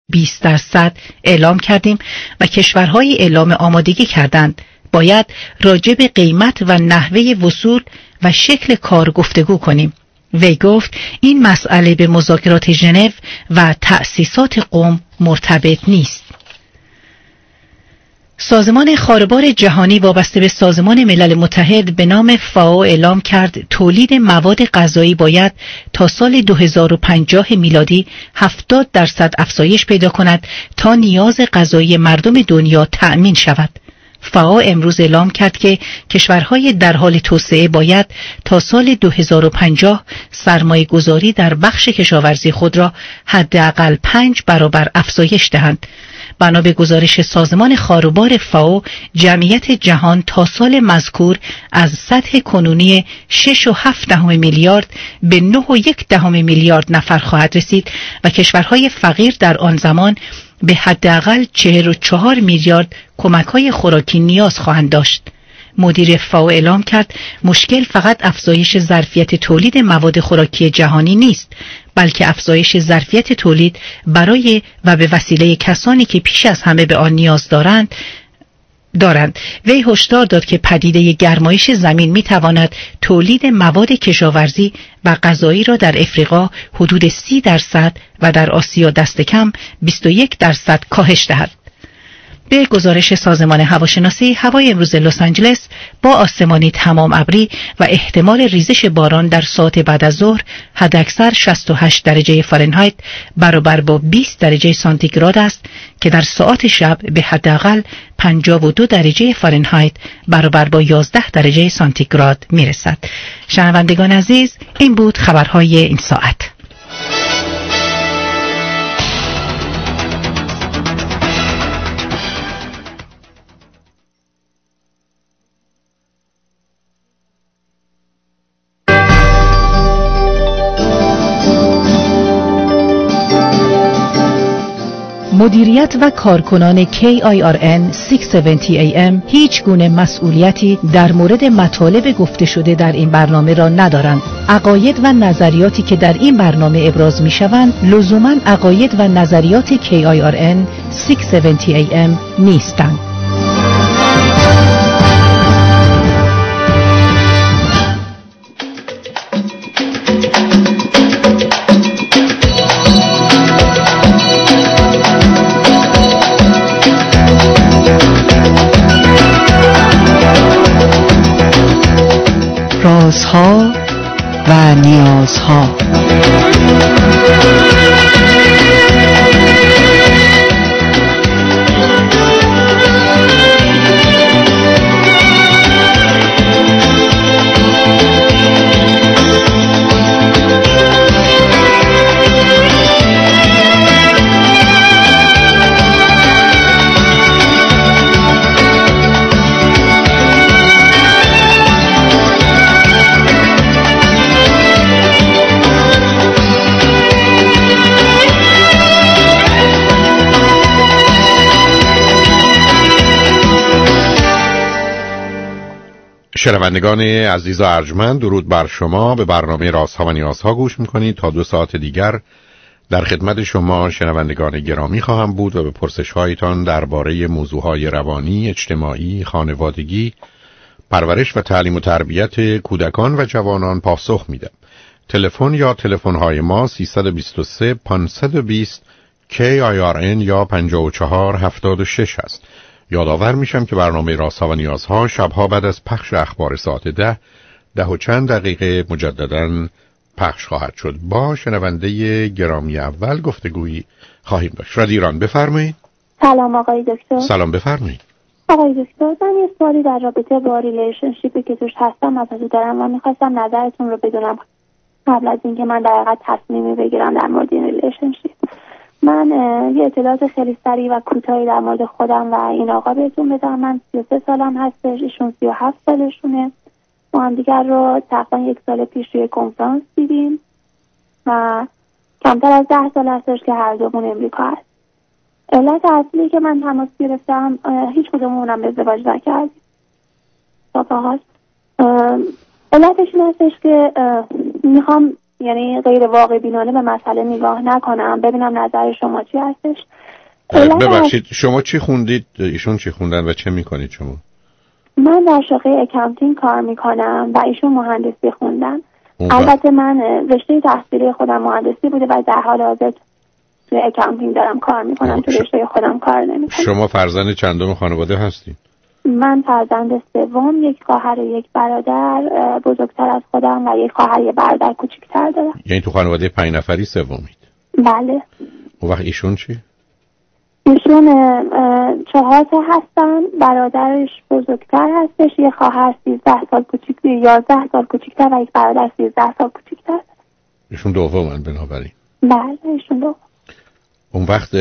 20% اعلام کردیم و کشورهای اعلام آمادگی کردند باید راجع به قیمت و نحوه وصول و شکل کار گفتگو کنیم. وی گفت این مسئله به مذاکرات ژنو و تأسیسات قم مرتبط نیست. سازمان خاربار جهانی وابسته به سازمان ملل متحد به نام فاو اعلام کرد تولید مواد غذایی باید تا سال 2050 میلادی 70% افزایش پیدا کند تا نیاز غذایی مردم دنیا تأمین شود. فاو امروز اعلام کرد که کشورهای در حال توسعه باید تا سال 2050 سرمایه گذاری در بخش کشاورزی خود را حداقل 5 برابر افزایش دهند. بنا به گزارش سازمان خاروبار فاو، جمعیت جهان تا سال مذکور از سطح کنونی 6.7 میلیارد به 9.1 میلیارد نفر خواهد رسید و کشورهای فقیر در آن زمان به حداقل 44 میلیارد کمک‌های خوراکی نیاز خواهند داشت. مدیر فاو اعلام کرد مشکل فقط افزایش ظرفیت تولید مواد خوراکی جهانی نیست، بلکه افزایش ظرفیت تولید برای و به وسیله کسانی که پیش از همه به آن نیاز دارند. وی هشدار داد که پدیده گرمایش زمین می‌تواند تولید مواد کشاورزی و غذایی را در افریقا حدود 30% و در آسیا دست کم 21% کاهش دهد. به گزارش سازمان هواشناسی، هوای امروز لس آنجلس با آسمانی تمام ابری و احتمال ریزش باران در ساعت بعد از ظهر حداکثر 68 درجه فارنهایت برابر با 20 درجه سانتیگراد است که در ساعت شب به حداقل 52 درجه فارنهایت برابر با 11 درجه سانتیگراد میرسد. شنوندگان عزیز، این بود خبرهای این ساعت. مدیریت و کارکنان KIRN 670 AM هیچ گونه مسئولیتی در مورد مطالب گفته شده در این برنامه را ندارند. عقاید و نظریاتی که در این برنامه ابراز می شوند لزوماً عقاید و نظریات KIRN 670 AM نیستند. رازها و نیازها. شنوندگان عزیز و ارجمند، درود بر شما. به برنامه رازها و نیازها گوش میکنید. تا 2 ساعت دیگر در خدمت شما شنوندگان گرامی خواهم بود و به پرسش‌هایتان درباره موضوعهای روانی، اجتماعی، خانوادگی، پرورش و تعلیم و تربیت کودکان و جوانان پاسخ میدم. تلفن یا تلفن‌های ما 323 520 KIRN یا 5476 است. یادآور میشم که برنامه رازها و نیازها شبها بعد از پخش اخبار ساعت 10 و چند دقیقه مجدداً پخش خواهد شد. با شنونده گرامی اول گفتگویی خواهیم داشت. رادیو ایران، بفرمایید. سلام آقای دکتر. سلام، بفرمایید. آقای دکتر، من یه سوالی در رابطه با ریلیشنشیپی که توش هستم ازتون دارم و میخواستم نظرتون رو بدونم قبل از اینکه من در حقیقت تصمیمی بگیرم در مورد این ریلیشنشیپ. من یه اطلاعات خیلی سریع و کوتاهی در مورد خودم و این آقا بهتون بدم. من 33 سالم هستش، ایشون 37 سالشونه. ما هم دیگر رو تقریبا 1 سال پیش روی کنفرانس دیدیم و کمتر از 10 سال هستش که هر دومون امریکا هست. علت اصلی که من تماس گرفتم، هیچ کدومونم ازدواج نکردیم تا به حال. علتش این هستش که میخوام یعنی غیر واقع بینانه به مسئله نگاه نکنم، ببینم نظر شما چی هستش. ببخشید شما چی خوندید؟ ایشون چی خوندن و چه میکنید شما؟ من در شاخه اکانتینگ کار میکنم و ایشون مهندسی خوندن. البته من رشته تحصیلی خودم مهندسی بوده و در حال حاضر توی اکانتینگ دارم کار میکنم، تو رشته خودم کار نمیکنم. شما فرزند چندم خانواده هستید؟ من فرزند سوم، یک خواهر و یک برادر بزرگتر از خودم و یک خواهر یک برادر کوچیک‌تر دارم. یعنی تو خانواده 5 نفری سومید؟ بله. اون وقت ایشون چی؟ ایشون 4 تا هستن، برادرش بزرگتر هستش، یه خواهر 13 سال کوچیک‌تر، 11 سال کوچیک‌تر و یک برادر 13 سال کوچیک‌تر. ایشون دومن بنابراین؟ بله ایشون دوم. اون وقت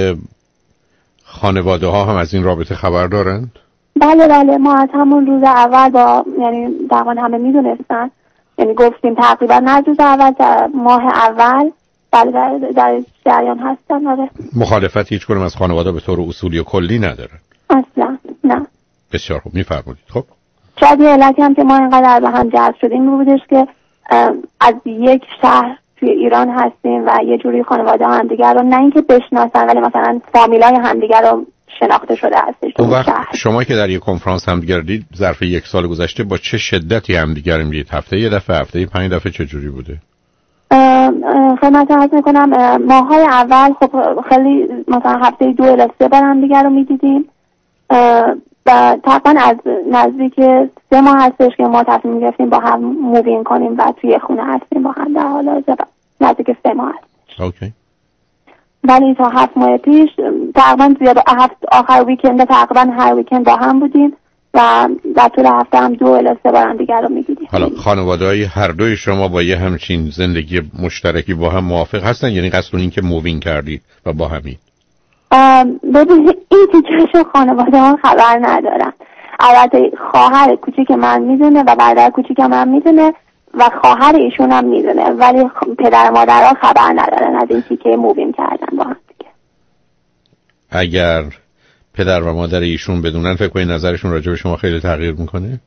خانواده ها هم از این رابطه خبر دارند؟ بله ما از همون روز اول با یعنی دقیقا همه میدونستن، یعنی گفتیم تقریبا از روز اول در ماه اول بله در جریان هستن. آره. مخالفت هیچ کنم از خانواده به طور اصولی و کلی ندارن؟ اصلا نه. بسیار خوب میفرمایید. خب شاید یه علتی هم که ما اینقدر به هم جذب شدیم بودش که از یک شهر توی ایران هستیم و یه جوری خانواده همدیگر رو نه اینکه بشناسن ولی مثلا فامیلای همدیگر رو شناخته شده هستش. اون وقت شما که در یک کنفرانس همدیگر دید ظرف 1 سال گذشته با چه شدتی همدیگر میدید؟ هفته یه دفعه، هفته 5 دفعه، چه جوری بوده؟ خدمت عرض میکنم ماهای اول خب خیلی مثلا هفته 2 الی 3 بار همدیگر رو میدیدیم و تقریبا از نزدیک 3 ماه هستش که ما تصمیم میگرفتیم با هم مووین کنیم و توی خونه هستیم با هم در حال حاضر نزدیک 3 ماه هستش. اوکی. ولی تا 7 ماه پیش تقریبا زیاد آخر ویکند تقریبا هر ویکند با هم بودیم و در طول هفته هم 2 الی 3 بار هم دیگر رو می‌دیدیم. حالا خانواده‌های هر دوی شما با یه همچین زندگی مشترکی با هم موافق هستن؟ یعنی قصد این که مووین کردید و با همین؟ ببین این تیکه‌شو خانواده ها خبر ندارن. البته خواهر کوچیک من میدونه و برادر کوچیک من میدونه و خواهر ایشون هم میدونه ولی پدر مادرها خبر ندارن از این تیکه مووین کردن با هم دیگه. اگر پدر و مادر ایشون بدونن فکر کنید نظرشون راجع به شما خیلی تغییر میکنه؟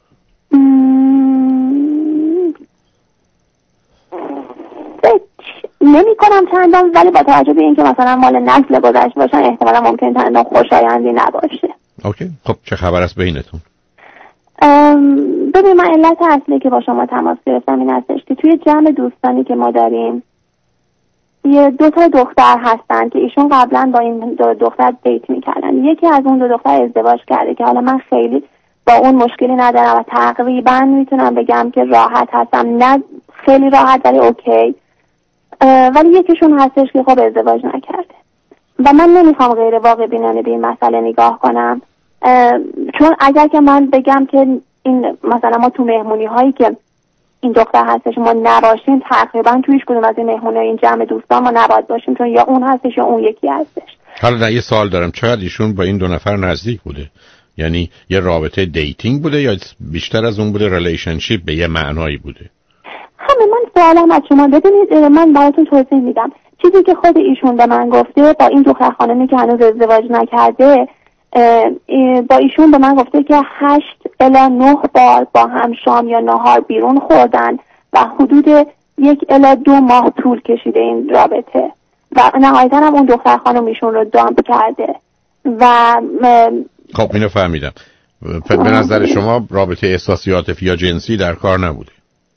نمی کنم چندان ولی با توجه به اینکه مثلا مال نسل گذشته باشن احتمالا ممکن چندان خوشایندی نباشه. اوکی. خب چه خبر است بینتون؟ ببین من علت اصلی که با شما تماس گرفتم این هستش که توی جمع دوستانی که ما داریم 2 تا دختر هستن که ایشون قبلا با این 2 دختر دیت میکردن. یکی از اون 2 دختر ازدواج کرده که حالا من خیلی با اون مشکلی ندارم و تقریبا میتونم بگم که راحت هستم، نه خیلی راحت ولی اوکی. ولی یکیشون هستش که خب ازدواج نکرده و من نمیخوام غیر واقع بینانه به این مسئله نگاه کنم، چون اگر که من بگم که این مثلا ما تو مهمونی هایی که این دختر هستش ما نباشیم تقریبا تویش کدوم از این مهمونی این جمع دوستان ما نباید باشیم چون یا اون هستش یا اون یکی هستش. حالا یه سوال دارم، چقدر ایشون با این 2 نفر نزدیک بوده؟ یعنی یه رابطه دیتینگ بوده یا بیشتر از اون بوده ریلیشنشیپ به یه معنایی بوده؟ من سوالم از شما ببینید من براتون توضیح میدم. چیزی که خود ایشون به من گفته با این دختر خانمی که هنوز ازدواج نکرده با ایشون به من گفته که 8 الی 9 بار با هم شام یا نهار بیرون خوردن و حدود 1 الی 2 ماه طول کشیده این رابطه و نهایتا هم اون دختر خانم ایشون رو دامپ کرده و خب اینو فهمیدم. به نظر شما رابطه احساسی عاطفی یا جنسی در کار نبوده؟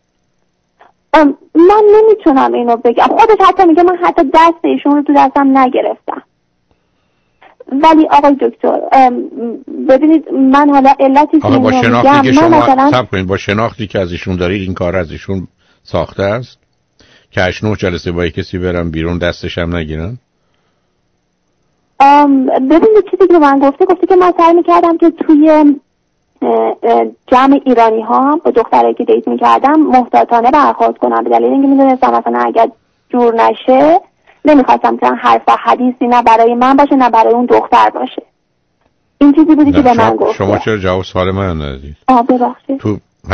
من نمیتونم اینو بگم. خودش حتی میگه من حتی دست ایشون رو تو دستم نگرفتم. ولی آقای دکتر ببینید من حالا علتی که با شناختی که شما مثلا صبر کنید با شناختی که از ایشون دارید این کار از ایشون ساخته است که 8-9 جلسه با کسی برم بیرون دستش هم نگیرن؟ ببینید چیزی که من گفته که من سعی میکردم که توی جمع ایرانی ها با دخترایی که دیت میکردم محتاطانه برخورد کنم به دلیل اینکه میدونستم مثلا اگر جور نشه نمیخواستم که حرف و حدیثی نه برای من باشه نه برای اون دختر باشه. این چیزی بودی که به من گفت. شما چرا جواب سوال من ندادید؟ ببخشید. تو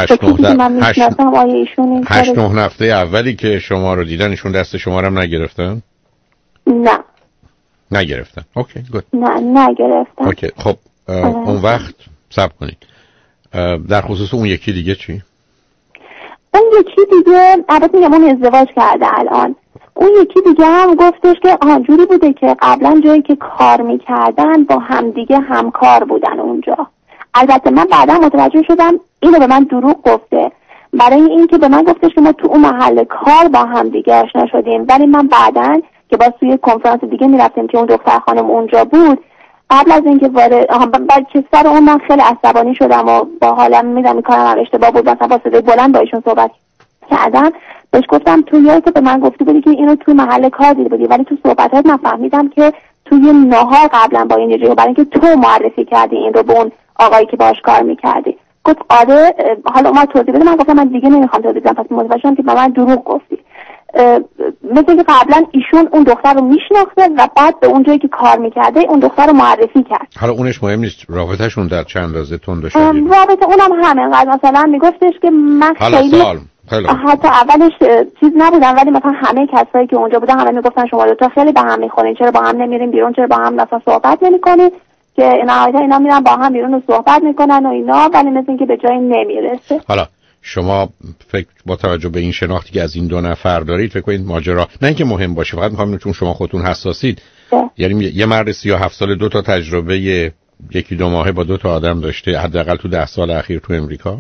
8-9 هفته اولی که شما رو دیدن ایشون دست شما رو هم نگرفتن؟ نه. نگرفتن. اوکی گود. نه نگرفتن. اوکی خب اون وقت صبر کنید. در خصوص اون یکی دیگه چی؟ اون یکی دیگه البته میگم اون ازدواج کرده الان. اون یکی دیگه هم گفتش که جوری بوده که قبلا جایی که کار میکردن با همدیگه همکار بودن اونجا. البته من بعدا متوجه شدم اینو به من دروغ گفته، برای اینکه به من گفتش که ما تو اون محل کار با همدیگه آشنا شدیم، ولی من بعدن که با توی کنفرانس دیگه میرفتیم که اون دختر خانم اونجا بود، قبل از اینکه بعد که سر اون من خیلی عصبانی شدم و با حالم میدم کارم هم اشتباه بود، مثلا با صدای بلند با ایشون صحبت کردم، بهش گفتم تو یادت به من گفتی بودی که اینو تو محل کار دیده بودی، ولی تو صحبتات من فهمیدم که توی نهار قبلا با این جوری، برای اینکه تو معرفی کردی این رو به اون آقایی که باهاش کار میکردی. گفت آره حالا ما توضیح بده. من گفتم من دیگه نمیخوام توضیح بدم، پس متوجه شدم که به من دروغ گفتی. مثل که قبلا ایشون اون دختر رو میشناخته و بعد به اونجایی که کار میکرده اون دختر رو معرفی کرد. حالا اونش مهم نیست، رابطهشون در چند اندازه تند و شدید؟ رابطه اونم همینقدر، مثلا میگفتش که من خیلی حتی اولش چیز نبودم، ولی مثلا همه کسایی که اونجا بودن همه میگفتن شما دوتا خیلی به هم میخورین، چرا با هم نمیرین بیرون، چرا با هم مثلا صحبت نمیکنین، که اینا میرن با هم بیرون و صحبت میکنن و اینا، ولی مثل اینکه به جایی نمیرسه. حالا شما فکر با توجه به این شناختی که از این دو نفر دارید فکر کنید ماجرا نه اینکه مهم باشه، فقط میخوام چون شما خودتون حساسید، یعنی یه مرد 37 ساله 2 تا تجربه 1-2 ماهه با 2 تا آدم داشته حداقل تو 10 سال اخیر تو امریکا؟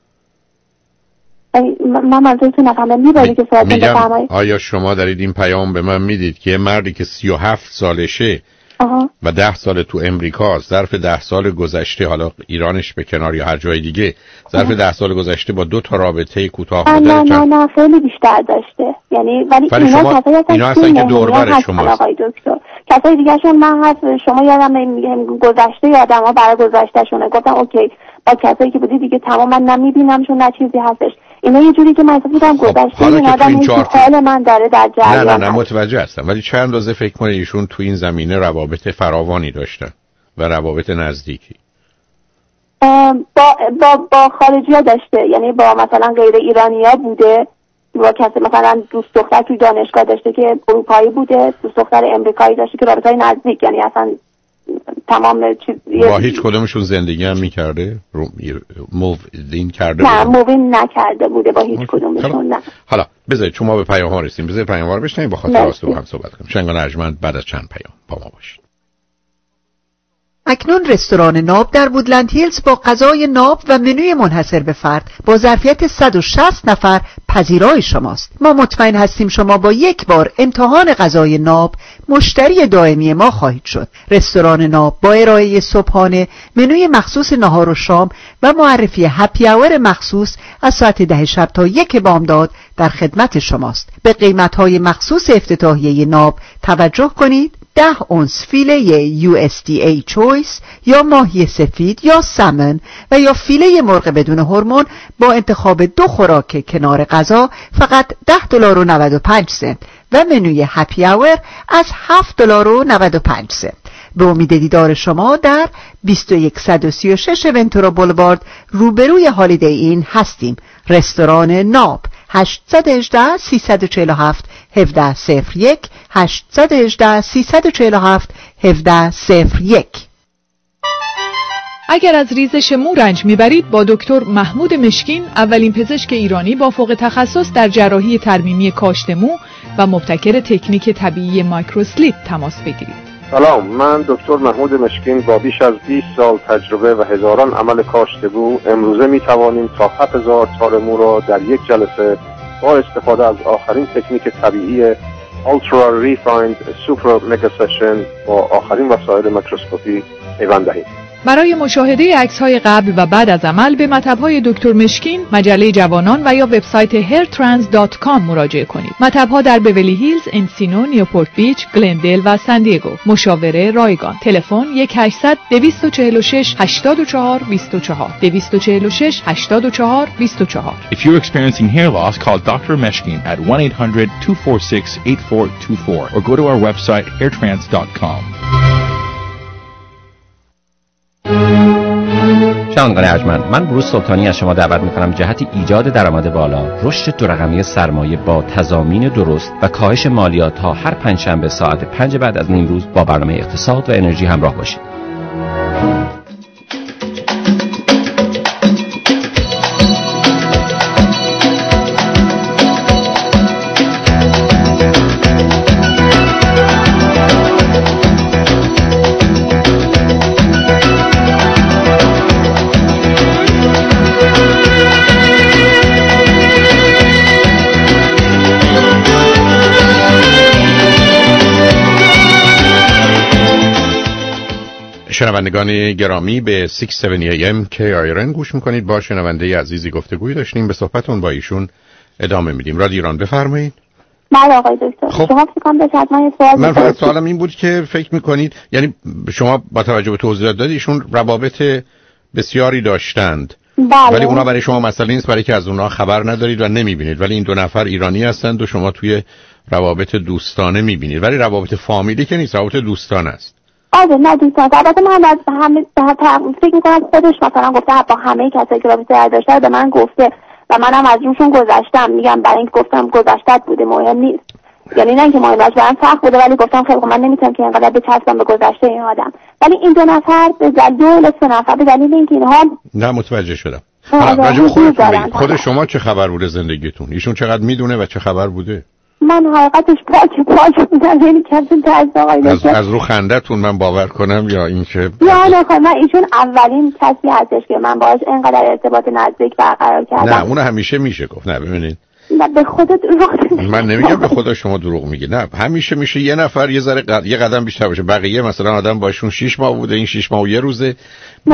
من منظورتون نفهمم میبایی که سوال بفرمایید. آیا شما دارید این پیام به من میدید که یه مردی که 37 سالشه و 10 سال تو امریکا ظرف 10 سال گذشته، حالا ایرانش به کنار یا هر جای دیگه، ظرف 10 سال گذشته با 2 تا رابطه کوتاه مدت نه خیلی بیشتر داشته، یعنی ولی اینا هستن که دور بر شما کسای دیگه شون من هست شما یادم گذشته آدما برای گذشتهشونه، گفتم اوکی با کسایی که بودی دیگه تمام من نمیبینمشون نه چیزی هستش. اینا یه جوری که من اصلا دیدم گذشته این آدم این حال من داره در جریان. نه متوجه هستم، ولی چند اندازه فکر کنید ایشون تو این زمینه روابط فراوانی داشتن و روابط نزدیکی؟ با خارجی‌ها داشته، یعنی با مثلا غیر ایرانی‌ها بوده، با کسی مثلا دوست دختر توی دانشگاه داشته که اروپایی بوده، دوست دختر امریکایی داشته که رابطه‌های نزدیک، یعنی اصلا تمام چیز. با هیچ کدومشون زندگی هم می‌کرده؟ مووین کرده؟ نه مووین نکرده بوده با هیچ کدومشون. نه. حالا بذارید چون ما به پیام‌ها رسیدیم، بذارید پیام‌ها رو بشنویم، با خاطر واسه با هم صحبت کنیم. شنگان ارجمند بعد از چند پیام با ما باشید. اکنون رستوران ناب در وودلند هیلز با غذای ناب و منوی منحصر به فرد با ظرفیت 160 نفر پذیرای شماست. ما مطمئن هستیم شما با یک بار امتحان غذای ناب مشتری دائمی ما خواهید شد. رستوران ناب با ارائه صبحانه، منوی مخصوص نهار و شام و معرفی هپی اور مخصوص از ساعت 10 شب تا 1 بامداد در خدمت شماست. به قیمت‌های مخصوص افتتاحیه ناب توجه کنید. 10 اونس فیله USDA چویس یا ماهی سفید یا سمن و یا فیله مرغ بدون هورمون با انتخاب 2 خوراک کنار غذا فقط $10.95 و منوی هپی اور از $7.95. به امید دیدار شما در 2136 ونتورا بولوارد روبروی هالیدی این هستیم. رستوران ناب 818 347 1701 818 347 1701. اگر از ریزش مو رنج میبرید با دکتر محمود مشکین، اولین پزشک ایرانی با فوق تخصص در جراحی ترمیمی کاشت مو و مبتکر تکنیک طبیعی مایکروسلیپ تماس بگیرید. سلام، من دکتر محمود مشکین با بیش از 20 سال تجربه و هزاران عمل کاشت مو امروزه می توانیم تا 7000 تار مو را در یک جلسه با استفاده از آخرین تکنیک طبیعی Ultra Refined Super Mega Session با آخرین وسایل میکروسکوپی پیوند دهیم. برای مشاهده عکس‌های قبل و بعد از عمل به مطب‌های دکتر مشکین، مجله جوانان و یا وبسایت hairtrans.com مراجعه کنید. مطب‌ها در بیولی هیلز، انسینو، نیوپورت بیچ، گلندل و سان دیگو. مشاوره رایگان. تلفن 1-800-246-8424 246-8424. If you're experiencing hair loss, call Dr. Meshkin at 1-800-246-8424 or go to our website hairtrans.com. شنوندگان ارجمند، من بروس سلطانی از شما دعوت می‌کنم جهت ایجاد درآمد بالا، رشد 2 رقمی سرمایه با تضامین درست و کاهش مالیات‌ها هر پنجشنبه ساعت 5 بعد از نیم روز با برنامه اقتصاد و انرژی همراه باشید. شنوندگان گرامی به 670 AM KIRN گوش میکنید. با شنونده عزیزی گفتگوی داشتیم، به صحبتون با ایشون ادامه میدیم. رادیو ایران بفرمایید. بله آقای دکتر. خب شما فکر کنم حتما یه سوال من فقط سوالم این بود که فکر میکنید، یعنی شما با توجه به توضیحات دادید ایشون روابط بسیاری داشتند، بله. ولی اونا برای شما مسئله نیست، برای که از اونا خبر ندارید و نمیبینید، ولی این دو نفر ایرانی هستند و شما توی روابط دوستانه میبینید، ولی روابط فامیلی که نیست، روابط دوستانه است. آره نه دوستان، البته من از همه فکر میکنم خودش مثلا گفته با همه کسایی که رابطه داشته به من گفته و منم از روشون گذشتم. میگم برای اینکه گفتم گذشته بوده، مهم نیست. یعنی نه اینکه مهمش برام سخت بوده، ولی گفتم خیلی من نمیتونم که اینقدر بچسبم به گذشته این آدم. ولی این دو نفر به دلیل سه نفر به دلیل اینکه اینها نه متوجه شدم. راجع به خودتون خود شما چه خبر بوده زندگیتون؟ ایشون چقدر میدونه و چه خبر بوده؟ من حقیقتش پاک بودم، یعنی کسی ترس آقای از رو خندتون من باور کنم یا اینکه نه من ایشون اولین کسی هستش که من باهاش اینقدر ارتباط نزدیک برقرار کردم. نه اون همیشه میشه گفت. نه ببینید نه به خودت دروغ من نمیگم به خدا شما دروغ میگی، نه همیشه میشه یه نفر یه ذره یه قدم بیشتر باشه، بقیه مثلا آدم باشون 6 ماه بوده، این 6 ماه و یه روزه با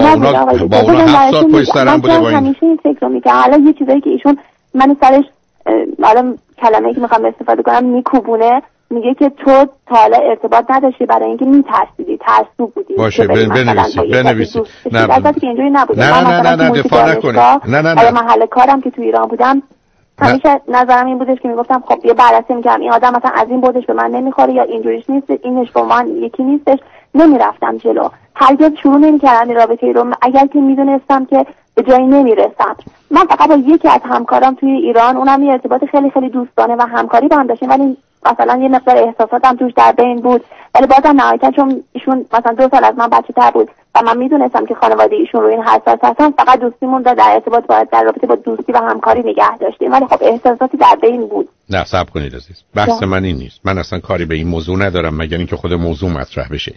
اونا 7 سال پشت سر هم بوده. با این همیشه این فکر رو میگم. حالا یه چیزایی که ایشون من سرش حالا کلمه‌ای که میخوام استفاده کنم میکوبونه، میگه که تو تا حالا ارتباط نداشتی برای اینکه میترسیدی، ترسو بودی. باشه بنویسید. نه البته اینجوری نبوده. نه دفاع نکنید. نه محل کارم که تو ایران بودم همیشه نظرم این بودش که میگفتم خب یه بررسی میکردم این آدم مثلا از این بودش به من نمیخوره یا اینجوریش نیست، اینش با من یکی نیستش، نمیرفتم جلو. هرگز شروع نمیکردم این رابطه رو اگر که میدونستم که به جایی نمیرسم. من فقط با یکی از همکارام توی ایران، اونم یه ارتباط خیلی خیلی دوستانه و همکاری با هم داشتیم، ولی مثلا یه مقدار احساساتم توش در بین بود، ولی بازم نهایتا چون ایشون مثلا 2 سال از من بچه‌تر بود و من میدونستم که خانواده ایشون رو این حساس هستن، فقط دوستیمون در ارتباط در رابطه با دوستی و همکاری نگه داشتیم، ولی خب احساساتی در بین بود. نه صبر کنید عزیز، بحث من این نیست. من اصلا کاری به این موضوع ندارم مگر اینکه خود موضوع مطرح بشه.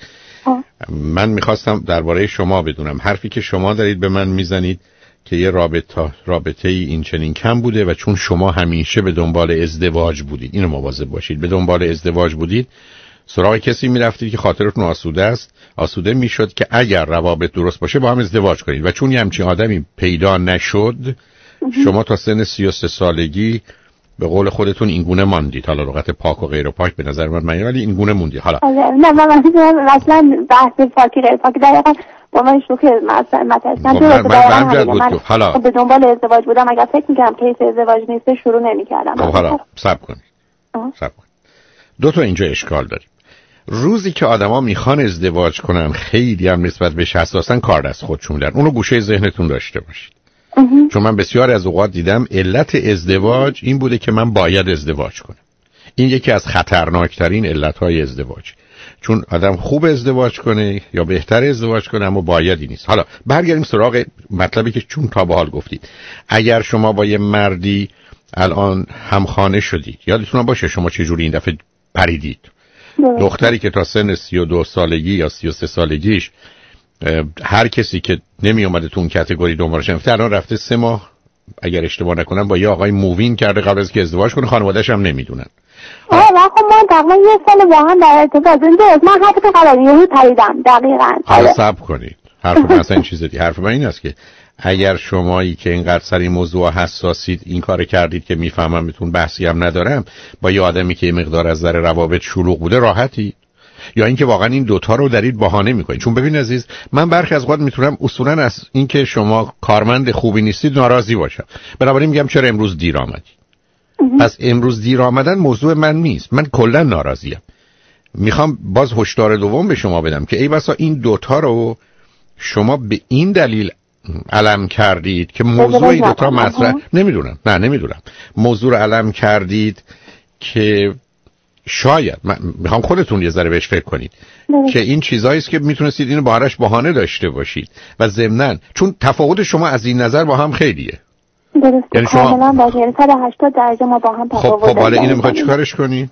من میخواستم درباره شما بدونم. حرفی که شما دارید به من میزنید که یه رابطه این چنین کم بوده و چون شما همیشه به دنبال ازدواج بودید، اینو مواظب باشید، به دنبال ازدواج بودید، سراغ کسی میرفتید که خاطرتون آسوده است، آسوده میشد که اگر روابط درست باشه با هم ازدواج کنید و چون یه همچین آدمی پیدا نشد شما تا سن 33 سالگی به قول خودتون این گونه ماندید. حالا لغت پاک و غیر پاک به نظر من معنی، ولی این گونه موندید. حالا نه من اصلا بحث پاکی غیر پاکی دقیقاً با من شوخی حالا به دنبال ازدواج بودم. اگر فکر می‌کردم کیس ازدواج نیست شروع نمی‌کردم. حالا صبر کنید. 2 تا اینجا اشکال داریم. روزی که آدما میخوان ازدواج کنن خیلی هم نسبت بهش حساسن، کار دست خودشون میدن. اونو گوشه ذهنتون داشته باشید. چون من بسیار از اوقات دیدم علت ازدواج این بوده که من باید ازدواج کنم. این یکی از خطرناکترین علتهای ازدواج. چون آدم خوب ازدواج کنه یا بهتر ازدواج کنه اما بایدی نیست. حالا برگردیم سراغ مطلبی که چون تا به حال گفتید. اگر شما با یه مردی الان همخانه شدید، یادتون باشه شما چه جوری این دفعه پریدید. دختری که تا سن 32 سالگی یا 33 سالگیش هر کسی که نمی اومده تو اون کاتگوری دنبالش رفته، الان رفته 3 ماه اگر اشتباه نکنم با یه آقای مووین کرده قبل از که ازدواج کنه، خانواده‌اش هم نمیدونن. خب ما تقریبا 1 سال با هم در ارتباط بودیم. من حتی قرار یهو پریدم. دقیقاً. حالا صبر کنید. حرف من اصلا این چیز دیگه. حرف من این است که اگر شمایی که اینقدر سر این موضوع حساسید این کار کردید که میفهمم بهتون بحثی هم ندارم، با یه آدمی که یه مقدار از نظر روابط شلوغ بوده راحتی، یا اینکه واقعا این دوتا رو دارید بهانه میکنید. چون ببین عزیز، من برخی از اوقات میتونم اصولا از اینکه شما کارمند خوبی نیستید ناراضی باشم، بنابراین میگم چرا امروز دیر آمدی. پس امروز دیر آمدن موضوع من نیست، من کلا ناراضیم. میخوام باز هشدار دوم به شما بدم که ای بسا این دوتا رو شما به این دلیل علم کردید که موضوع این دوتا مطرح نمیدونم موضوع رو علم کردید که شاید میخوام خودتون یه ذره بهش فکر کنید که این چیزایی است که میتونستید اینو باهاش بهانه داشته باشید و ضمناً چون تفاوت شما از این نظر با هم خیلیه. درست. یعنی شما با 180 درجه ما با هم تفاوت داریم. خب حالا اینو میخواید چیکارش کنید؟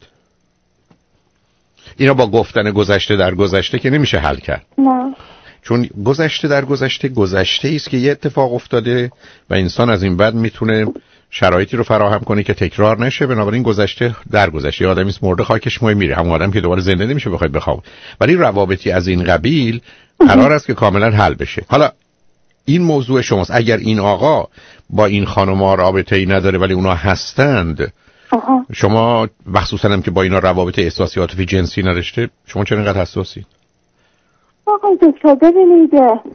اینو با گفتن گذشته در گذشته که نمیشه حل کرد. نه. چون گذشته در گذشته است که یه اتفاق افتاده و انسان از این بعد میتونه شرایطی رو فراهم کنه که تکرار نشه. بنابراین گذشته در گذشته، آدمی است مرده خاکش موی میره، همون آدم که دوباره زنده نمیشه بخواید بخوام. ولی روابطی از این قبیل قرار است که کاملا حل بشه. حالا این موضوع شماست. اگر این آقا با این خانم‌ها رابطه‌ای نداره ولی اونا هستند، شما مخصوصا هم که با اینا روابط احساسی عاطفی جنسی نداشته، شما چرا اینقدر حساسید؟ آقای دکتر ببینید،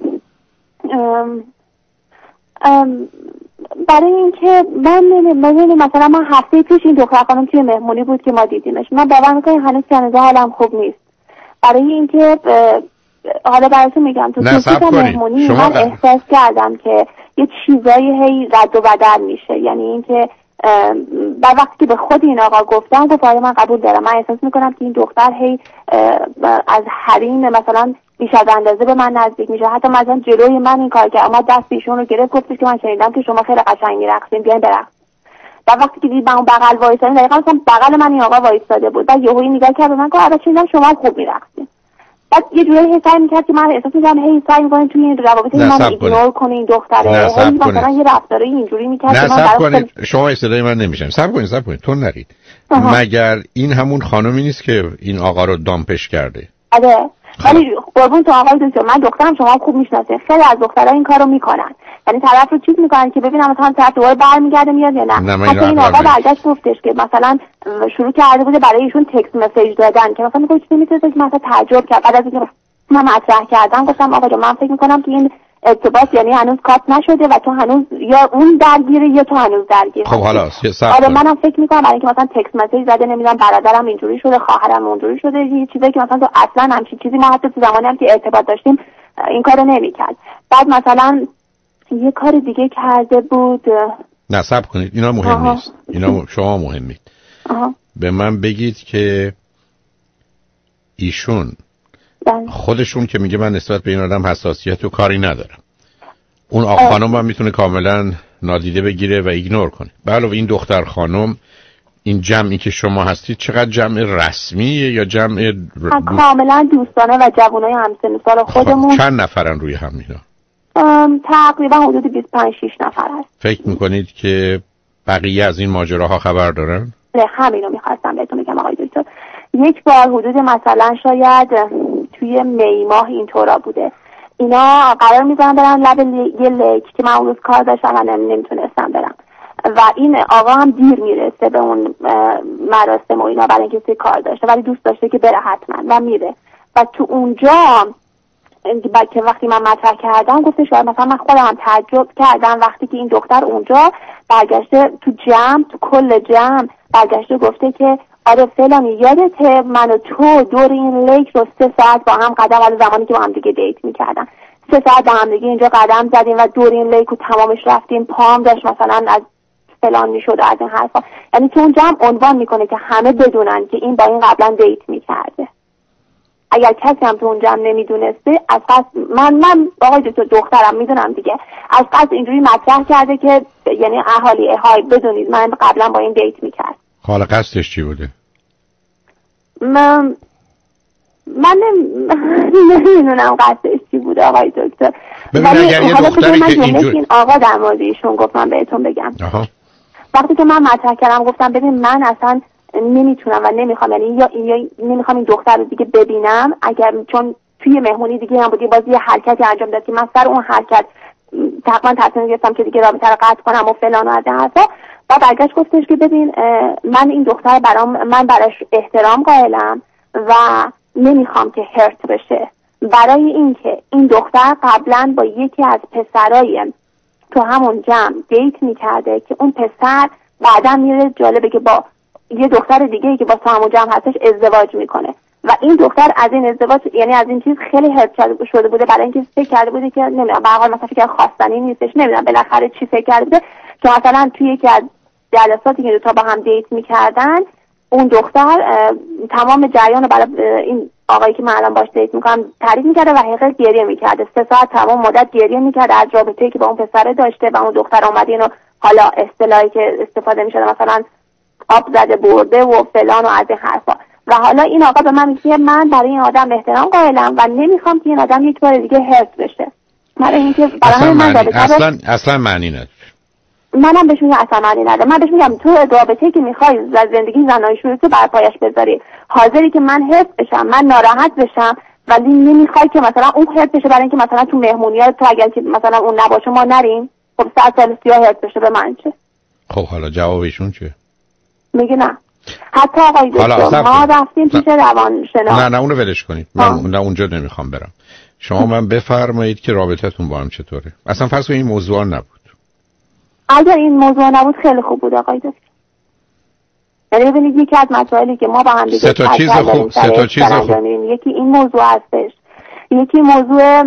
برای اینکه من مثلا من هفته پیش این دختر خانم توی مهمونی بود که ما دیدیمش، من باور میکنم هنوز کنده حالم خوب نیست. برای اینکه حالا براتون میگم تو مهمونی من احساس کردم که یه چیزایی هی رد و بدل میشه. یعنی اینکه بعد وقتی که به خود این آقا گفتم گفت آره من قبول دارم، من احساس میکنم که این دختر هی از حریم مثلا بیش از اندازه به من نزدیک میشه. حتی مثلا جلوی من این کار کرد، اما دست ایشون رو گرفت گفتش که من شنیدم که شما خیلی قشنگ میرقصین، بیاین برقص. بعد وقتی که دید من اون بغل وایسادم، دقیقاً مثلا بغل من این آقا وایساده بود، بعد یهویی نگاه کرد به من گفت آره شنیدم شما خوب میرقصین. بعد یه جوری حساب میکرد که من احساس می‌کردم هی سعی می‌کنه توی این روابط من ایگنور کنه این دختره، هی مثلا یه رفتاری اینجوری می‌کرد که من کنید. شما اصطلاحی من نمیشم. صبر کنید تو نرید. مگر این همون خانومی نیست که این آقا رو دامپش کرده؟ آره. ولی قربون تو آقای دکتر، من دخترم شما خوب میشناسید، خیلی از دخترها این کارو میکنن. یعنی طرف رو چیز میکنن که ببینم مثلا طرف دوباره برمیگرده میاد یا نه. حتی این آقا برگشت گفتش که مثلا شروع کرده بوده برای ایشون تکست مسیج دادن که مثلا میگه چی میتونه که مثلا تعجب کرد. بعد از اینکه من مطرح کردم گفتم آقا جان من فکر میکنم که این ارتباط یعنی هنوز کات نشده و تو هنوز یا اون درگیره یا تو هنوز درگیر. خب حالا آره منم فکر میکنم برای اینکه مثلا تکست مسیج زده، نمیدونم برادرم اینجوری شده، خواهرم اونجوری شده، یه چیزی که مثلا تو اصلا همچین چیزی ما حتی تو زمانی هم که ارتباط داشتیم این کارو نمیکرد. بعد مثلا یه کار دیگه کرده بود. نه صبر کنید، اینا مهم نیست. اینا شما مهمید. به من بگید که ایشون خودشون که میگه من نسبت به این آدم حساسیت و کاری ندارم، اون آقا خانم هم میتونه کاملا نادیده بگیره و ایگنور کنه. به علاوه این دختر خانم، این جمعی که شما هستید چقدر جمع رسمیه یا جمع کاملا دوستانه و جوانای همسن سال خودمون؟ چند نفرن روی هم اینا؟ تقریبا حدود 25-6 نفر هست. فکر میکنید که بقیه از این ماجراها خبر دارن؟ نه همینو میخواستم بهتون بگم آقای دکتر. یک بار حدود مثلا شاید توی می ماه اینطورا بوده، اینا قرار میذارن برن لب یه لیک که من اون روز کار داشتم و نمیتونستم برم و این آقا هم دیر میرسه به اون مراسم و اینا برای اینکه کار داشته ولی دوست داشته که بره حتما و میره. و تو اونجا که وقتی من مطرح کردم گفتش مثلا من خودم هم تعجب کردم وقتی که این دختر اونجا برگشته تو کل جمع برگشته گفته که آره فلانی یادته من و تو دور این لیک رو 3 ساعت با هم قدم، ولی زمانی که با هم دیگه دیت میکردن 3 ساعت با هم دیگه اینجا قدم زدیم و دور این لیک رو تمامش رفتیم، پام داشت مثلا از فلان میشد از این حرفا. یعنی تو اون جمع عنوان میکنه که همه بدونن که این با این قبلا دیت میکرده. اگر کسی هم تو اون جمع نمیدونسته از قصد من آقای دخترم میدونم دیگه از قصد اینجوری مطرح کرده که یعنی اهالی بدونید من قبلا با این دیت میکرد. حالا قصدش چی بوده؟ من نمیدونم قصدش چی بوده آقای دکتر. ببینید اگر یه دختری که این آقا در مورد ایشون گفت من بهتون بگم. وقتی که من مطرح کردم گفتم ببین من اصلا نمیتونم و نمیخوام، یعنی یا نمیخوام این دختر رو دیگه ببینم، اگر چون توی مهمونی دیگه هم بودی بازی حرکتی انجام داد که من سر اون حرکت تقریبا تصمیم گرفتم که دیگه رابطه رو قطع کنم و فلان و از این حرفا. و برگشت گفتش که ببین من این دختر من براش احترام قائلم و نمیخوام که هرت بشه، برای اینکه این دختر قبلا با یکی از پسرای تو همون جمع دیت میکرده که اون پسر بعدا میره جالبه که با یه دختر دیگه‌ای که با همون جمع هستش ازدواج میکنه و این دختر از این ازدواج یعنی از این چیز خیلی هرت شده بوده، برای اینکه فکر کرده بوده که نمیدونم به هر حال مثلا فکر خواستنی نیستش، نمیدونم بالاخره چی فکر کرده بوده که مثلا توی یکی از جلساتی که دو تا با هم دیت میکردن اون دختر تمام جریان رو برای این آقایی که من الان باش دیت میکنم تعریف میکرده و حقیقت گریه میکرده. 3 ساعت تمام مدت گریه میکرده از رابطه‌ای که با اون پسر داشته و اون دختر اومده اینو حالا اصطلاحی که استفاده میشه مثلا آب زده برده و فلان و از این حرفا. و حالا این آقا به من میگه من برای این آدم احترام قائلم و نمیخوام که این آدم یک بار دیگه هرت بشه. برای اینکه اصلا معنی نداره. منم بهش میگم اصلا معنی نداره. من بهش میگم تو رابطه‌ای که میخوای زندگی زناشویی تو بر پایش بذاری، حاضری که من حس بشم، من ناراحت بشم ولی نمیخوای که مثلا اون حرف بشه، برای اینکه مثلا تو مهمونی‌ها تو اگر که مثلا اون نباشه ما نریم، خب 100 سال سیاه حرف بشه به من چه؟ خب حالا جوابشون چیه؟ میگه نه. حتی آقای دکتر ما رفتیم پیش روانشناس. نه اونو ولش کنید، من اونجا نمیخوام برم. شما من بفرمایید که رابطتون با هم چطوره؟ اصلا فرض کنید این موضوع نبود. اگر این موضوع نبود خیلی خوب بود آقای دکتر. یعنی ببینید یکی از مسائلی که ما با هم دیگه سه تا چیز خوب یکی این موضوع هستش، یکی موضوع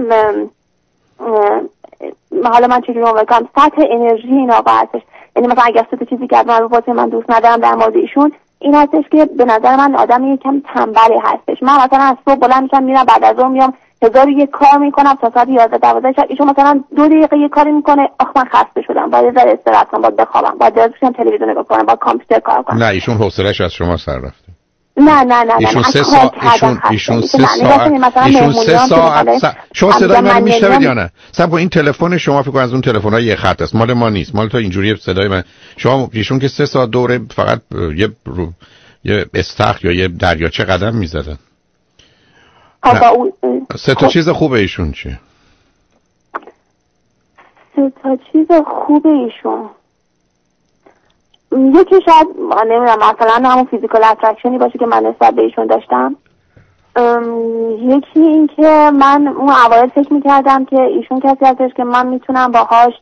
حالا من چجوری عنوان کنم، سطح انرژی این آقا هستش. یعنی مثلا اگر سه تا چیزی که من دوست ندارم در مورد ایشون این هستش که به نظر من آدم یکم تنبلی هستش. من مثلا از صبح بلند میشم میرم بعد از اون میام 1001 کار میکنم تا ساعت 11 12 شب، ایشون مثلا 2 دقیقه یه کاری میکنه، من خسته شدم، باید یه ذره استراحت کنم، باید بخوابم، باید بشینم تلویزیون نگاه کنم، باید کامپیوتر کار کنم. نه ایشون حوصله‌اش از شما سر رفته. نه ایشون 3 ساعت شما صدای من میشنوید یا نه؟ صاحب این تلفن شما فکر کنم از اون تلفن‌های یه خط است، مال ما نیست، مال تو اینجوری صدای من. شما ایشون که 3 ساعت دوره فقط یه استخر یا یه دریاچه قدم میزدن. سه تا چیز خوبه ایشون چیه؟ سه تا چیز خوبه ایشون یکی شاید نمیدونم مثلا همون فیزیکال اترکشنی باشه که من نسبت به ایشون داشتم. یکی این که من اون اوایل فکر میکردم که ایشون کسی هستش که من میتونم باهاش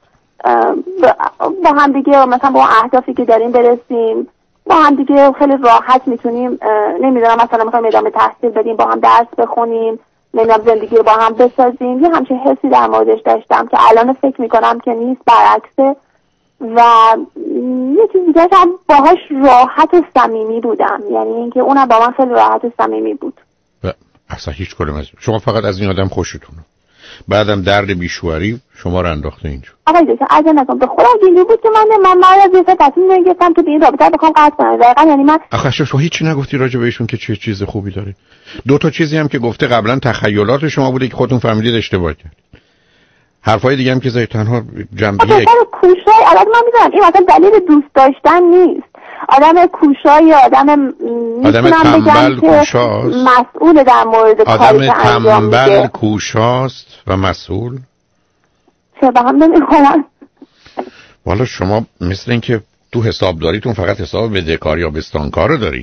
با هم دیگه مثلا با اهدافی که داریم برسیم، با هم دیگه خیلی راحت میتونیم نمیدونم مثلا میخوایم ادامه تحصیل بدیم، با هم درس بخونیم، نمیدونم زندگی رو با هم بسازیم. یه همچین حسی در موردش داشتم که الان فکر میکنم که نیست، برعکسه. و یه چیز دیگه هم باهاش راحت و صمیمی بودم، یعنی اینکه اونم با من خیلی راحت و صمیمی بود. اصلا هیچ کدوم از شما فقط از این آدم خوشتونه، بعدم درد بیشواری شما رو انداخته اینجا. آقای دکتر اگه نکنم به خودم اینجوری بود که من از یه تصمیم نگرفتم که به این رابطه بخوام قطع کنم. دقیقاً یعنی من آخه شما هیچی نگفتی راجع به ایشون که چه چیز خوبی داره. 2 تا چیزی هم که گفته قبلا تخیلات شما بوده که خودتون فهمیدید اشتباه کردید. حرفای دیگه هم که زای تنها جنبه یک کوشای الان من میدونم این مثلا دلیل دوست داشتن نیست. آدم کوشای آدم تنبل کوشاست، مسئول در مورد کاری که انجام میده. آدم تنبل کوشاست و مسئول. چه به هم نمیخورن. والا شما مثل این که تو حسابداریتون فقط حساب بدهکاری یا بستانکار رو دارید،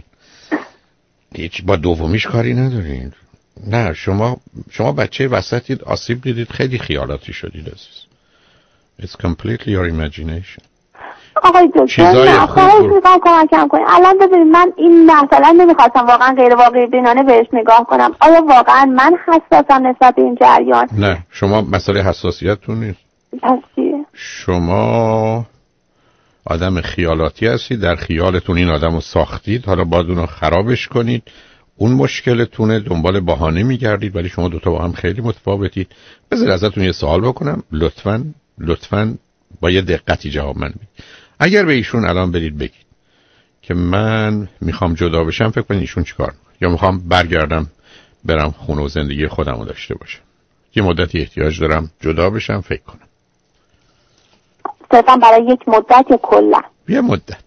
هیچ با دومیش کاری ندارید. نه شما بچه وسطید، آسیب دیدید، خیلی خیالاتی شدید عزیز. It's completely your imagination. آقای دکتر خواهش میکنم کمکم کنید. الان ببینید من این مثلا نمیخواستم واقعا غیر واقعی بینانه بهش نگاه کنم. آیا واقعا من حساسم نسبت به این جریان؟ نه شما مسئله حساسیتتون نیست. پس چیه؟ شما آدم خیالاتی هستید، در خیالتون این آدم رو ساختید، حالا باید اونو خرابش کنید. اون مشکلتونه، دنبال بهانه میگردید، ولی شما دوتا با هم خیلی متفاوتید. بذار ازتون یه سوال بکنم، لطفاً با یه دقتی جواب من بدید. اگر به ایشون الان برید بگید که من میخوام جدا بشم، فکر کنید ایشون چیکار میکنه؟ یا میخوام برگردم برم خونه و زندگی خودم رو داشته باشم، یه مدتی احتیاج دارم جدا بشم، فکر کنم صرفا برای یک مدت یا کلا؟ یه مدت.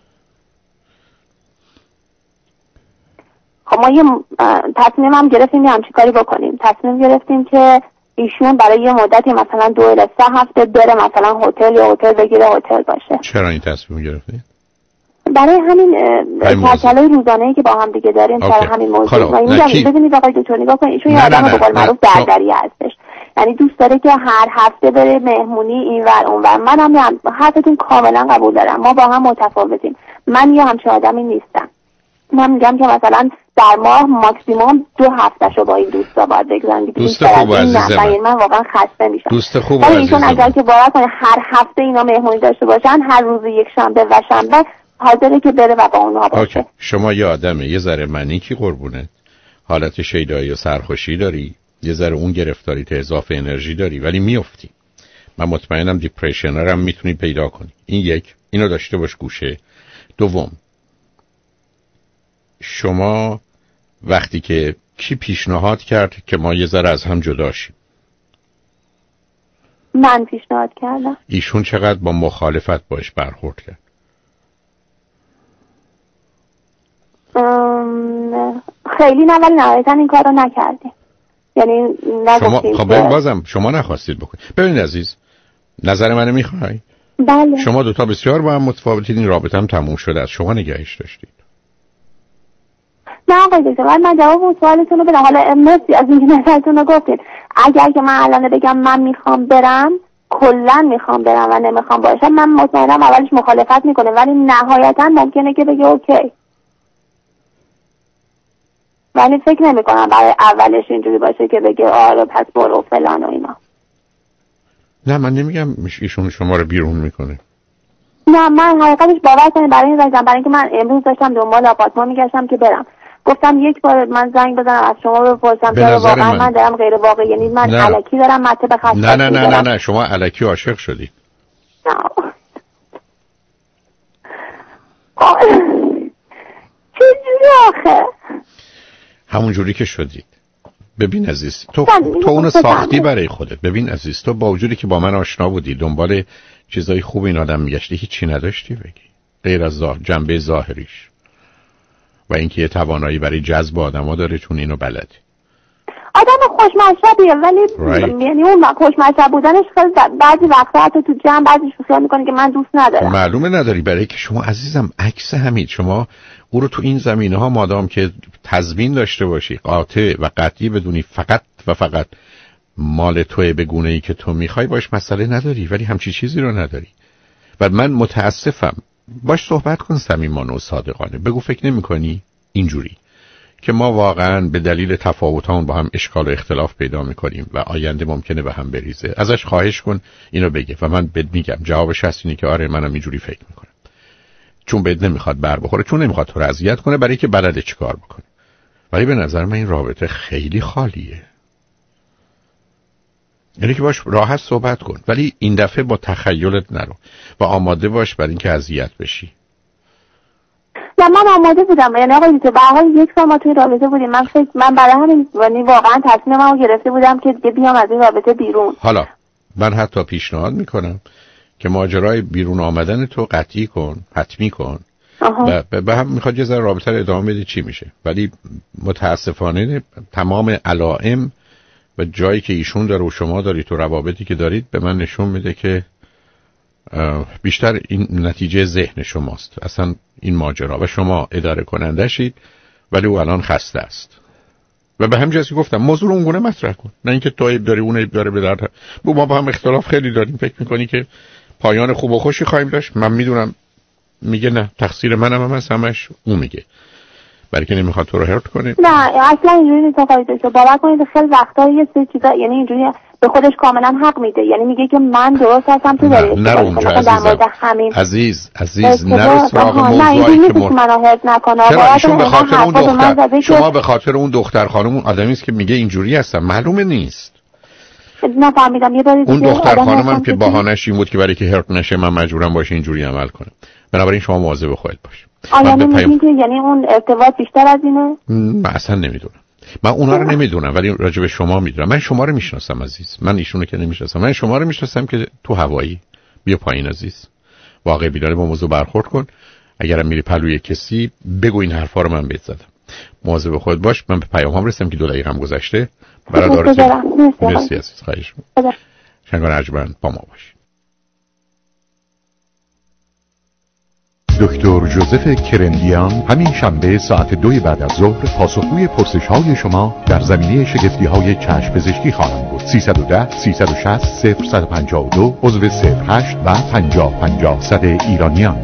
خب ما یه تصمیم هم گرفتیم همچین کاری بکنیم. تصمیم گرفتیم که ایشون برای یه مدتی مثلا 2 الی 3 هفته بره مثلا هتل یا هتل بگیره هتل باشه. چرا این تصمیم گرفتید؟ برای همین کلکلای روزانه‌ای که با هم دیگه داریم، برای همین موضوع. و اینجا ببینید آقای دکتر نگاه کنید، ایشون یه آدم به قول معروف دردری هستش. یعنی دوست داره که هر هفته بره مهمونی اینور اونور. منم حرفتون کاملا قبول دارم، ما با هم متفاوتیم. من یه همچین آدمی نیستم. من میگم که مثلا در ماه ماکسیموم 2 هفتهشو با این دوستا باید بگذارم. دوست خوب عزیزم، من واقعا خسته میشم. دوست خوب عزیزم، ایشون اگر که باور کنه هر هفته اینا مهمونی داشته باشن، هر روز یک شنبه و شنبه حاضره که بره و با اونها باشه. اوکی. شما یه آدمه یه ذره منیکی قربونه، حالت شیدایی و سرخوشی داری، یه ذره اون گرفتاریت اضافه انرژی داری، ولی میافتی. من مطمئنم دیپرشنر هم میتونی پیدا کنی. این یک، اینو داشته باش گوشه. دوم، شما وقتی که کی پیشنهاد کرد که ما یه ذره از هم جدا شیم؟ من پیشنهاد کردم. ایشون چقدر با مخالفت باش برخورد کرد؟ خیلی نه، ولی نهایتا این کار رو نکردیم. یعنی نگفتیم خب بازم شما نخواستید بکنید. ببینید عزیز، نظر منو میخوای؟ بله. شما دوتا بسیار با هم متفاوتید، این رابطه هم تموم شده است، شما نگهش داشتید. نه آقای دکتر، من جواب اون سوالتون رو بدم. حالا مرسی از اینکه نظرتون رو گفتید. اگر که من الان بگم من میخوام برم، کلا میخوام برم و نمیخوام باشم، من مطمئنم اولش مخالفت میکنه، ولی نهایتا ممکنه که بگه اوکی. ولی فکر نمیکنم برای اولش اینجوری باشه که بگه آره پس برو فلان و اینا. نه من نمیگم ایشون شما رو بیرون میکنه. نه من حقیقتش باور کنید برای این زنگ، برای اینکه من امروز داشتم دنبال آپارتمان میگشتم که برم، گفتم یک بار من زنگ بزنم از شما بپرسم که واقعا من دارم غیر واقعی، یعنی من الکی دارم مته به خط. نه شما الکی عاشق شدید. نه چجوری آخه؟ همون جوری که شدید. ببین عزیز، تو اونو ساختی برای خودت. ببین عزیز، تو با وجودی که با من آشنا بودی، دنبال چیزای خوب این آدم میگشتی، هیچی نداشتی بگی غیر از جنبه ظاهریش و اینکه یه توانایی برای جذب آدم‌ها داره، چون اینو بلده. آدم خوشمزه‌ایه ولی یعنی اون خوشمزه بودنش خیلی بعضی وقتا حتی تو جمع بعضیش خیال می‌کنه که من دوست ندارم. معلومه نداری، برای که شما عزیزم عکس همین، شما او رو تو این زمینه‌ها مادام که تضمین داشته باشی، قاطع و قطعی بدونی فقط و فقط مال توئه به گونه‌ای که تو می‌خوای، باش مسئله نداری، ولی همچی چیزی رو نداری. و من متاسفم. باش صحبت کن صمیمانه و صادقانه، بگو فکر نمی‌کنی اینجوری که ما واقعاً به دلیل تفاوت‌هامون با هم اشکال و اختلاف پیدا می‌کنیم و آینده ممکنه به هم بریزه. ازش خواهش کن اینو بگه و من بهت میگم جوابش هست اینه که آره منم اینجوری فکر می‌کنم. چون بهت نمیخواد بر بخوره، چون نمیخواد تو رو اذیت کنه، برای که بلده چیکار بکنه. ولی به نظر من این رابطه خیلی خالیه. یعنی که باش راحت صحبت کن، ولی این دفعه با تخیلت نرو و آماده باش برای اینکه اذیت بشی. نه من آماده بودم، یعنی آقای تو به هر حال یک سال ما توی رابطه بودیم، من برای همین یعنی واقعا تصمیممو گرفته بودم که دیگه بیام از این رابطه بیرون. حالا من حتی پیشنهاد میکنم که ماجرای بیرون آمدن تو قطعی کن، حتمی کن. و به هم میخواد یه ذره رابطه رو ادامه بدی چی میشه، ولی متاسفانه تمام علائم و جایی که ایشون داره و شما دارید تو روابطی که دارید به من نشون میده که بیشتر این نتیجه ذهن شماست اصلا این ماجرا، و شما اداره کننده شید ولی او الان خسته است. و به همین جهت گفتم موضوع رو اونگونه مطرح کن، نه اینکه تو عیب داری اون عیب داره. به درد ما با هم اختلاف خیلی داریم، فکر میکنی که پایان خوب و خوشی خواهیم داشت. من میدونم میگه نه تقصیر منم هم هست، همش اون میگه، برای که نمیخواد تو رو هرت کنه. نه اصلا اینجوری نیست آقای دکتر، باور کنید خیلی وقتا یه سری چیزا یعنی اینجوری به خودش کاملا حق میده، یعنی میگه که من درست هستم تو داری نرو اونجا عزیز نرو سراغ موضوعی که منو هرت نکنه. چون به خاطر اون دختر شما به خاطر اون دختر خانم اون آدمی است که میگه اینجوری هستم، معلومه نیست. نفهمیدم یه باری اون دختر خانمم که بهانه‌اش این بود که برای که هرت نشه من مجبورم باشه اینجوری عمل کنم. بنابراین شما مواظب خودت باش. آیا نمی‌دونی که یعنی اون ارتباط بیشتر از اینه؟ من اصلا نمیدونم، من اونا رو نمیدونم، ولی راجع به شما میدونم. من شما رو میشناسم عزیز، من ایشونو که نمیشناسم، من شما رو میشناسم که تو هوایی. بیا پایین عزیز، واقعا بیداره با موضوع برخورد کن. اگرم میری پلوی کسی بگو این حرفا رو من بهت زدم. مواظب خودت باش. من به پیامام رسیدم که 2 دقیقه هم گذشته. برادر مرسی عزیز، خواهش می‌کنم. شنگان ارجمند با ما باش. دکتر جوزف کرندیان همین شنبه ساعت 2 بعد از ظهر پاسخگوی پرسش‌های شما در زمینه شگفتی‌های چشم پزشکی خواهند بود. 310 360 0152 عضو 08 و 50 ایرانیان.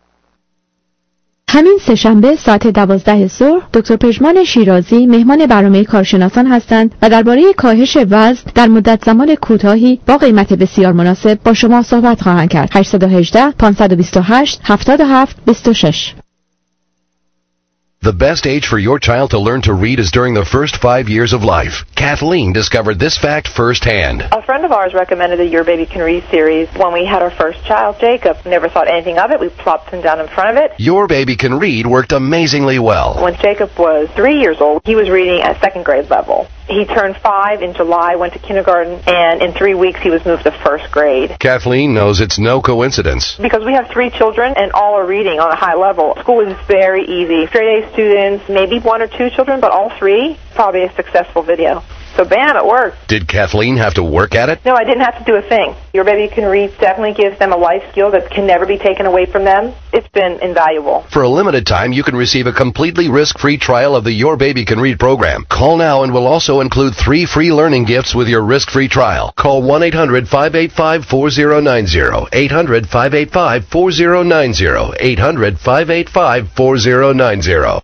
همین سه‌شنبه ساعت 12 ظهر دکتر پژمان شیرازی مهمان برنامه کارشناسان هستند و درباره کاهش وزن در مدت زمان کوتاهی با قیمت بسیار مناسب با شما صحبت خواهند کرد. 818 528 77 26. The best age for your child to learn to read is during the first 5 years of life. Kathleen discovered this fact firsthand. A friend of ours recommended the Your Baby Can Read series. When we had our first child, Jacob, never thought anything of it. We plopped him down in front of it. Your Baby Can Read worked amazingly well. When Jacob was 3 years old, he was reading at 2nd grade level. He turned 5 in July, went to kindergarten, and in 3 weeks he was moved to 1st grade. Kathleen knows it's no coincidence. Because we have 3 children and all are reading on a high level. School is very easy. Straight A students, maybe 1 or 2 children, but all 3, probably a successful video. So bam, it worked. Did Kathleen have to work at it? No, I didn't have to do a thing. Your Baby Can Read definitely gives them a life skill that can never be taken away from them. It's been invaluable. For a limited time, you can receive a completely risk-free trial of the Your Baby Can Read program. Call now and we'll also include 3 free learning gifts with your risk-free trial. Call 1-800-585-4090. 800-585-4090. 800-585-4090.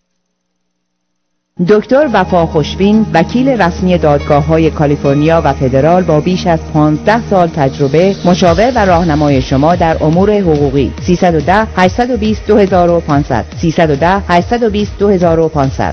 دکتر وفا خوشبین، وکیل رسمی دادگاه‌های کالیفرنیا و فدرال با بیش از 15 سال تجربه، مشاور و راهنمای شما در امور حقوقی. 310 820 2500 310 820 2500.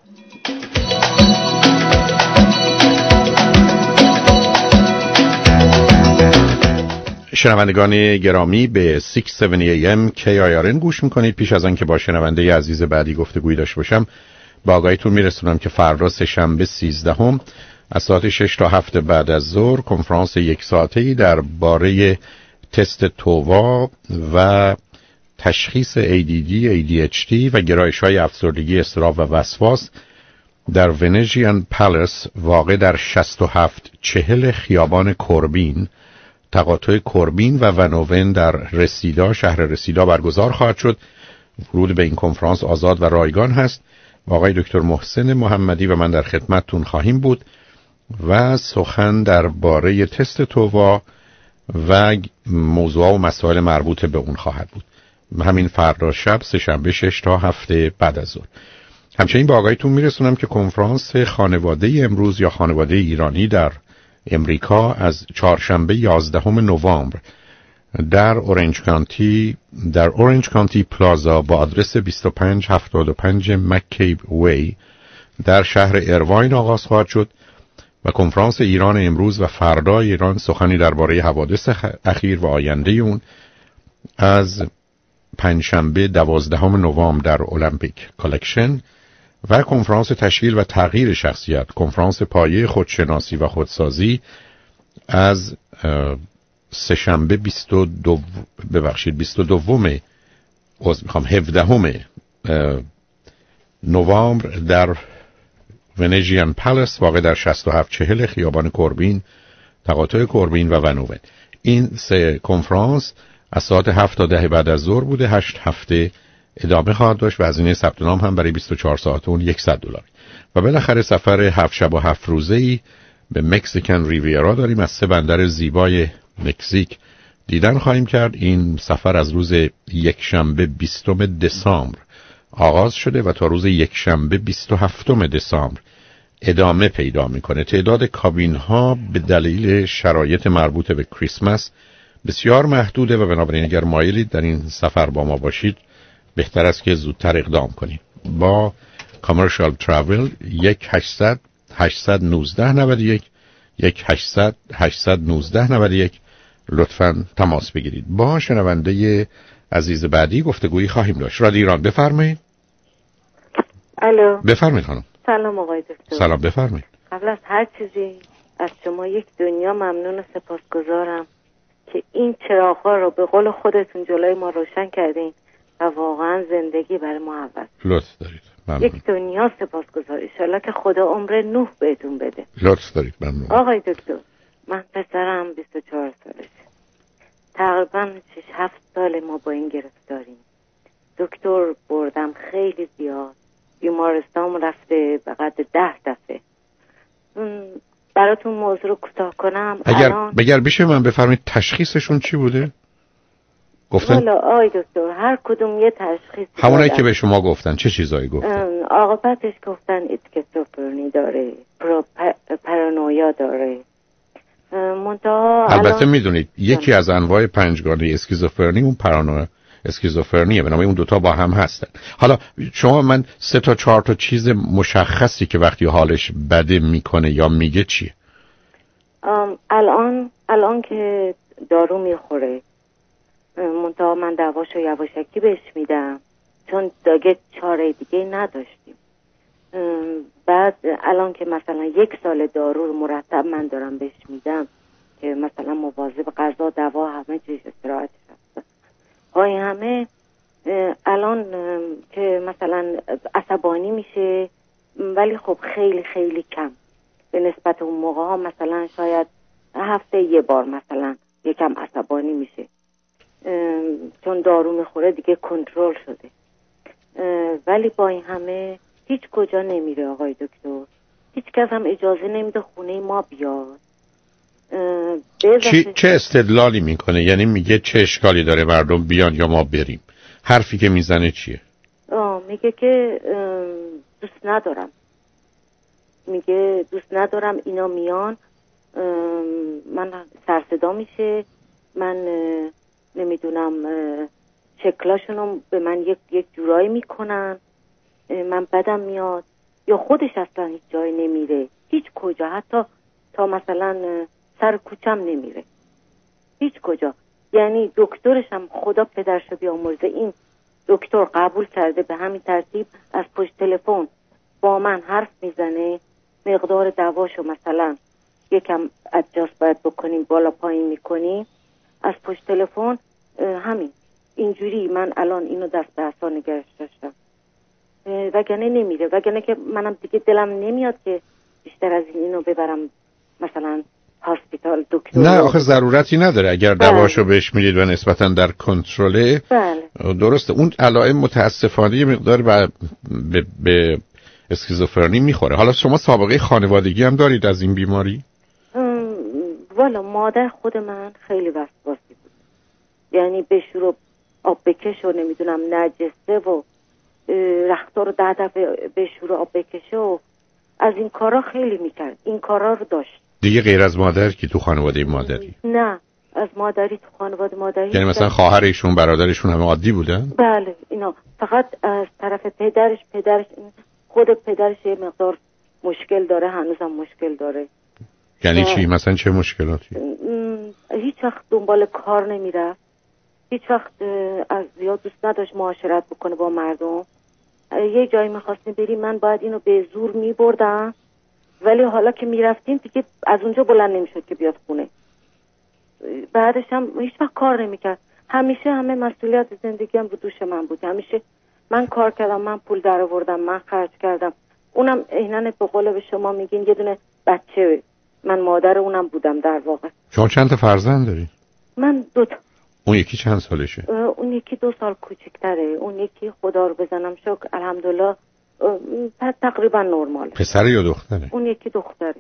شنوندگان گرامی به 670 AM KIRN گوش میکنید. پیش از آن که با شنونده عزیز بعدی گفتگویی داشته باشم، با آگاهیتون میرسونم که فردا سه‌شنبه 13 از ساعت 6 تا 7 بعد از ظهر کنفرانس 1 ساعته‌ای درباره تست تووا و تشخیص ADD، ADHD و گرایش‌های افسردگی، اضطراب و وسواس در ونژین پالاس واقع در 6740 خیابان کوربین، تقاطع کوربین و ونوون در رسیدا، شهر رسیدا برگزار خواهد شد. ورود به این کنفرانس آزاد و رایگان هست. آقای دکتر محسن محمدی و من در خدمتتون خواهیم بود و سخن درباره تست تووا و موضوع و مسائل مربوط به اون خواهد بود. همین فردا شب سه‌شنبه 6 تا 7 بعد از ظهر. همچنین با آگاهیتون میرسونم که کنفرانس خانواده امروز یا خانواده ایرانی در امریکا از چهارشنبه 11 نوامبر در اورنج کانتی پلازا با آدرس 2575 مک‌کیب وی در شهر ایرواین آغاز خواهد شد و کنفرانس ایران امروز و فردا ایران سخنی درباره حوادث اخیر و آینده اون از پنجشنبه 12 نوامبر در المپیک کالکشن و کنفرانس تشکیل و تغییر شخصیت، کنفرانس پایه خودشناسی و خودسازی از سه‌شنبه 17 نوامبر در ونژین پالاس واقع در 6740 خیابان کوربین، تقاطع کوربین و ونوون. این 3 کنفرانس از ساعت 7 تا 10 بعد از ظهر بوده. 8 هفته ادامه خواهد داشت و هزینه ثبت نام هم برای 24 ساعت اون $100 و بالاخره سفر 7 شب و 7 روزه‌ای به مکزیکن ریویرا داریم. از 3 بندر زیبای مکزیک دیدن خواهیم کرد. این سفر از روز یکشنبه 20 دسامبر آغاز شده و تا روز یکشنبه 27 دسامبر ادامه پیدا میکنه. تعداد کابین ها به دلیل شرایط مربوط به کریسمس بسیار محدوده و بنابراین اگر مایلید در این سفر با ما باشید بهتر است که زودتر اقدام کنید. با کامرشال تراول 1-800-819-91 1-800-819-91 لطفاً تماس بگیرید. با شنونده عزیز بعدی گفتگویی خواهیم داشت. رادیو ایران بفرمایید. الو. بفرمایید خانم. سلام آقای دکتر. سلام بفرمایید. قبل از هر چیزی از شما یک دنیا ممنون و سپاسگزارم که این چراغ‌ها رو به قول خودتون جلوی ما روشن کردین و واقعا زندگی برای ما عوض. لطف دارید. ممنون. یک دنیا سپاسگزار. ان شاءالله که خدا عمر نوح بهتون بده. لطف دارید. ممنون. آقای دکتر من پسرم 24 سالشه. تقریبا 6-7 سال ما با این گرفتاریم. دکتر بردم خیلی زیاد. بیمارستان رفته به قدر 10 دفعه. براتون موضوع رو کوتاه کنم. اگر بشه من بفرمایید تشخیصشون چی بوده؟ گفتن والا آقای دکتر هر کدوم یه تشخیص همونایی که به شما گفتن چه چیزایی گفتن؟ عاقبتش گفتن اسکیزوفرنی داره، پارانویا داره. البته میدونید یکی از انواع پنجگانه اسکیزوفرنی اون پارانویا اسکیزوفرنیه، بنابراین اون دوتا با هم هستن. حالا شما من 3 تا 4 تا چیز مشخصی که وقتی حالش بده میکنه یا میگه چیه؟ الان که دارو میخوره منتها من دواشو یواشکی بهش میدم چون دیگه چاره دیگه نداشتیم. بعد الان که مثلا 1 سال دارو رو مرتب من دارم بهش میدم که مثلا مواظب غذا، دوا، همه چیز استراحتش هست. های همه الان که مثلا عصبانی میشه ولی خب خیلی خیلی کم. به نسبت اون موقع ها مثلا شاید هفته یه بار مثلا یکم عصبانی میشه، چون دارو میخوره دیگه کنترل شده. ولی با این همه هیچ کجا نمیره آقای دکتر، هیچ کس هم اجازه نمیده خونه ما بیاد. چه استدلالی میکنه؟ یعنی میگه چه اشکالی داره مردم بیان یا ما بریم؟ حرفی که میزنه چیه؟ میگه که دوست ندارم، میگه دوست ندارم اینا میان، من سرصدا میشه، من نمیدونم شکلاشونو به من یک جورایی میکنن، من بدم میاد، یا خودش اصلا هیچ جای نمیره، هیچ کجا، حتی تا مثلا سر کوچم نمیره، هیچ کجا. یعنی دکترش هم خدا پدرشو بیامرزه، این دکتر قبول کرده به همین ترتیب از پشت تلفن با من حرف میزنه، مقدار دواشو مثلا یکم ادجاست باید بکنیم، بالا پایین میکنیم از پشت تلفن، همین اینجوری. من الان اینو دست به عصا نگرش داشتم، وگرنه نمیره، وگرنه که منم دیگه دلم نمیاد که بیشتر از اینو ببرم مثلا هاسپیتال دکتر. نه آخه ضرورتی نداره، اگر دواشو بهش میدید و نسبتا در کنترله. بله. درسته، اون علائم متاسفانه یه مقدار به اسکیزوفرنی میخوره. حالا شما سابقه خانوادگی هم دارید از این بیماری؟ والا مادر خود من خیلی وسواسی بود، یعنی بشور و آب بکش و نمیدونم نجسته و رختار رو 10 دفعه بشور و آب بکشه و از این کارا خیلی میکرد، این کارا رو داشت. دیگه غیر از مادر که تو خانواده مادری؟ نه از مادری، تو خانواده مادری. یعنی مثلا خواهرشون برادرشون همه عادی بودن؟ بله اینا فقط از طرف پدرش خود پدرش یه مقدار مشکل داره، هنوزم مشکل داره. یعنی چی؟ مثلا چه مشکلاتی؟ هیچ وقت دنبال کار نمیرفت، هیچ وقت از زیاد دوست نداشت معاشرت بکنه با مردم. یه جایی میخواستیم بریم من باید اینو به زور میبردم، ولی حالا که میرفتیم دیگه از اونجا بلند نمیشد که بیاد خونه. بعدش هم هیچ وقت کار نمیکرد، همیشه همه مسئولیت زندگی هم رو دوش من بود، همیشه من کار کردم، من پول در آوردم، من خرج کردم. اونم اینن به قول به شما میگین یه دونه بچه، من مادر اونم بودم در واقع. شما چند تا فرزند داری؟ من 2 تا. اون یکی چند سالشه؟ اون یکی 2 سال کوچکتره، اون یکی خدا رو بزنم شکر الحمدلله تقریبا نرمال. پسر یا دختره؟ اون یکی دختره.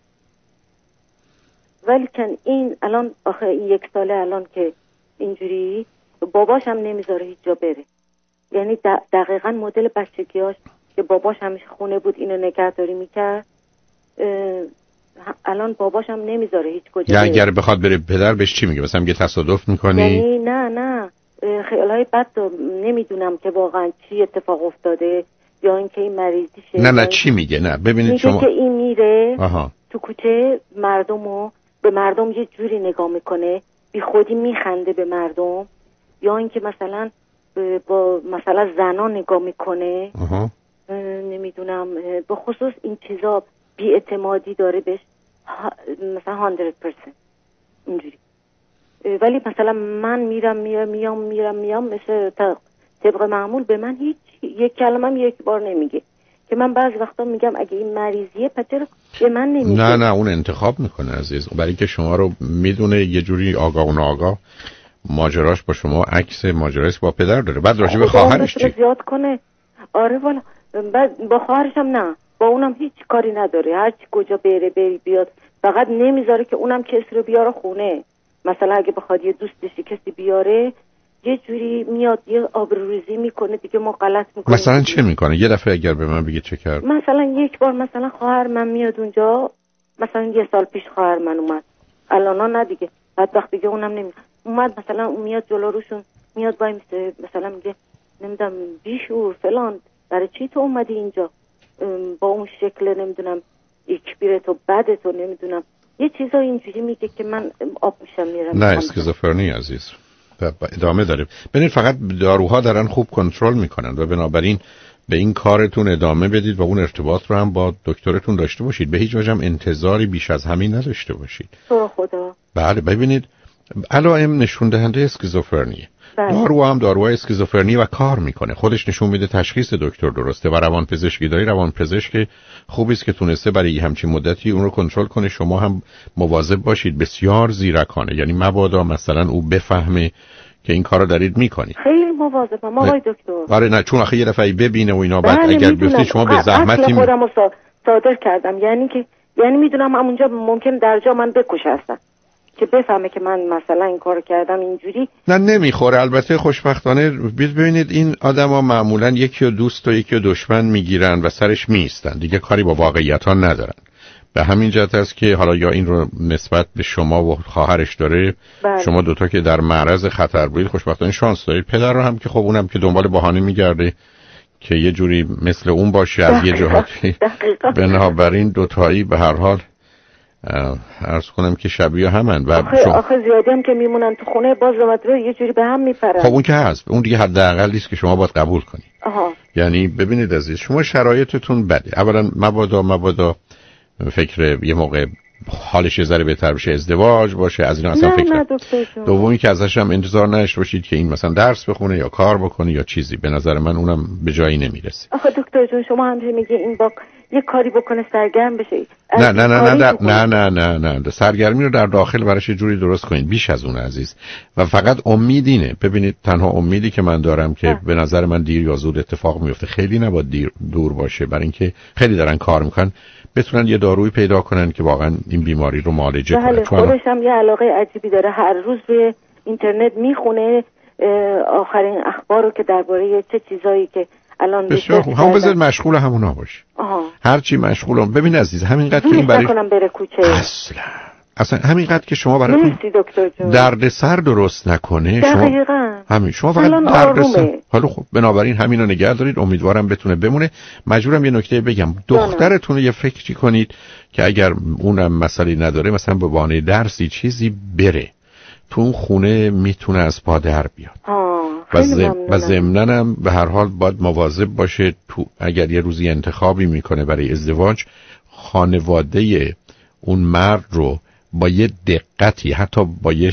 ولی که این الان آخه این 1 ساله الان که اینجوری باباش هم نمیذاره هیچ جا بره، یعنی دقیقاً مدل بچگیاش که باباش همیشه خونه بود اینو نگهداری میکرد، الان باباش هم نمیذاره هیچ کجا بره. اگر بخواد بره پدر بهش چی میگه؟ مثلا میگه تصادف میکنی؟ یعنی نه خیالای بد نمیدونم که واقعا چی اتفاق افتاده یا اینکه این مریضیشه. نه چی میگه؟ نه ببینید میگه شما که این میره تو کوچه به مردم یه جوری نگاه میکنه، بی خودی میخنده به مردم، یا اینکه مثلا با مثلا زنا نگاه میکنه، نمیدونم به خصوص این چیزا بی اعتمادی داره بهش، مثلا 100% اینجوری. ولی مثلا من میام مثل طبق معمول به من هیچ یک کلمه هم یک بار نمیگه، که من بعضی وقتا میگم اگه این مریضیه پچر به من نمیگه. نه اون انتخاب میکنه عزیز، برای که شما رو میدونه یه جوری آگاه و ناآگاه ماجراش با شما عکس ماجراش با پدر داره. بعد راجع به خواهرش چی؟ زیاد کنه. آره والا بعد با خواهرش هم نه، با اونم هیچ کاری نداره، هر چی کجا بره بیاد، فقط نمیذاره که اونم کسی رو بیاره خونه. مثلا اگه بخواد یه دوستشی کسی بیاره یه جوری میاد یه آبروریزی میکنه دیگه، ما غلط میکنیم. مثلا چه میکنه؟ یه دفعه اگر به من بگه چه کرد. مثلا یک بار مثلا خواهر من میاد اونجا، مثلا 1 سال پیش خواهر من اومد، الانا نه دیگه، بعد وقت دیگه اونم نمیاد، اومد مثلا اون میاد جلو روشون، میاد وای میسته مثلا میگه نمیدونم بیشور فلان، برای چی تو اومدی اینجا با اون شکل نمیدونم اکبیرت و بدت و نمیدونم یه چیزا اینجوری میگه که من آب میشم میرم. نه اسکیزوفرنی عزیز ادامه داره. ببینید فقط داروها دارن خوب کنترل میکنن و بنابراین به این کارتون ادامه بدید و اون ارتباط رو هم با دکترتون داشته باشید، به هیچ وجه هم انتظاری بیش از همین نداشته باشید. تو خدا. بله ببینید علائم نشون دهنده اسکیزوفرنیه. داروهای اسکیزوفرنی و کار میکنه، خودش نشون میده تشخیص دکتر درسته و روانپزشکی داری. روانپزشک خوبی است که تونسته برای همچین مدتی اون رو کنترل کنه. شما هم مواظب باشید، بسیار زیرکانه، یعنی مبادا مثلا او بفهمه که این کارو دارید میکنی. خیلی مواظبم آقای دکتر. آره نه، چون آخه یه دفعه ببینه و اینا، بعد اگر گفتی شما به زحمتی خودم رو صادر کردم، یعنی میدونم همونجا ممکن در جا من بکشه هستم که بفهمه که من مثلا این کارو کردم اینجوری. نه نمیخوره. البته خوشبختانه ببینید این آدما معمولا یکی رو دوست و یکی رو دشمن میگیرن و سرش میایستن، دیگه کاری با واقعیت ها ندارن. به همین جهت است که حالا یا این رو نسبت به شما و خواهرش داره، شما دوتا که در معرض خطر بودید خوشبختانه شانس دارید. پدر رو هم که خب اونم که دنبال بهانه میگرده که یه جوری مثل اون باشه از یه جهاتی. بنابراین دوتایی به هر حال عرض کنم که شبیه همن و آخه زیادی هم که میمونن تو خونه باز رو یه جوری به هم میپرن. خب اون که هست، اون دیگه حداقل نیست که شما باید قبول کنی. یعنی ببینید عزیز، شما شرایطتون بده. اولا مبادا فکر یه موقع حالش یه ذره بهتر بشه ازدواج باشه، از اینا اصلا فکر دومی که ازش هم انتظار نداشته باشید که این مثلا درس بخونه یا کار بکنه یا چیزی. به نظر من اونم به جایی نمیرسه. آخه دکتر جون شما همیشه میگی این با یه کاری بکنه سرگرم بشه. نه سرگرمی رو در داخل براش یه جوری درست کنید بیش از اون عزیز. و فقط امید اینه. ببینید تنها امیدی که من دارم که به نظر من دیر یا زود اتفاق میفته، خیلی نباید دور باشه، برای اینکه خیلی دارن کار میکنن بتونن یه دارویی پیدا کنن که واقعا این بیماری رو معالجه کنه. بله خودش هم یه علاقه عجیبی داره، هر روز روی اینترنت میخونه آخرین اخبار رو که درباره چه چیزایی که الان بسیار خوب. هم بذار مشغول همونا باش. هر چی مشغولم. ببین عزیز همینقدر که این برای بره کوچه اصلا همینقدر که شما برای دردسر درست نکنه شما فقط دردسر. حالا خب بنابراین همین رو نگه دارید، امیدوارم بتونه بمونه. مجبورم یه نکته بگم، دخترتون رو یه فکری کنید که اگر اونم مسئله نداره مثلا به بهانه درسی چیزی بره تو اون خونه، میتونه از پا در بیاد. و ضمناً هم به هر حال باید مواظب باشه تو اگر یه روزی انتخابی میکنه برای ازدواج، خانواده اون مرد رو با یه دقتی، حتی با یه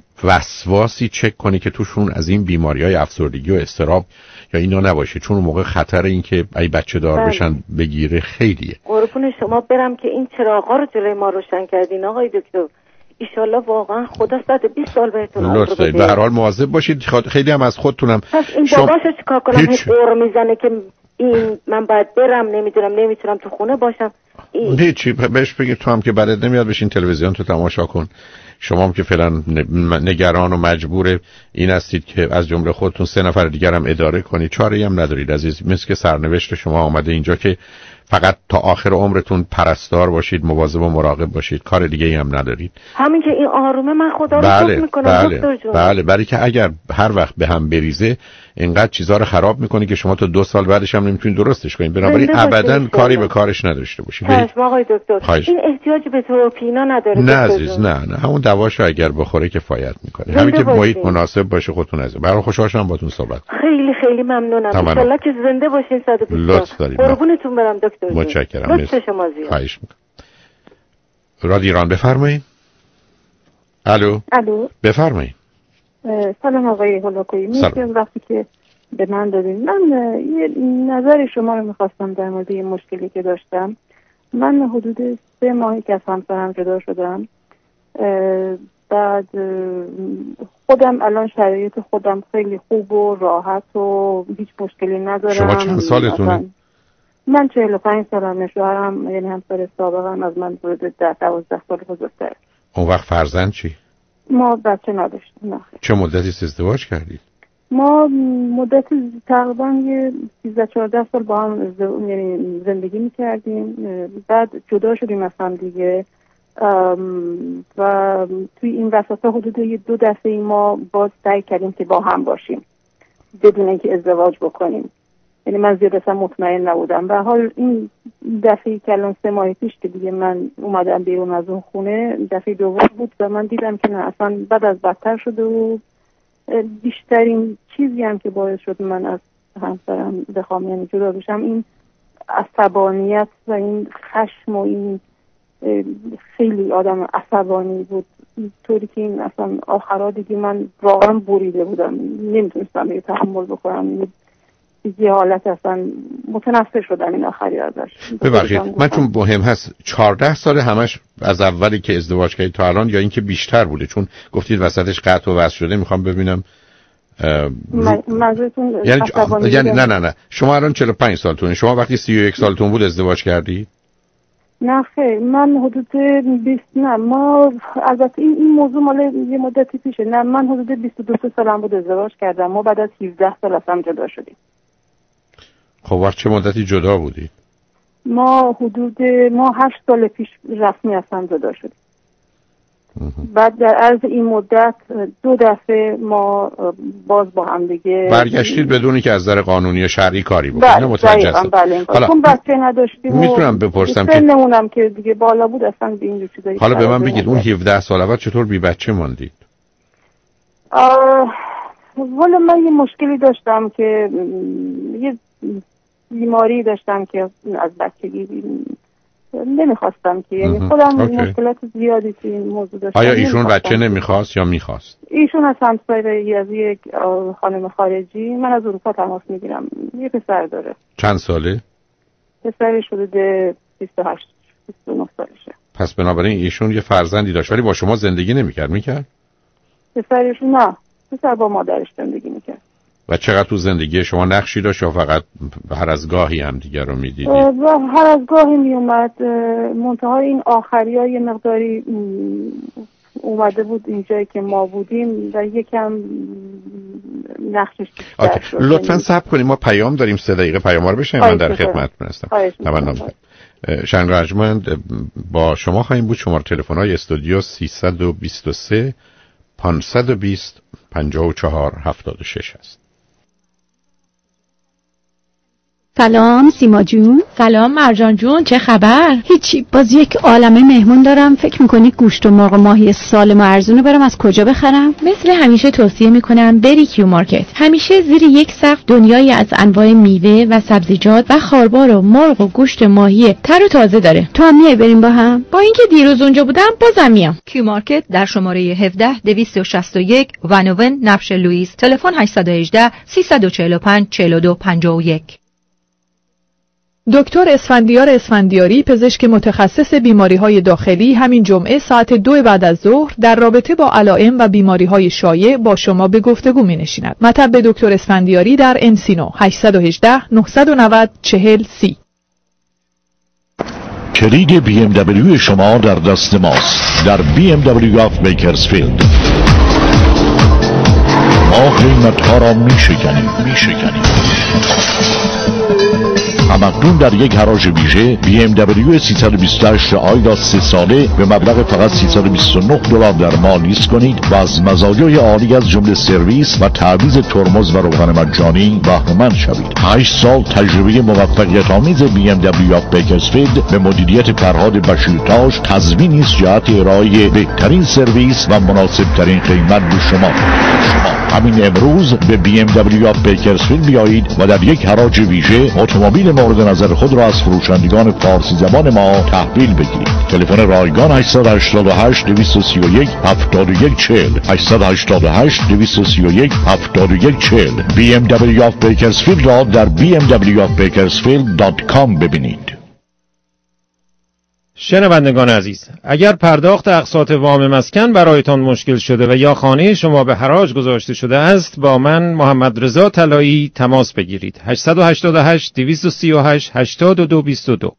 وسواسی چک کنی که توشون از این بیماری‌های افسردگی و اضطراب یا اینا نباشه، چون اون موقع خطر این که ای بچه دار بشن بگیره خیلیه. قربون شما برم که این چراغا رو جلوی ما روشن کردین آقای دکتر. ایشالله واقعا خدا 120 سال بهتون عمر بده. به هر حال مواظب باشید. خیلی هم از خودتونم. پس این باباشو چیکار کنم؟ هی میزنه که این من باید برم، نمیتونم تو خونه باشم. هیچی بهش بگید تو هم که بعدت نمیاد بشین تلویزیون تو تماشا کن. شما هم که فعلا نگران و مجبور این هستید که از جمله خودتون 3 نفر دیگر هم اداره کنید، چاره‌ای هم ندارید عزیز. مثل که سرنوشت شما آمده اینجا که فقط تا آخر عمرتون پرستار باشید، مواظب و مراقب باشید، کار دیگه ای هم ندارید. همین که این آرومه من خدا رو شکر میکنم دکتر جون. بله برای که اگر هر وقت به هم بریزه اینقدر چیزا رو خراب میکنی که شما تا 2 سال بعدش هم نمیتونید درستش کنید. بنابراین ابداً کاری به کارش نداشته باشید. چشم آقای دکتر. این احتیاج به تراپینا نداره. نه عزیز نه همون دواشو اگر بخوره کفایت میکنه. همین که محیط مناسب باشه خودتون عزیز. برای خوشحال شدم باهاتون صحبت. خیلی ممنونم. ان شاءالله که زنده باشین 120 سال. قربونتون برم دکتر. متشکرم. لطف شما زیاد. خواهش میکنم. رادیو ایران بفرمایید. الو بفرمایید. سلام آقای هولاکویی. میگم وقتی که به من دادین، من یه نظر شما رو میخواستم در مورد یه مشکلی که داشتم. من حدود 3 ماهی که از همسرم جدا شدم. بعد خودم الان شرایط خودم خیلی خوب و راحت و هیچ مشکلی ندارم. شما چند سالتونه؟ من 45 سالمه. شوهرم یعنی همسر سابقم از من حدود 12 سال بزرگتره. اون وقت فرزند چی؟ ما بچه نداشتیم. نه. چه مدتی ازدواج کردید؟ ما مدت تقریبا 13-14 سال با هم یعنی زندگی میکردیم. بعد جدا شدیم از هم دیگه و توی این وسط حدود 2 دفعه ما باز سعی کردیم که با هم باشیم بدون اینکه ازدواج بکنیم. یعنی من زیاد اصلا مطمئن نبودم و حال این دفعه که الان 3 ماه پیش که دیگه من اومدم بیرون از اون خونه، دفعه دوم بود و من دیدم که نه اصلا بعد از بدتر شده و بیشترین چیزی هم که باعث شد من از همسرم بخوام یعنی جدا بشم این عصبانیت و این خشم و این خیلی آدم عصبانی بود، طوری که این اصلا آخرها دیگه من واقعا بریده بودم، نمیتونستم دیگه تحمل بکنم. یه حالت اصلا متنفر شدم این آخری ازش. ببخشید من چون مهم هست 14 سال همش از اولی که ازدواج کردید تا الان یا اینکه بیشتر بوده؟ چون گفتید وسطش قطع و وصل شده، میخوام ببینم منظورتون یعنی نه شما الان 45 سالتونه، شما وقتی 31 سالتون بود ازدواج کردید؟ نه خیر، من حدود 20 نه ما البته این موضوع مال یه مدتی پیشه. نه من حدود 22 سالم بود ازدواج کردم. ما بعد از 17 سال از هم جدا شدیم. خب وقت چه مدتی جدا بودید؟ ما 8 سال پیش رسمی از هم جدا شدیم. بعد در عرض این مدت 2 دفعه ما باز با هم دیگه برگشتید بدونی که از نظر قانونی و شرعی کاری بکنید. متوجه هستم. حالا چون بچه نداشتیم میتونم بپرسم که سنمونم که دیگه بالا بود اصلا به این چیزایی. حالا به من بگید اون 17 سال اول چطور بی بچه ماندید؟ والا من یه مشکلی داشتم که یه بیماری داشتم که از بچگی نمیخواستم که یعنی خودم مشکلات زیادی تو این موضوع داشتم. آیا ایشون بچه نمیخواست یا میخواست؟ ایشون از همسایه از یک خانم خارجی، من از اروپا تماس میگیرم، یه پسر داره. چند ساله؟ پسرش حدود 28 29 سالشه. پس بنابراین ایشون یه فرزندی داشت ولی با شما زندگی نمیکرد؟ میکرد؟ پسرشون نه، پسر با مادرش زندگی میکرد. و چقدر تو زندگی شما نقشی داشت یا فقط هر از گاهی هم دیگر رو میدیدید؟ هر از گاهی میومد، منتها این آخری ها یه مقداری اومده بود اینجایی که ما بودیم و یکم نقشش بیشتر شد. لطفاً صبر کنیم، ما پیام داریم، 3 دقیقه پیام ها رو بشنیم، من در خدمتتون هستم. شنگ رجمند با شما خواهیم بود. شماره تلفن های استودیو 323 520 54 76 هست. سلام سیما جون. سلام مرجان جون، چه خبر؟ هیچی، باز یک عالمه مهمون دارم. فکر میکنی گوشت و مرغ ماهی سالم و ارزونو برم از کجا بخرم؟ مثل همیشه توصیه میکنم بری کیو مارکت. همیشه زیر یک سقف دنیایی از انواع میوه و سبزیجات و خاربار و مرغ و گوشت ماهی تر و تازه داره. تو هم میای بریم با هم؟ با اینکه دیروز اونجا بودم بازم میام. کیو مارکت در شماره 17 261 ونوون نفش لوئیس، تلفن 818 345 4251. دکتر اسفندیار اسفندیاری، پزشک متخصص بیماری‌های داخلی، همین جمعه ساعت 2 بعد از ظهر در رابطه با علائم و بیماری‌های شایع با شما به گفتگو می‌نشیند. مطب دکتر اسفندیاری در انسینو 818 990 4030. کلید BMW شما در دست ماست. در BMW of Bakersfield ما قیمت‌ها را می‌شکنیم. همکنون در یک گاراژ ویژه BMW 328 آیدا 3 ساله به مبلغ فقط $329 در ما لیز کنید و از مزایای عالی از جمله سرویس و تعویض ترمز و روغن مجانی بهره‌مند شوید. 8 سال تجربه موفقیت آمیز BMW of Bakersfield به مدیریت فرهاد بشیرتاج تضمینی است جهت ارائه بهترین سرویس و مناسبترین قیمت به شما. همین امروز به BMW of Bakersfield بیایید و در یک گاراژ ویژه اتومبیل مورد نظر خود را از فروشندگان فارسی زبان ما تحویل بگیرید. تلفن رایگان 888 231 7140 888 231 7140. BMW of Bakersfield را در bmwofbakersfield.com ببینید. شنوندگان عزیز، اگر پرداخت اقساط وام مسکن برایتان مشکل شده و یا خانه شما به حراج گذاشته شده است، با من محمد رضا طلایی تماس بگیرید. 888 238 8222.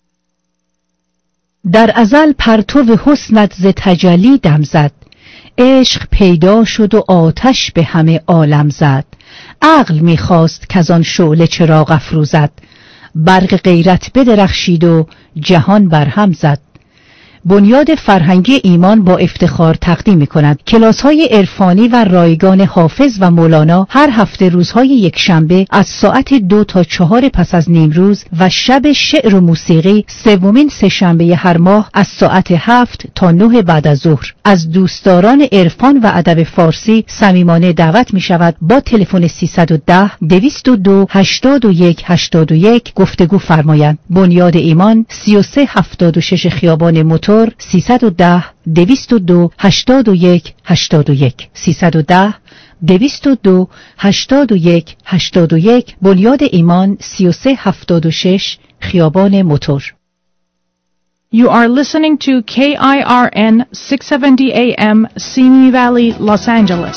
در ازل پرتو حسنت ز تجلی دم زد، عشق پیدا شد و آتش به همه عالم زد. عقل میخواست که از آن شعله چراغ افروزد، برق غیرت بدرخشید و جهان برهم زد. بنیاد فرهنگی ایمان با افتخار تقدیم می‌کند کلاس‌های عرفانی و رایگان حافظ و مولانا هر هفته روزهای یکشنبه از ساعت 2 تا 4 پس از نیمروز و شب شعر و موسیقی سومین سه‌شنبه هر ماه از ساعت 7 تا 9 بعد از ظهر. از دوستداران عرفان و ادب فارسی صمیمانه دعوت می‌شود با تلفن 310 202 81 81 گفتگو فرمایند. بنیاد ایمان 3376 خیابان موتور 310 202 81 81 310 202 81 81 بنیاد ایمان 3376 خیابان موتور. You are listening to KIRN 670 AM, Simi Valley, Los Angeles.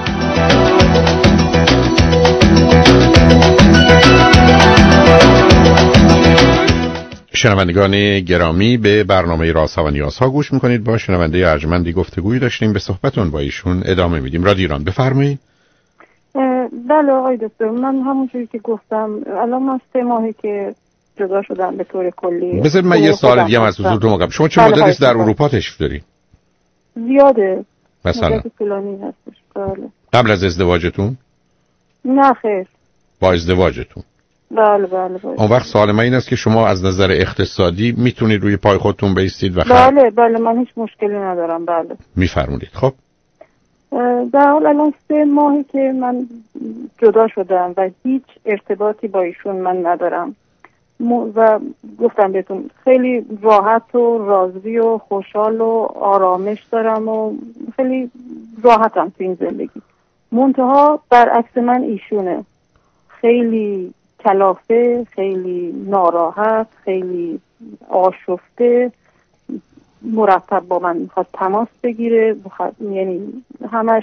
شنوندگان گرامی، به برنامه رازها و نیازها گوش میکنید. با شنونده ارجمندی گفتگویی داشتیم، به صحبتون با ایشون ادامه میدیم. رادیو ایران، بفرمایید. بله آقای دکتر، من همونجوری که گفتم الان من 3 ماهه که جدا شدم به طور کلی. بذار من یه سوال دیگه از حضورتون بگم. شما چه مدتی در اروپا تشریف دارید؟ زیاده. مثلا مدت طولانی هستش. بله. قبل از ازدواجتون؟ نه خیر. با ازدواجتون؟ بله. اون وقت سوال من این است که شما از نظر اقتصادی میتونید روی پای خودتون بایستید و بله من هیچ مشکلی ندارم. بله. میفرمایید. خب در حال الان 3 ماهی که من جدا شدم و هیچ ارتباطی با ایشون من ندارم و گفتم بهتون خیلی راحت و راضی و خوشحال و آرامش دارم و خیلی راحتم تو این زندگی. منتها برعکس من ایشونه، خیلی کلافه، خیلی ناراحت، خیلی آشفته، مرتب با من میخواد تماس بگیره، یعنی همش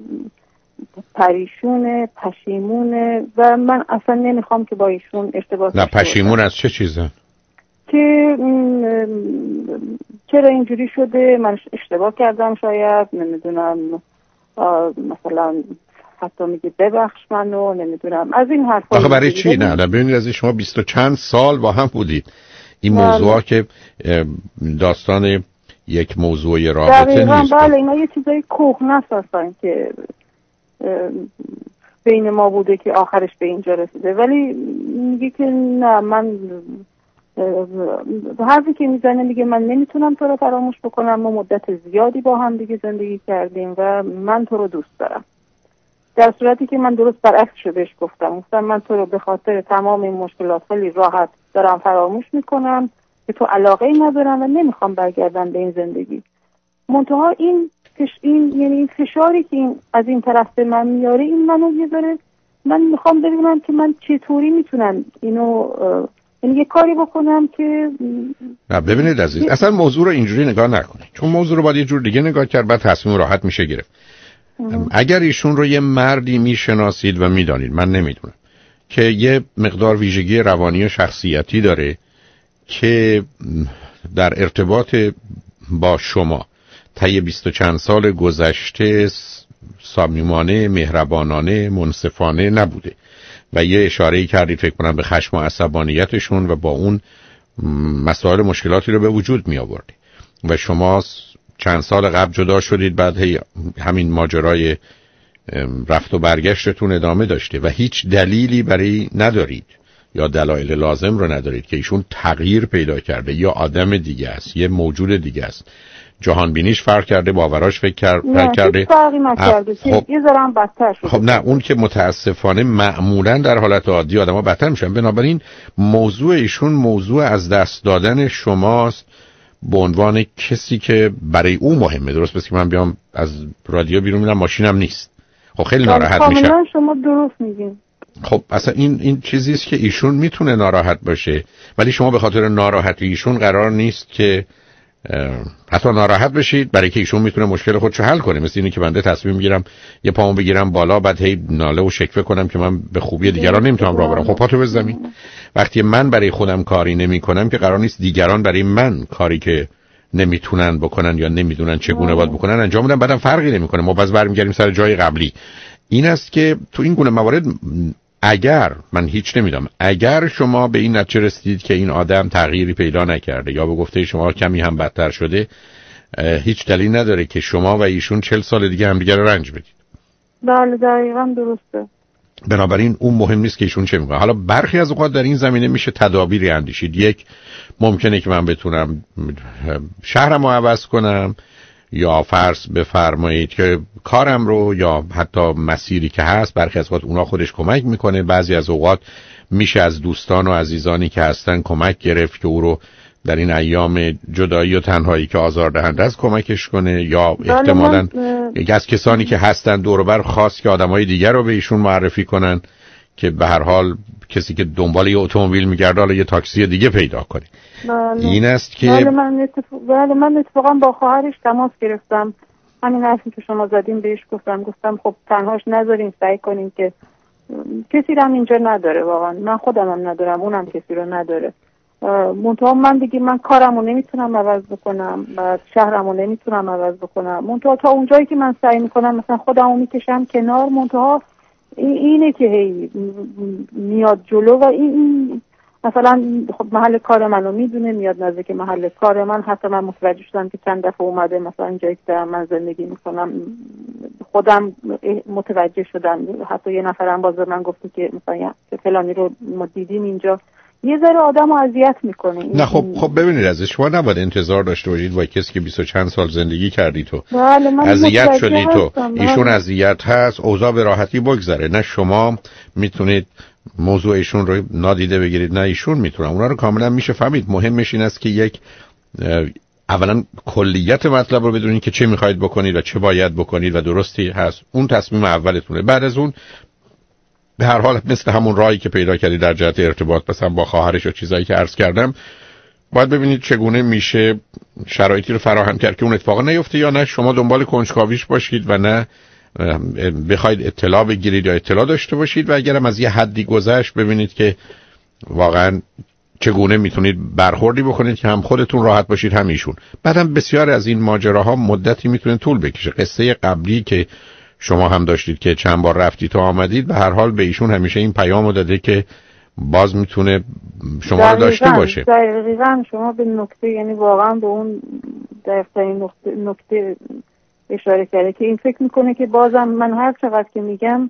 پریشونه، پشیمونه و من اصلا نمیخوام که با ایشون ارتباط نه. پشیمون از چه چیزه؟ که چرا اینجوری شده، من اشتباه کردم، شاید نمیدونم، مثلا حتی میگه ببخش منو، نمیدونم از این حرفا. آخه برای چی؟ نه ببینید از شما 20 و چند سال با هم بودید، این موضوعا که داستان یک موضوع رابطه نیست. بله اینا یه چیزای کهنه هستن که بین ما بوده که آخرش به اینجا رسیده، ولی میگه که نه، من حرفی که میزنه میگه من نمیتونم تو رو فراموش بکنم، ما مدت زیادی با هم دیگه زندگی کردیم و من تو رو دوست دارم، در صورتی که من درست برعکسش بهش گفتم من تو رو به خاطر تمام این مشکلات خیلی راحت دارم فراموش میکنم، به تو علاقه ای ندارم و نمیخوام برگردم به این زندگی. منتها این یعنی این فشاری که این از این طرف به من میاره، این منو یه ذره، من میخوام ببینم که من چطوری میتونم اینو یعنی یه کاری بکنم که نه. ببینید عزیز، اصلا موضوع رو اینجوری نگاه نکنید، چون موضوع رو باید یه جور دیگه نگاه کرد، بعد تصمیم راحت میشه گرفت. اگر ایشون رو یه مردی میشناسید و میدانید، من نمیدونم، که یه مقدار ویژگی روانی و شخصیتی داره که در ارتباط با شما طی 20 و چند سال گذشته صمیمانه، مهربانانه، منصفانه نبوده و یه اشاره‌ای کردید فکر کنم به خشم و عصبانیتشون و با اون مسائل مشکلاتی رو به وجود می آوردید و شما چند سال قبل جدا شدید، بعد همین ماجرای رفت و برگشتتون ادامه داشته و هیچ دلیلی برای ندارید یا دلایل لازم رو ندارید که ایشون تغییر پیدا کرده یا آدم دیگه است، یه موجود دیگه است، جهان بینیش فرق کرده، باوراش فرق کرده. خب یه ذره هم بدتر شده. خب نه، اون که متاسفانه معمولا در حالت عادی آدم‌ها بدتر میشن. بنابراین موضوع ایشون موضوع از دست دادن شماست به عنوان کسی که برای او مهمه. درست پس که من بیام از رادیو بیرون میرم، ماشینم نیست، خب خیلی ناراحت میشم. کاملا شما درست میگین. خب اصلا این چیزی است که ایشون میتونه ناراحت باشه، ولی شما به خاطر ناراحتی ایشون قرار نیست که حتی ناراحت بشید، برای که ایشون میتونه مشکل خودشو حل کنه. مثل اینه که بنده تصمیم میگیرم یه پامو بگیرم بالا، بعد هی ناله و شکوه کنم که من به خوبی دیگران نمیتونم راه برم. خب پاتو بزن زمین. وقتی من برای خودم کاری نمیکنم که قرار نیست دیگران برای من کاری که نمیتونن بکنن یا نمیدونن چگونه باید بکنن انجام بدن، بعدم فرقی نمیکنه. ما باز برمیگردیم سر جای قبلی. این است که تو این گونه موارد اگر من هیچ نمیدونم، اگر شما به این نتیجه رسیدید که این آدم تغییری پیدا نکرده یا به گفته شما کمی هم بدتر شده، هیچ دلیل نداره که شما و ایشون 40 سال دیگه همدیگه رو رنج بدید. بله دقیقاً درسته. بنابراین اون مهم نیست که ایشون چه میکنه. حالا برخی از اوقات در این زمینه میشه تدابیری اندیشید. یک، ممکنه که من بتونم شهرمو عوض کنم، یا فرض بفرمایید که کارم رو یا حتی مسیری که هست، برخی از اوقات اونا خودش کمک میکنه. بعضی از اوقات میشه از دوستان و عزیزانی که هستن کمک گرفت که او رو در این ایام جدایی و تنهایی که آزاردهنده است کمکش کنه، یا احتمالاً یکی از کسانی که هستن دور و بر خواست که آدمای دیگر رو به ایشون معرفی کنن که به هر حال کسی که دنبال یه اتومبیل میگرده حالا یه تاکسی دیگه پیدا کنه. این است که من اتفاقا با خواهرش تماس گرفتم، همین حرفی که شما زدیم بهش گفتم خب تنهاش نذارین، سعی کنین که کسی رو هم اینجا نداره، واقعا من خودم هم ندارم، اونم کسی رو نداره. منتها من دیگه من کارمو نمیتونم عوض بکنم و شهرمو نمیتونم عوض بکنم، منتها تا اونجایی که من سعی میکنم مثلا خودمو میکشم کنار، منتها اینه که هی میاد جلو و این مثلا خب محل کار منو میدونه، میاد نزدیک محل کار من، حتی من متوجه شدم که چند دفعه اومده مثلا اینجایی که دارم من زندگی میکنم خودم متوجه شدم، حتی یه نفرم باز من گفتی که مثلا فلانی رو ما دیدیم اینجا، یه ذره آدمو اذیت میکنه. نه خب ببینید از شما نباید انتظار داشته باشید با کسی که 20 چند سال زندگی کردی تو اذیت شدی تو ایشون اذیت هست اوضاع به راحتی بگذره، نه شما میتونید موضوع ایشون رو نادیده بگیرید نه ایشون میتونن، اونا رو کاملا میشه فهمید. مهمش این است که یک اولا کلیت مطلب رو بدونید که چه میخواید بکنید و چه باید بکنید و درستی هست، اون تصمیم اولتونه. بعد از اون به هر حال مثل همون راهی که پیدا کردی در جهت ارتباط مثلا با خواهرش و چیزایی که عرض کردم، باید ببینید چگونه میشه شرایطی رو فراهم کرد که اون اتفاق نیفته، یا نه شما دنبال کنجکاویش باشید و نه بخواید اطلاع بگیرید یا اطلاع داشته باشید، و اگرم از یه حدی گذشت ببینید که واقعا چگونه میتونید برخوردی بکنید که هم خودتون راحت باشید هم ایشون. بعدم بسیار از این ماجراها مدتی میتونه طول بکشه. قصه قبلی که شما هم داشتید که چند بار رفتید و آمدید، به هر حال به ایشون همیشه این پیامو داده که باز میتونه شما رو داشته باشه. دقیقاً شما به نکته، یعنی واقعا به اون دقیق‌ترین نکته اشاره کرده که این فکر میکنه که بازم من هر چقدر که میگم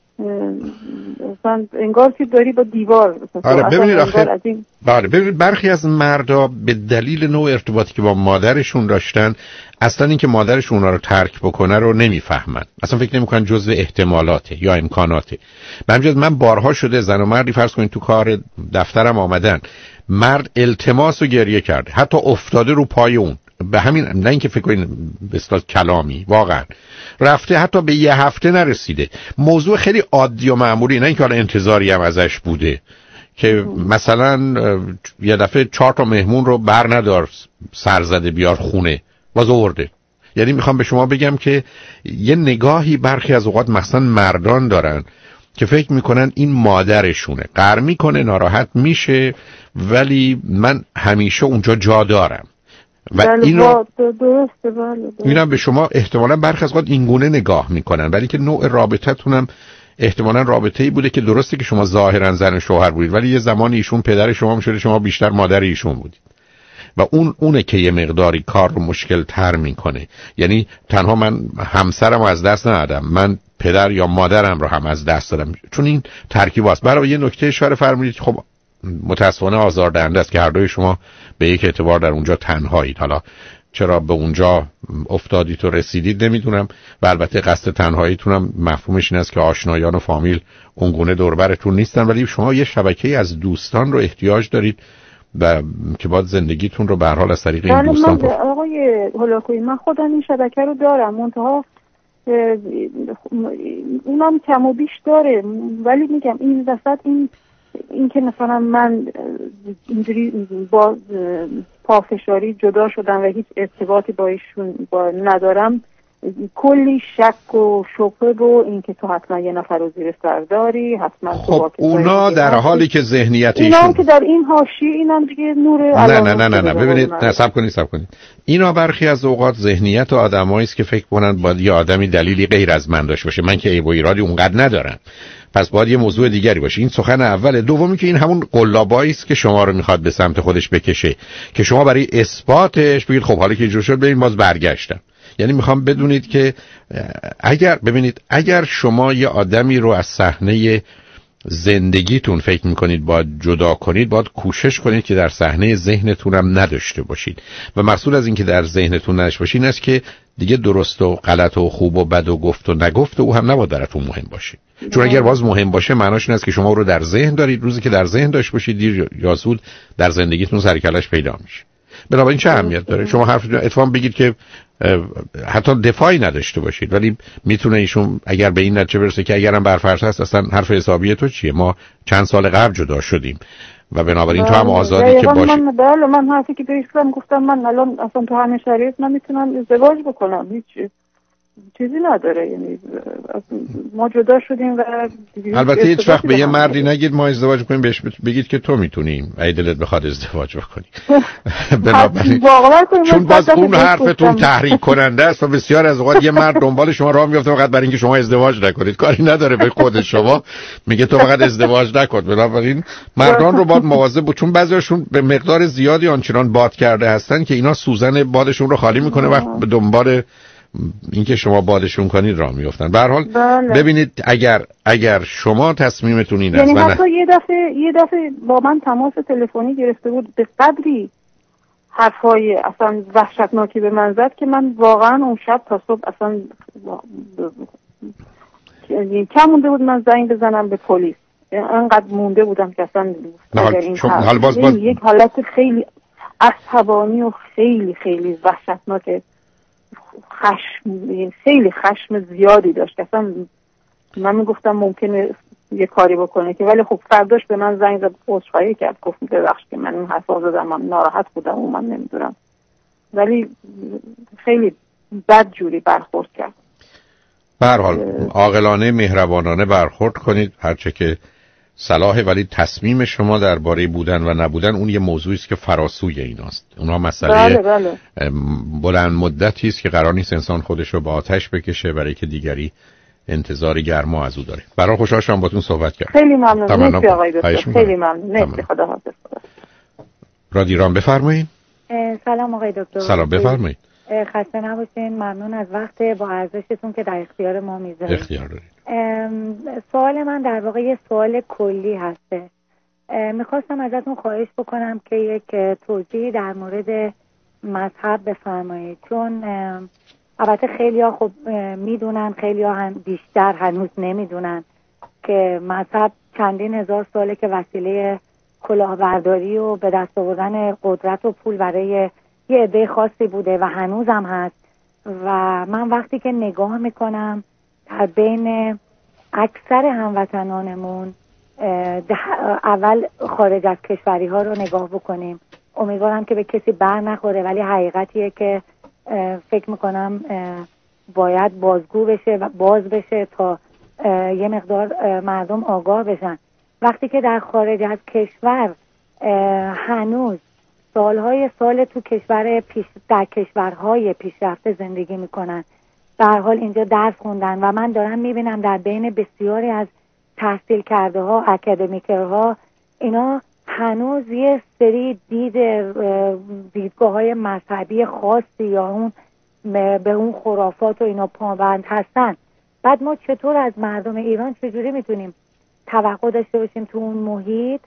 مثلا انگار که داری با دیوار. آره ببینید برخی از مردا به دلیل نوع ارتباطی که با مادرشون داشتن اصلا این که مادرشون اونا رو ترک بکنه رو نمیفهمن، اصلا فکر نمیکنن جزء احتمالاته یا امکاناته. به همین من بارها شده زن و مردی فرض کنید تو کار دفترم آمدن، مرد التماس و گریه کرده، حتی افتاده رو پای اون، به همین نه اینکه فکر کنین به اصطلاح کلامی، واقعا رفته حتی به یه هفته نرسیده. موضوع خیلی عادی و معمولی، نه اینکه حالا انتظاری هم ازش بوده که مثلا یه دفعه 4 تا مهمون رو بر ندار سرزده بیار خونه باز آورده. یعنی میخوام به شما بگم که یه نگاهی برخی از اوقات مثلا مردان دارن که فکر میکنن این مادرشونه، قهر میکنه، ناراحت میشه، ولی من همیشه اونجا جا دارم. و اینم به شما احتمالاً برخی از اوقات اینگونه نگاه میکنن، ولی که نوع رابطتونم احتمالاً رابطه‌ای بوده که درسته که شما ظاهراً زن و شوهر بودید، ولی یه زمانی ایشون پدر شما میشده، شما بیشتر مادر ایشون بودید و اونه که یه مقداری کار رو مشکل تر میکنه. یعنی تنها من همسرم رو از دست ندادم، من پدر یا مادرم رو هم از دست دادم، چون این ترکیب است. برای یه نکته اشاره فرمودید، خب متاسفانه آزاردهنده است که هر دوی شما به یک اعتبار در اونجا تنهایید. حالا چرا به اونجا افتادید و رسیدید نمیدونم، و البته قصد تنهاییتون هم مفهومش این است که آشنایان و فامیل اونگونه دور برتون نیستن، ولی شما یه شبکه‌ای از دوستان رو احتیاج دارید و که باید زندگیتون رو به هر حال از طریق این دوستان من آقای هولاکویی من خودم این شبکه رو دارم، منتها اونم کم و بیش داره، ولی میگم این وسط این که مثلا من اینجوری با پافشاری جدا شدم و هیچ ارتباطی با ایشون ندارم، کلی شک و شبهه و این که تو حتما یه نفر رو زیر سر داری، حتما تو خب اونا در حالی که ذهنیت ایشون اینا که در این حاشیه اینم دیگه نور نه ببینید، نه صبر کنید اینا برخی از اوقات ذهنیت آدمایی است که فکر کنن باید یه آدمی دلیلی غیر از من داشته باشه، من که عیب و ایرادی اونقدر ندارم، پس باید یه موضوع دیگری باشه. این سخن اول. دومی که این همون قلابایی است که شما رو میخواد به سمت خودش بکشه که شما برای اثباتش بگید خب حالا که اینجوری شد ببین باز برگشتم. یعنی میخوام بدونید که اگر شما یه آدمی رو از صحنه زندگیتون فکر میکنید باید جدا کنید، باید کوشش کنید که در صحنه ذهنتون هم نداشته باشید. و مقصود از این که در ذهنتون نداشته باشید این است که دیگه درست و غلط و خوب و بد و گفت و نگفت او هم نباید درتون مهم باشه. چون اگر باز مهم باشه معناش این است که شما رو در ذهن دارید، روزی که در ذهن داشته باشید دیر یا زود در زندگیتون سرکلش پیدا میشه. بنابراین چه اهمیت داره شما حرف اتفاق بگید که حتی دفاعی نداشته باشید، ولی میتونه ایشون اگر به این نتیجه برسه که اگرم برفرض هست اصلا حرف حسابی تو چیه، ما چند سال قبل جدا شدیم و بنابراین تو هم آزادی که باشی. من حرفی که بهش گفتم من الان اصلا تو همین شرایط نمیتونم ازدواج بکنم، هیچ چیزی نداره، یعنی ما جدا شدیم و البته هیچ وقت به یه مردی نگید ما ازدواج کنیم، بهش بگید که تو میتونیم اگه دلت بخواد ازدواج بکنی. چون باز اون حرفتون تحریک کننده است و بسیار از اوقات یه مرد دنبال شما راه میفته فقط برای اینکه شما ازدواج نکنید، کاری نداره به خود شما، میگه تو فقط ازدواج نکن. بنابراین مردان رو باید مواظب بود، چون بعضیاشون به مقدار زیادی آنچنان باد کرده هستن که اینا سوزن بادشون رو خالی میکنه وقت به دنبال اینکه شما بادشون کنید راه میافتن. به هر حال ببینید اگر شما تصمیمتون این است، یعنی حتی یه دفعه با من تماس تلفنی گرفته بود، به قدری حرفای اصلا وحشتناکی به من زد که من واقعا اون شب تا صبح اصلا کم مونده بود من زنگ بزنم به پلیس، انقدر مونده بودم که اصلا یک حالت خیلی عصبانی و خیلی خیلی وحشتناک، خیلی خشم زیادی داشت. اصلا من میگفتم ممکنه یه کاری بکنه که، ولی خب فرداش به من زنگ زد عذرخواهی کرد، گفت ببخشید که من این حرفا زدم، من ناراحت بودم و من نمیدونم، ولی خیلی بد جوری برخورد کرد. به هر حال عاقلانه مهربانانه برخورد کنید هرچه که صلاحه، ولی تصمیم شما درباره بودن و نبودن اون یه موضوعی است که فراسوی ایناست. اونها مسئله بلند مدتی است که قرار نیست انسان خودش رو با آتش بکشه برای که دیگری انتظار گرما از او داره. برای خوشحال شدم باهاتون صحبت کردم. خیلی ممنون. مرسی آقای دکتر. خیلی ممنون. مرسی، خدا حافظ. رادیران بفرمایید. سلام آقای دکتر. سلام بفرمایید. خسته نباشین، ممنون از وقت با ارزشتون که در اختیار ما میذارید. اختیار دارید. سوال من در واقع یه سوال کلی هسته. میخواستم ازتون خواهش بکنم که یک توضیحی در مورد مذهب بفرمایید، چون البته خیلی‌ها خب میدونن، خیلی‌ها هم بیشتر هنوز نمیدونن که مذهب چندین هزار ساله که وسیله کلاهبرداری و به دست آوردن قدرت و پول برای یه عده خاصی بوده و هنوزم هست. و من وقتی که نگاه میکنم در بین اکثر هموطنانمون، اول خارج از کشوری ها رو نگاه بکنیم، امیدوارم که به کسی بر نخوره، ولی حقیقتیه که فکر میکنم باید بازگو بشه و باز بشه تا یه مقدار مردم آگاه بشن. وقتی که در خارج از کشور هنوز سالهای سال تو در کشورهای پیشرفته زندگی میکنن، به هر حال اینجا درس خوندن و من دارم میبینم در بین بسیاری از تحصیل کرده ها، اکادمیکرها، اینا هنوز یه سری دیدگاه های مذهبی خاصی یا اون به اون خرافات و اینا پابند هستن. بعد ما چطور از مردم ایران چجوری میتونیم توقع داشته باشیم تو اون محیط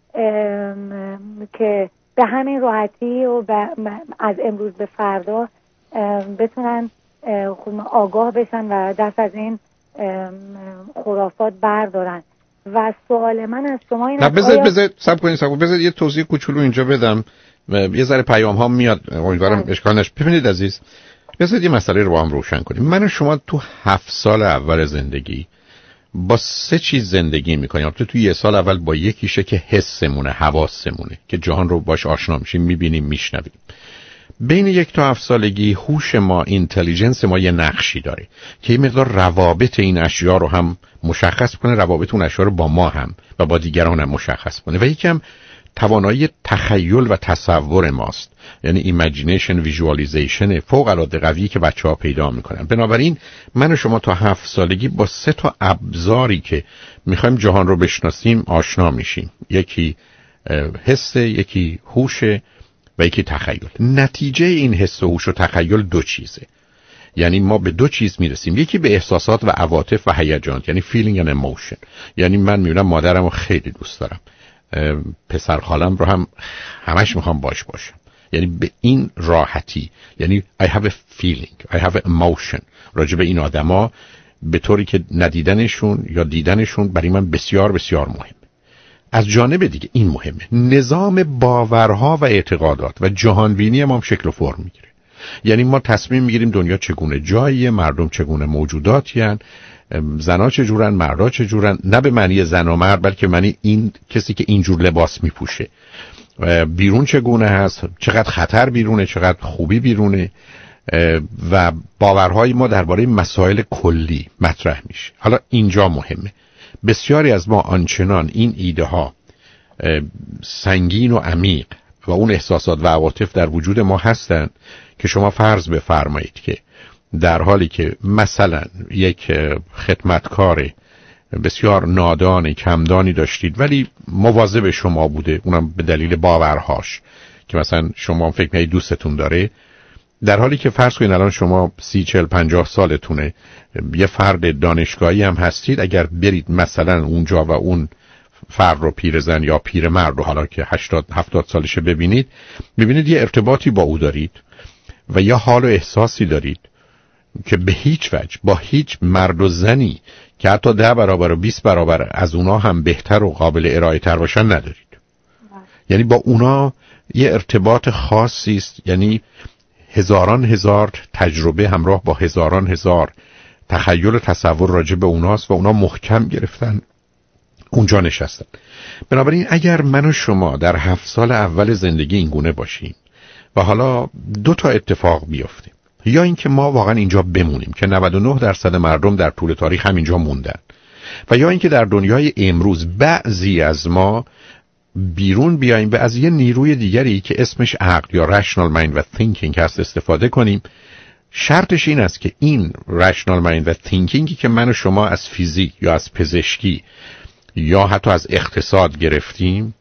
که به همین راحتی و از امروز به فردا بتونن آگاه بشن و دست از این خرافات بردارن. و سوال من از شما این است، بذارید صبر کنید بذارید یه توضیح کوچولو اینجا بدم، یه ذره پیام ها میاد، امیدوارم اشکال نشه. ببینید عزیز، بذارید یه مسئله رو با هم روشن کنیم. من و شما تو 7 سال اول زندگی با 3 چیز زندگی میکنیم. البته تو یه سال اول با یکیشه که حسمونه، حواسمونه، که جهان رو باش آشنا میشیم، میبینیم، میشنویم. بین 1 تا 7 سالگی هوش ما، اینتلیجنس ما یه نقشی داره که یه مقدار روابط این اشیا رو هم مشخص کنه، روابط اون اشیا رو با ما هم و با دیگران هم مشخص کنه. و یکم توانایی تخیل و تصور ماست، یعنی ایمیجینیشن، ویژوالایزیشن فوق العاده قوی که بچه‌ها پیدا میکنن. بنابراین من و شما تا 7 سالگی با 3 تا ابزاری که میخوایم جهان رو بشناسیم آشنا میشیم. یکی حس، یکی هوش و یکی تخیل. نتیجه این حس و هوش و تخیل 2 چیزه. یعنی ما به دو چیز میرسیم، یکی به احساسات و عواطف و هیجان، یعنی feeling and emotion. یعنی من میبینم مادرم رو خیلی دوست دارم، پسر خالم رو هم همش میخوام باشم، یعنی به این راحتی، یعنی I have a feeling, I have an emotion راجع به این آدما، به طوری که ندیدنشون یا دیدنشون برای من بسیار بسیار مهم. از جانب دیگه این مهمه، نظام باورها و اعتقادات و جهانبینی ما هم شکل و فرم میگیره. یعنی ما تصمیم میگیریم دنیا چگونه جاییه، مردم چگونه موجوداتی هن، زنا چجورن، مردا چجورن، نه به معنی زن و مرد بلکه معنی این کسی که اینجور لباس میپوشه، بیرون چگونه هست، چقدر خطر بیرونه، چقدر خوبی بیرونه، و باورهای ما درباره مسائل کلی مطرح میشه. حالا اینجا مهمه، بسیاری از ما آنچنان این ایده ها سنگین و عمیق و اون احساسات و عواطف در وجود ما هستن که شما فرض بفرمایید که در حالی که مثلا یک خدمتکار بسیار نادان کمدانی داشتید ولی مواظب شما بوده، اونم به دلیل باورهاش که مثلا شما فکر می‌کنید دوستتون داره، در حالی که فرض کنید الان شما 30 40 50 سالتونه، یه فرد دانشگاهی هم هستید، اگر برید مثلا اونجا و اون فرد رو، پیرزن یا پیرمرد رو حالا که 80 70 سالشه ببینید یه ارتباطی با او دارید و یا حال و احساسی دارید که به هیچ وجه با هیچ مرد و زنی که حتی 10 برابر و 20 برابر از اونا هم بهتر و قابل ارائه تر باشن ندارید. یعنی با اونا یه ارتباط خاصی است، یعنی هزاران هزار تجربه همراه با هزاران هزار تخیل و تصور راجع به اوناست و اونا محکم گرفتن اونجا نشستن. بنابراین اگر من و شما در 7 سال اول زندگی این گونه باشیم و حالا 2 تا اتفاق بیفته، یا اینکه ما واقعا اینجا بمونیم که 99% مردم در طول تاریخ همینجا موندن، و یا اینکه در دنیای امروز بعضی از ما بیرون بیاییم و از یه نیروی دیگری که اسمش عقل یا rational mind و thinking هست استفاده کنیم. شرطش این است که این rational mind و thinkingی که من و شما از فیزیک یا از پزشکی یا حتی از اقتصاد گرفتیم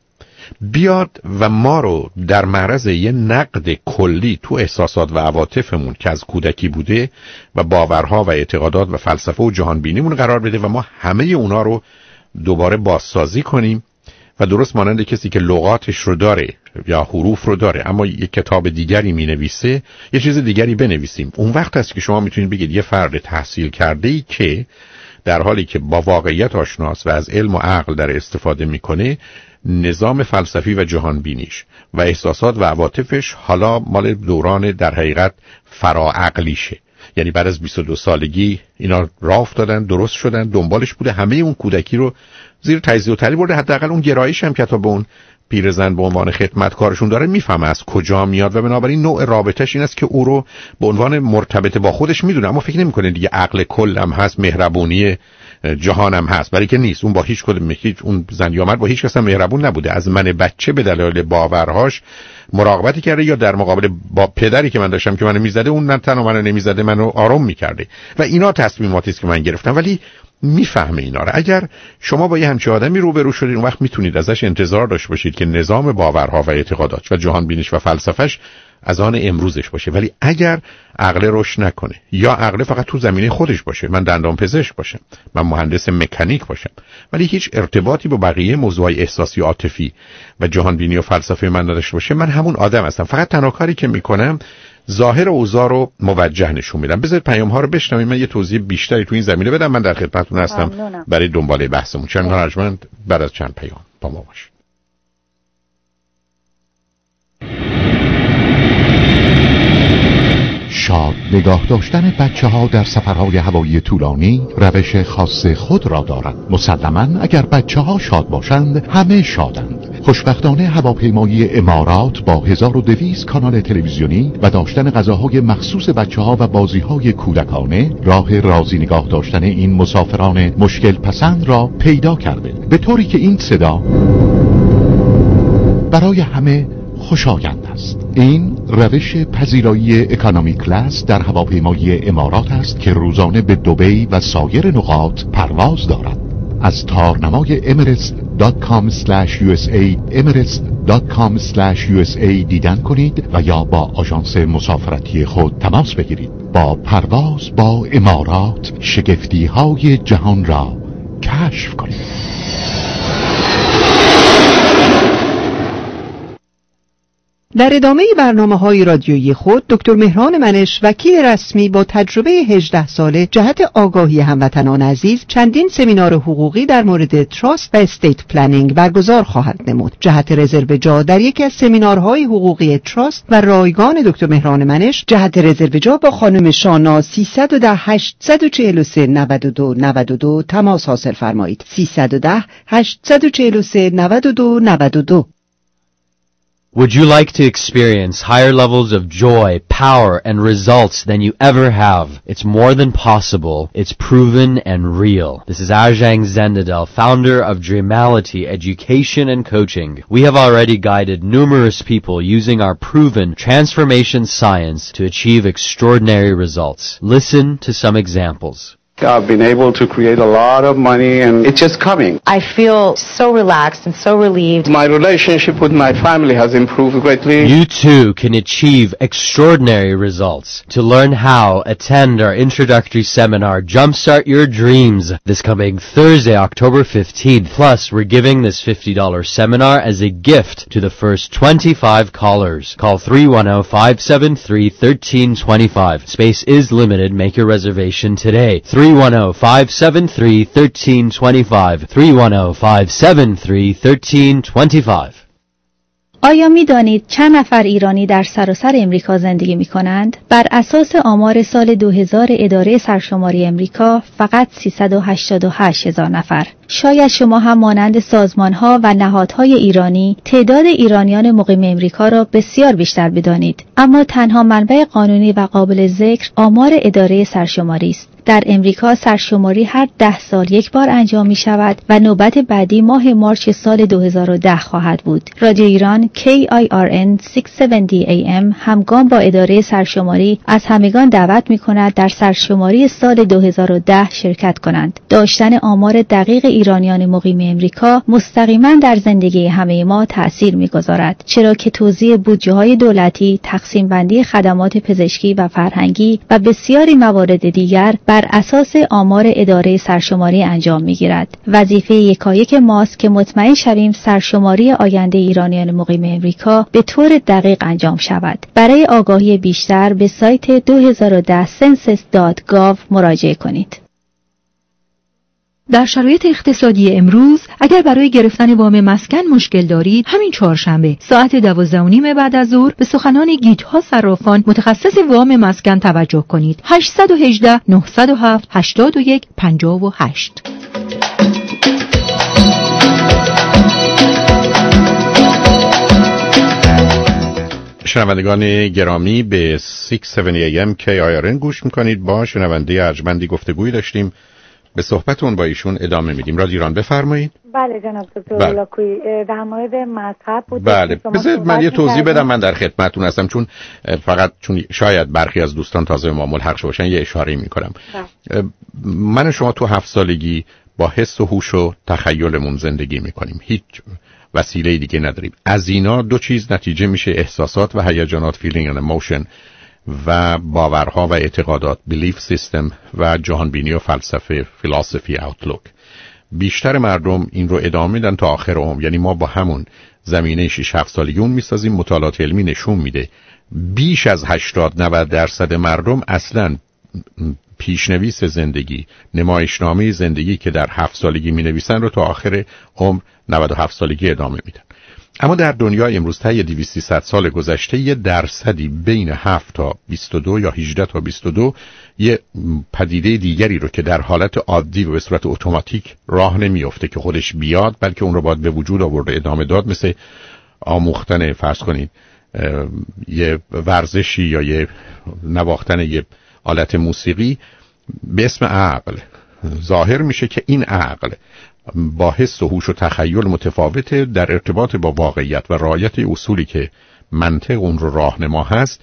بیاد و ما رو در معرض یه نقد کلی تو احساسات و عواطفمون که از کودکی بوده و باورها و اعتقادات و فلسفه و جهانبینیمون قرار بده و ما همه اونا رو دوباره بازسازی کنیم و درست مانند کسی که لغاتش رو داره یا حروف رو داره اما یک کتاب دیگری می نویسه یه چیز دیگری بنویسیم. اون وقت است که شما میتونید بگید یه فرد تحصیل کرده‌ای که در حالی که با واقعیت آشناست و از علم و عقل در استفاده میکنه، نظام فلسفی و جهانبینیش و احساسات و عواطفش حالا مال دوران در حقیقت فراعقلیشه. یعنی بعد از 22 سالگی اینا راه افتادن، درست شدن، دنبالش بوده، همه اون کودکی رو زیر تجزیه و تحلیل برده. حداقل اون گرایش هم که تا به اون پیرزن به عنوان خدمتکارشون داره میفهمه از کجا میاد و بنابراین نوع رابطش این است که او رو به عنوان مرتبط با خودش میدونه، اما فکر نمیکنه دیگه عقل کل هم هست، مهربونی جهان هم هست، برای که نیست. اون با هیچ کدوم، اون زن یا مرد با هیچ کس هم مهربون نبوده. از من بچه به دلایل باورهاش مراقبتی کرده یا در مقابل با پدری که من داشتم که منو میزده، اون نه تنها منو نمیزده، منو آروم میکرده و اینا تصمیماتی است که من گرفتم. ولی میفهمه اینا رو. اگر شما با یه همچین آدمی روبرو شدید، اون وقت میتونید ازش انتظار داشته باشید که نظام باورها و اعتقادات و جهان بینیش و فلسفش از آن امروزش باشه. ولی اگر عقل رشد نکنه یا عقل فقط تو زمینه خودش باشه، من دندان پزشک باشم، من مهندس مکانیک باشم، ولی هیچ ارتباطی با بقیه موضوعات احساسی و عاطفی و جهان بینی و فلسفه من نداشته باشه، من همون آدم هستم. فقط تنها کاری که میکنم ظاهر اوضاع رو موجه نشون میدم. بذارید پیام ها رو بشنویم، من یه توضیح بیشتری تو این زمینه بدم. من در خدمتتون هستم برای دنباله بحثمون. چند ارجمند بعد از چند پیام با ما باشید. شاد نگاه داشتن بچه‌ها در سفرهای هوایی طولانی روش خاص خود را دارد. مسلماً اگر بچه‌ها شاد باشند همه شادند. خوشبختانه هواپیمایی امارات با 1200 کانال تلویزیونی و داشتن غذاهای مخصوص بچه‌ها و بازی‌های کودکانه راه راضی نگاه داشتن این مسافران مشکل پسند را پیدا کرده، به طوری که این صدا برای همه خوشایند است. این روش پذیرایی اکانومی کلاس در هواپیمایی امارات است که روزانه به دبی و سایر نقاط پرواز دارد. از تارنمای امارات emirates.com/usa emirates.com/usa دیدن کنید و یا با آژانس مسافرتی خود تماس بگیرید. با پرواز با امارات شگفتی‌های جهان را کشف کنید. در ادامه برنامه‌های رادیویی خود دکتر مهران منش وکیل رسمی با تجربه 18 ساله جهت آگاهی هموطنان عزیز چندین سمینار حقوقی در مورد تراست و استیت پلنینگ برگزار خواهد نمود. جهت رزرو جا در یکی از سمینارهای حقوقی تراست و رایگان دکتر مهران منش جهت رزرو جا با خانم شانا 310 843 92 92 تماس حاصل فرمایید. 310 843 92 92. Would you like to experience higher levels of joy, power, and results than you ever have? It's more than possible. It's proven and real. This is Ajang Zendadel, founder of Dreamality Education and Coaching. We have already guided numerous people using our proven transformation science to achieve extraordinary results. Listen to some examples. I've been able to create a lot of money and it's just coming. I feel so relaxed and so relieved. My relationship with my family has improved greatly. You too can achieve extraordinary results. To learn how, attend our introductory seminar, Jumpstart Your Dreams, this coming Thursday, October 15th. Plus, we're giving this $50 seminar as a gift to the first 25 callers. Call 310-573-1325. Space is limited. Make your reservation today. 310-573-1325 310-573-1325. آیا می دانید چند نفر ایرانی در سراسر امریکا زندگی می کنند؟ بر اساس آمار سال 2000 اداره سرشماری امریکا فقط 388,000 نفر. شاید شما هم مانند سازمان‌ها و نهادهای ایرانی تعداد ایرانیان مقیم امریکا را بسیار بیشتر بدانید، اما تنها منبع قانونی و قابل ذکر آمار اداره سرشماری است. در امریکا سرشماری هر 10 سال یک بار انجام می شود و نوبت بعدی ماه مارچ سال 2010 خواهد بود. رادیو ایران KIRN 670 AM همگام با اداره سرشماری از همگان دعوت می کند در سرشماری سال 2010 شرکت کنند. داشتن آمار دقیق ایرانیان مقیم امریکا مستقیما در زندگی همه ما تأثیر می گذارد، چرا که توزیع بودجه های دولتی، تقسیم بندی خدمات پزشکی و فرهنگی و بسیاری موارد دیگر بر اساس آمار اداره سرشماری انجام می‌گیرد. وظیفه یکایک ماست که مطمئن شویم سرشماری آینده ایرانیان مقیم امریکا به طور دقیق انجام شود. برای آگاهی بیشتر به سایت 2010 census.gov مراجعه کنید. در شرایط اقتصادی امروز اگر برای گرفتن وام مسکن مشکل دارید، همین چهارشنبه ساعت 12:30 بعد از ظهر به سخنان گیت‌ها صرافان متخصص وام مسکن توجه کنید. 818 907 81 58. شنوندگان گرامی به 670 AM KIRN گوش میکنید. با شنونده ارجمندی گفتگویی داشتیم، به صحبتون با ایشون ادامه میدیم. رادیو ایران بفرمایید. بله جناب دکتر لاکویی، در مورد مذهب بود. بله بذارید من یه توضیح بدم. من در خدمتتون هستم، چون فقط چون شاید برخی از دوستان تازه ما ملحق باشن یه اشاره میکنم. من و شما تو 7 سالگی با حس و هوش و تخیلمون زندگی میکنیم، هیچ وسیله دیگه نداریم. از اینا دو چیز نتیجه میشه: احساسات و هیجانات، feeling and emotion، و باورها و اعتقادات، belief system، و جهانبینی و فلسفه، philosophy outlook. بیشتر مردم این رو ادامه میدن تا آخر عمر. یعنی ما با همون زمینه 6-7 سالگی اون میسازیم. مطالعات علمی نشون میده بیش از 80-90% مردم اصلاً پیشنویس زندگی، نمایشنامه زندگی که در 7 سالگی مینویسن رو تا آخر عمر 97 سالگی ادامه میدن. اما در دنیای امروز طی 200 سال گذشته یه درصدی بین 7 تا 22 یا 18 تا 22 یه پدیده دیگری رو که در حالت عادی و به صورت اتوماتیک راه نمیفته که خودش بیاد، بلکه اون رو باید به وجود آورد ادامه داد، مثل آموختن فرض کنید یه ورزشی یا یه نواختن یه آلت موسیقی به اسم عقل. ظاهر میشه که این عقل با حس و هوش و تخیل متفاوته در ارتباط با واقعیت و رعایت اصولی که منطق اون رو راهنما هست.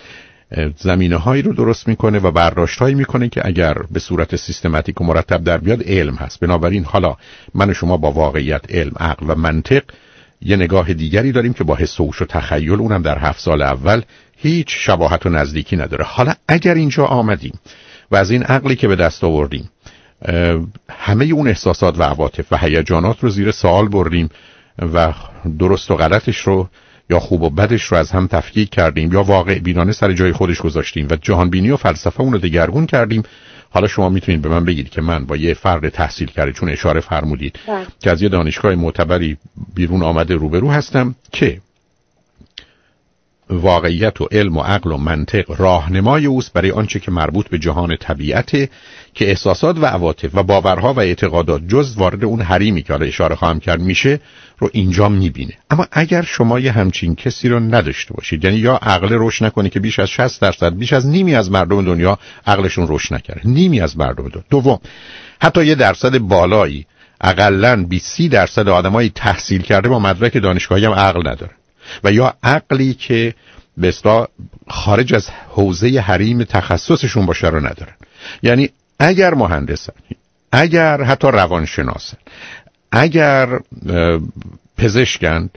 زمینه‌هایی رو درست میکنه و برداشت‌هایی میکنه که اگر به صورت سیستماتیک و مرتب در بیاد علم هست. بنابراین حالا من و شما با واقعیت، علم، عقل و منطق یه نگاه دیگری داریم که با حس و هوش و تخیل، اونم در 7 سال اول، هیچ شباهت و نزدیکی نداره. حالا اگر اینجا آمدیم و از این عقلی که به دست آوردیم همه اون احساسات و عواطف و هیجانات رو زیر سوال بردیم و درست و غلطش رو یا خوب و بدش رو از هم تفکیک کردیم یا واقع بینانه سر جای خودش گذاشتیم و جهان بینی و فلسفه اون رو دگرگون کردیم، حالا شما میتونید به من بگید که من با یه فرد تحصیل کرده، چون اشاره فرمودید که از یه دانشگاه معتبری بیرون آمده روبرو هستم که واقعیت و علم و عقل و منطق راهنمای اوست برای آنچه که مربوط به جهان طبیعته که احساسات و عواطف و باورها و اعتقادات جز وارد اون حریمی که حالا اشاره خواهم کرد میشه رو اینجا میبینه. اما اگر شما یه همچین کسی رو نداشته باشید، یعنی یا عقل روش نکنه که بیش از 60%، بیش از نیمی از مردم دنیا عقلشون روش نکرده، نیمی از مردم دنیا. دوم، حتی یه درصد بالایی، حداقل 20-30% آدمای تحصیل کرده با مدرک دانشگاهی هم عقل نداره و یا عقلی که به اصطلاح خارج از حوزه حریم تخصصشون باشه رو ندارن. یعنی اگر مهندسن، اگر حتی روانشناسن، اگر پزشکن،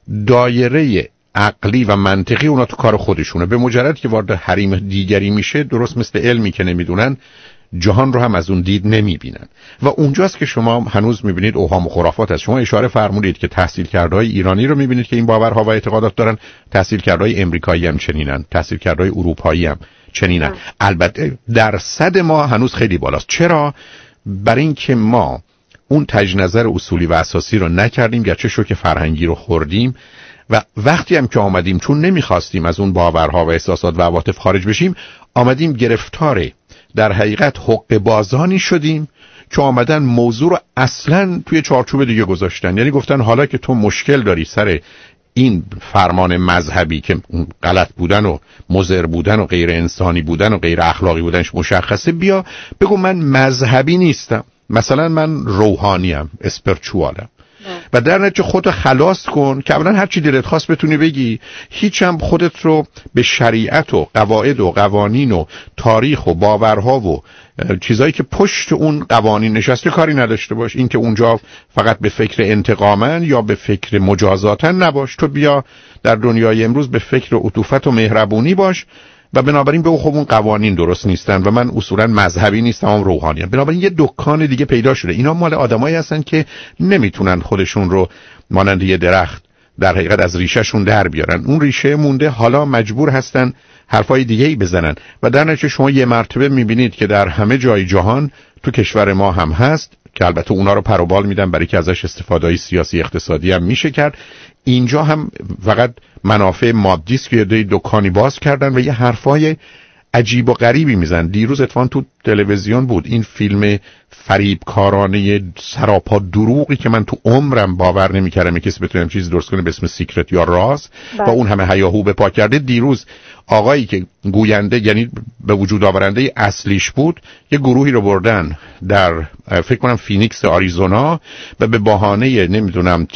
دایره عقلی و منطقی اونا تو کار خودشونه. به مجرد که وارد حریم دیگری میشه، درست مثل علمی که نمیدونن، جهان رو هم از اون دید نمیبینن و اونجاست که شما هنوز میبینید اوهام و خرافات هست. شما اشاره فرمودید که تحصیل کردهای ایرانی رو میبینید که این باورها و اعتقادات دارن، تحصیل کردهای امریکایی هم چنینن، تحصیل کردهای اروپایی هم چنینن. البته درصد ما هنوز خیلی بالاست. چرا؟ برای اینکه ما اون تجنظر اصولی و اساسی رو نکردیم، گرچه شوک فرهنگی رو خوردیم و وقتی هم که آمدیم چون نمیخواستیم از اون باورها و احساسات و عواطف خارج بشیم، آمدیم گرفتار در حقیقت حق بازانی شدیم که آمدن موضوع رو اصلا توی چارچوب دیگه گذاشتن. یعنی گفتن حالا که تو مشکل داری سر این فرمان مذهبی که غلط بودن و مضر بودن و غیر انسانی بودن و غیر اخلاقی بودنش مشخصه، بیا بگو من مذهبی نیستم، مثلا من روحانیم، اسپریچوالم و در نتیجه خودت خلاص کن که اولا هر چی دلت خواست بتونی بگی، هیچ هم خودت رو به شریعت و قواعد و قوانین و تاریخ و باورها و چیزایی که پشت اون قوانین نشسته کاری نداشته باش. این که اونجا فقط به فکر انتقامن یا به فکر مجازاتن نباش، تو بیا در دنیای امروز به فکر عطوفت و مهربونی باش و بنابراین به خب اون قوانین درست نیستن و من اصولا مذهبی نیستم، هم روحانیم. بنابراین یه دکان دیگه پیدا شده. اینا مال آدمایی هستن که نمیتونن خودشون رو مانند یه درخت در حقیقت از ریشهشون در بیارن. اون ریشه مونده، حالا مجبور هستن حرفای دیگه‌ای بزنن و در نتیجه شما یه مرتبه میبینید که در همه جای جهان، تو کشور ما هم هست که البته اونا رو پر و بال میدن برای که ازش استفاده‌ای سیاسی اقتصادی هم میشه کرد، اینجا هم فقط منافع مادی است که یه دکانی باز کردن و یه حرفای عجیب و غریبی میزن. دیروز اتفاقا تو تلویزیون بود این فیلم فریبکارانه سراپا دروغی که من تو عمرم باور نمی‌کردم کسی بتونه چیزی درست کنه به اسم سیکرت یا راز و اون همه هیاهو به پا کرده. دیروز آقایی که گوینده، یعنی به وجود آورنده اصلیش بود، یه گروهی رو بردن در فکر کنم فینیکس آریزونا و به بهانه نمیدونم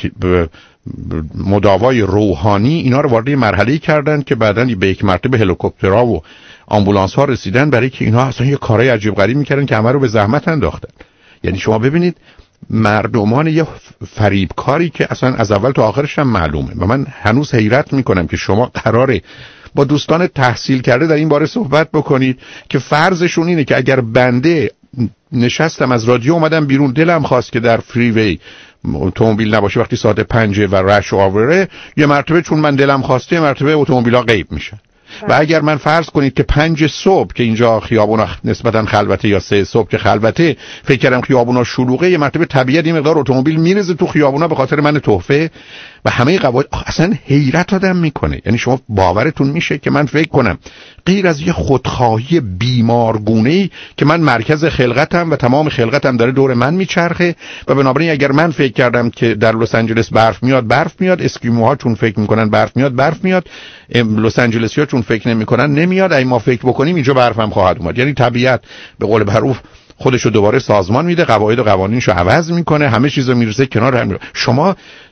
مداوای روحانی اینا رو وارد مرحله‌ای کردن که بعداً به یک مرتبه هلیکوپترها و آمبولانس ها رسیدن، برای که اینا اصلا یه کارهای عجیب غریب میکردن که همه رو به زحمت انداختن. یعنی شما ببینید مردمان یه فریبکاری که اصلا از اول تا آخرش هم معلومه و من هنوز حیرت میکنم که شما قراره با دوستان تحصیل کرده در این باره صحبت بکنید که فرضشون اینه که اگر بنده نشستم از رادیو اومدم بیرون، دلم خواست که در فریوی اتومبیل نباشه وقتی ساعت 5 و رش آوره، یه مرتبه چون من دلم خواسته یه مرتبه اتومبیلا غیب میشن. و اگر من فرض کنید که 5 صبح که اینجا خیابونا نسبتا خلوته یا 3 صبح که خلوته، فکر کردم خیابونا شلوغه، یه مرتبه طبیعت این مقدار اتومبیل میرزه تو خیابونا به خاطر من تحفه و همه قواعد، اصلا حیرت آدم میکنه. یعنی شما باورتون میشه که من فکر کنم غیر از یه خودخواهی بیمارگونه‌ای که من مرکز خلقتم و تمام خلقتم داره دور من میچرخه و بنابراین اگر من فکر کردم که در لس آنجلس برف میاد، اسکیموها چون فکر میکنن برف میاد، لس آنجلسی‌ها چون فکر نمیکنن نمیاد، اگه ما فکر بکنیم اینجا برف هم خواهد اومد. یعنی طبیعت به قول معروف خودشو دوباره سازمان میده، قواعد و قوانینشو عوض میکنه، همه چیزو میرسه کنار هم. شما تو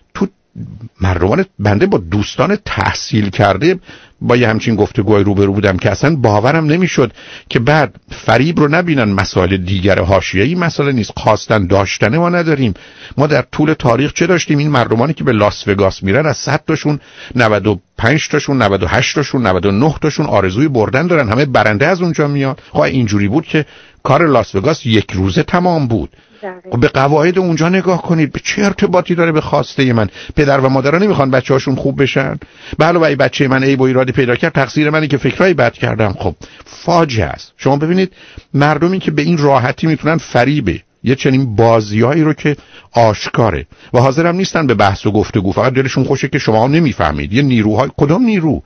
مردمان بنده با دوستان تحصیل کرده با یه همچین گفتگوی روبرو بودم که اصلا باورم نمیشد که بعد فریب رو نبینن. مسائل دیگر حاشیه‌ای مسئله نیست، خواستن داشتنه ما نداریم. ما در طول تاریخ چه داشتیم؟ این مردمانی که به لاس وگاس میرن از 100 تاشون 95 تاشون 98 تاشون 99 تاشون آرزوی بردن دارن، همه برنده از اونجا میاد. خب اینجوری بود که کار لاس وگاس یک روزه تمام بود. به قواعد اونجا نگاه کنید، به چه ارتباطی داره به خواسته من؟ پدر و مادرها نمیخوان بچه‌هاشون خوب بشن؟ به علاوه ای بچه من عیب و ایرادی پیدا کرد، تقصیر منه که فکرای بد کردم. خب فاجعه است. شما ببینید مردمی که به این راحتی میتونن فریبه یه چنین بازیایی رو که آشکاره و حاضرم نیستن به بحث و گفتگو، فقط دلشون خوشه که شما نمیفهمید. یه نیروهای کدوم نیرو،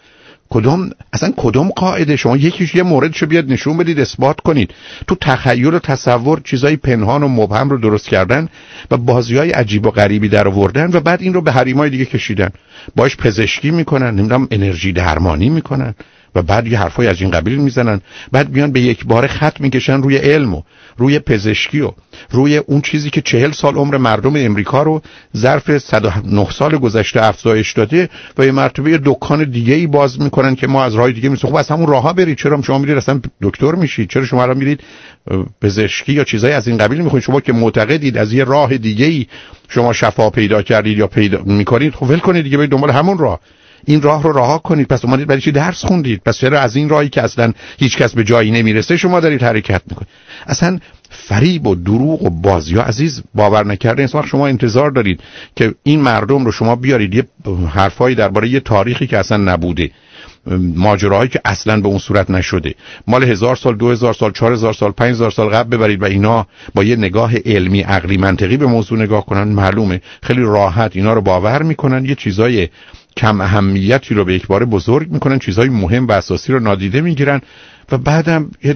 کدوم قاعده؟ شما یکیش یه موردشو بیاد نشون بدید، اثبات کنید. تو تخیل و تصور چیزای پنهان و مبهم رو درست کردن و بازیای عجیب و غریبی در آوردن و بعد این رو به حریمای دیگه کشیدن، باش پزشکی میکنن، نمیدونم انرژی درمانی میکنن و بعد یه حرفای از این قبیل میزنن، بعد بیان به یک بار خط میکشن روی علم و روی پزشکی و روی اون چیزی که 40 سال عمر مردم امریکا رو ظرف 109 سال گذشته افزایش داده و یه مرتبه دکان دیگه‌ای باز میکنن که ما از راه دیگه میسیم. خب از همون راهها برید، چرا شما میرید اصلا دکتر میشید؟ چرا شما الان میرید پزشکی یا چیزای از این قبیل میخواید؟ شما که معتقدید از یه راه دیگه‌ای شما شفا پیدا کردید یا پیدا میکنید، خب ول کنید دیگه، برید دنبال همون راه. این راه رو رها کنید. پس اومدید برای چی درس خوندید؟ پس چرا از این راهی که اصلا هیچ کس به جایی نمیرسه شما دارید حرکت میکنید؟ اصلا فریب و دروغ و بازی ها عزیز باور نکردین. وقت شما انتظار دارید که این مردم رو شما بیارید یه حرفایی درباره یه تاریخی که اصلا نبوده، ماجراهایی که اصلا به اون صورت نشده، مال 1000 سال 2000 سال 4000 سال 5000 سال قبل ببرید و اینا با یه نگاه علمی عقلی منطقی به موضوع نگاه کنن، معلومه خیلی راحت اینا رو باور میکنن. یه چیزای کم اهمیتی رو به یک بار بزرگ میکنن، چیزهای مهم و اساسی رو نادیده میگیرن و بعدم یه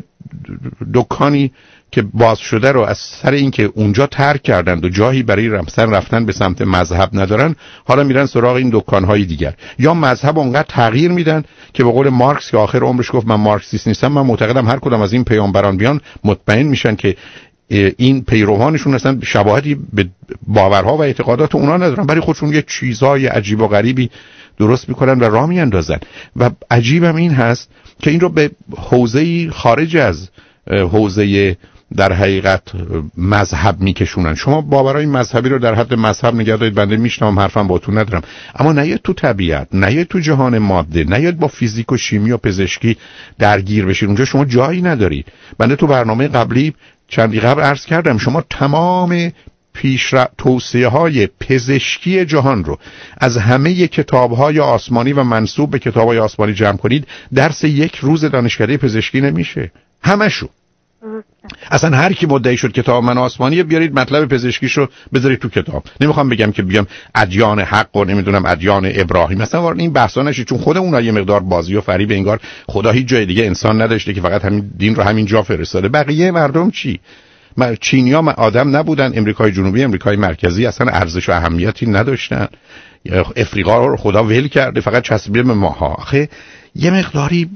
دکانی که باز شده رو از سر این که اونجا ترک کردند و جایی برای رفتن به سمت مذهب ندارن، حالا میرن سراغ این دکانهای دیگر. یا مذهب اونقدر تغییر میدن که به قول مارکس که آخر عمرش گفت من مارکسیست نیستم، من معتقدم هر کدام از این پیامبران بیان مطمئن میشن که این پیروانشون اصلا شباهتی به باورها و اعتقادات اونا ندارن، برای خودشون یه چیزای عجیب و غریبی درست میکنن و راه میاندازن. و عجیبم این هست که این رو به حوزه‌ای خارج از حوزه در حقیقت مذهب میکشونن. شما باورهای مذهبی رو در حد مذهب نگه دارید، بنده میشنم، حرفم باهاتون ندارم، اما نیاید تو طبیعت، نیاید تو جهان ماده، نیاید با فیزیک و شیمی و پزشکی درگیر بشید. اونجا شما جایی ندارید. بنده تو برنامه قبلی چندی قبل عرض کردم شما تمام توصیه‌های پزشکی جهان رو از همه کتاب‌های آسمانی و منسوب به کتاب‌های آسمانی جمع کنید، درس یک روز دانشکده پزشکی نمیشه. همشو. اصلا هر کی مدعی شد کتاب من آسمانیه بیارید مطلب پزشکیشو بذارید تو کتاب. نمیخوام بگم که بیام ادیان حق و نمیدونم ادیان ابراهیم مثلا وارد این بحثا نشید، چون خود اونها یه مقدار بازی و فریب، انگار خدا هیچ جای دیگه انسان نداشته که فقط همین دین رو همین جا فرستاده. بقیه مردم چی؟ چینی‌ها آدم نبودن، امریکای جنوبی، امریکای مرکزی اصلا ارزش و اهمیتی نداشتن، افریقا رو خدا ول کرده فقط چسبیده به ماها. آخه یه مقداری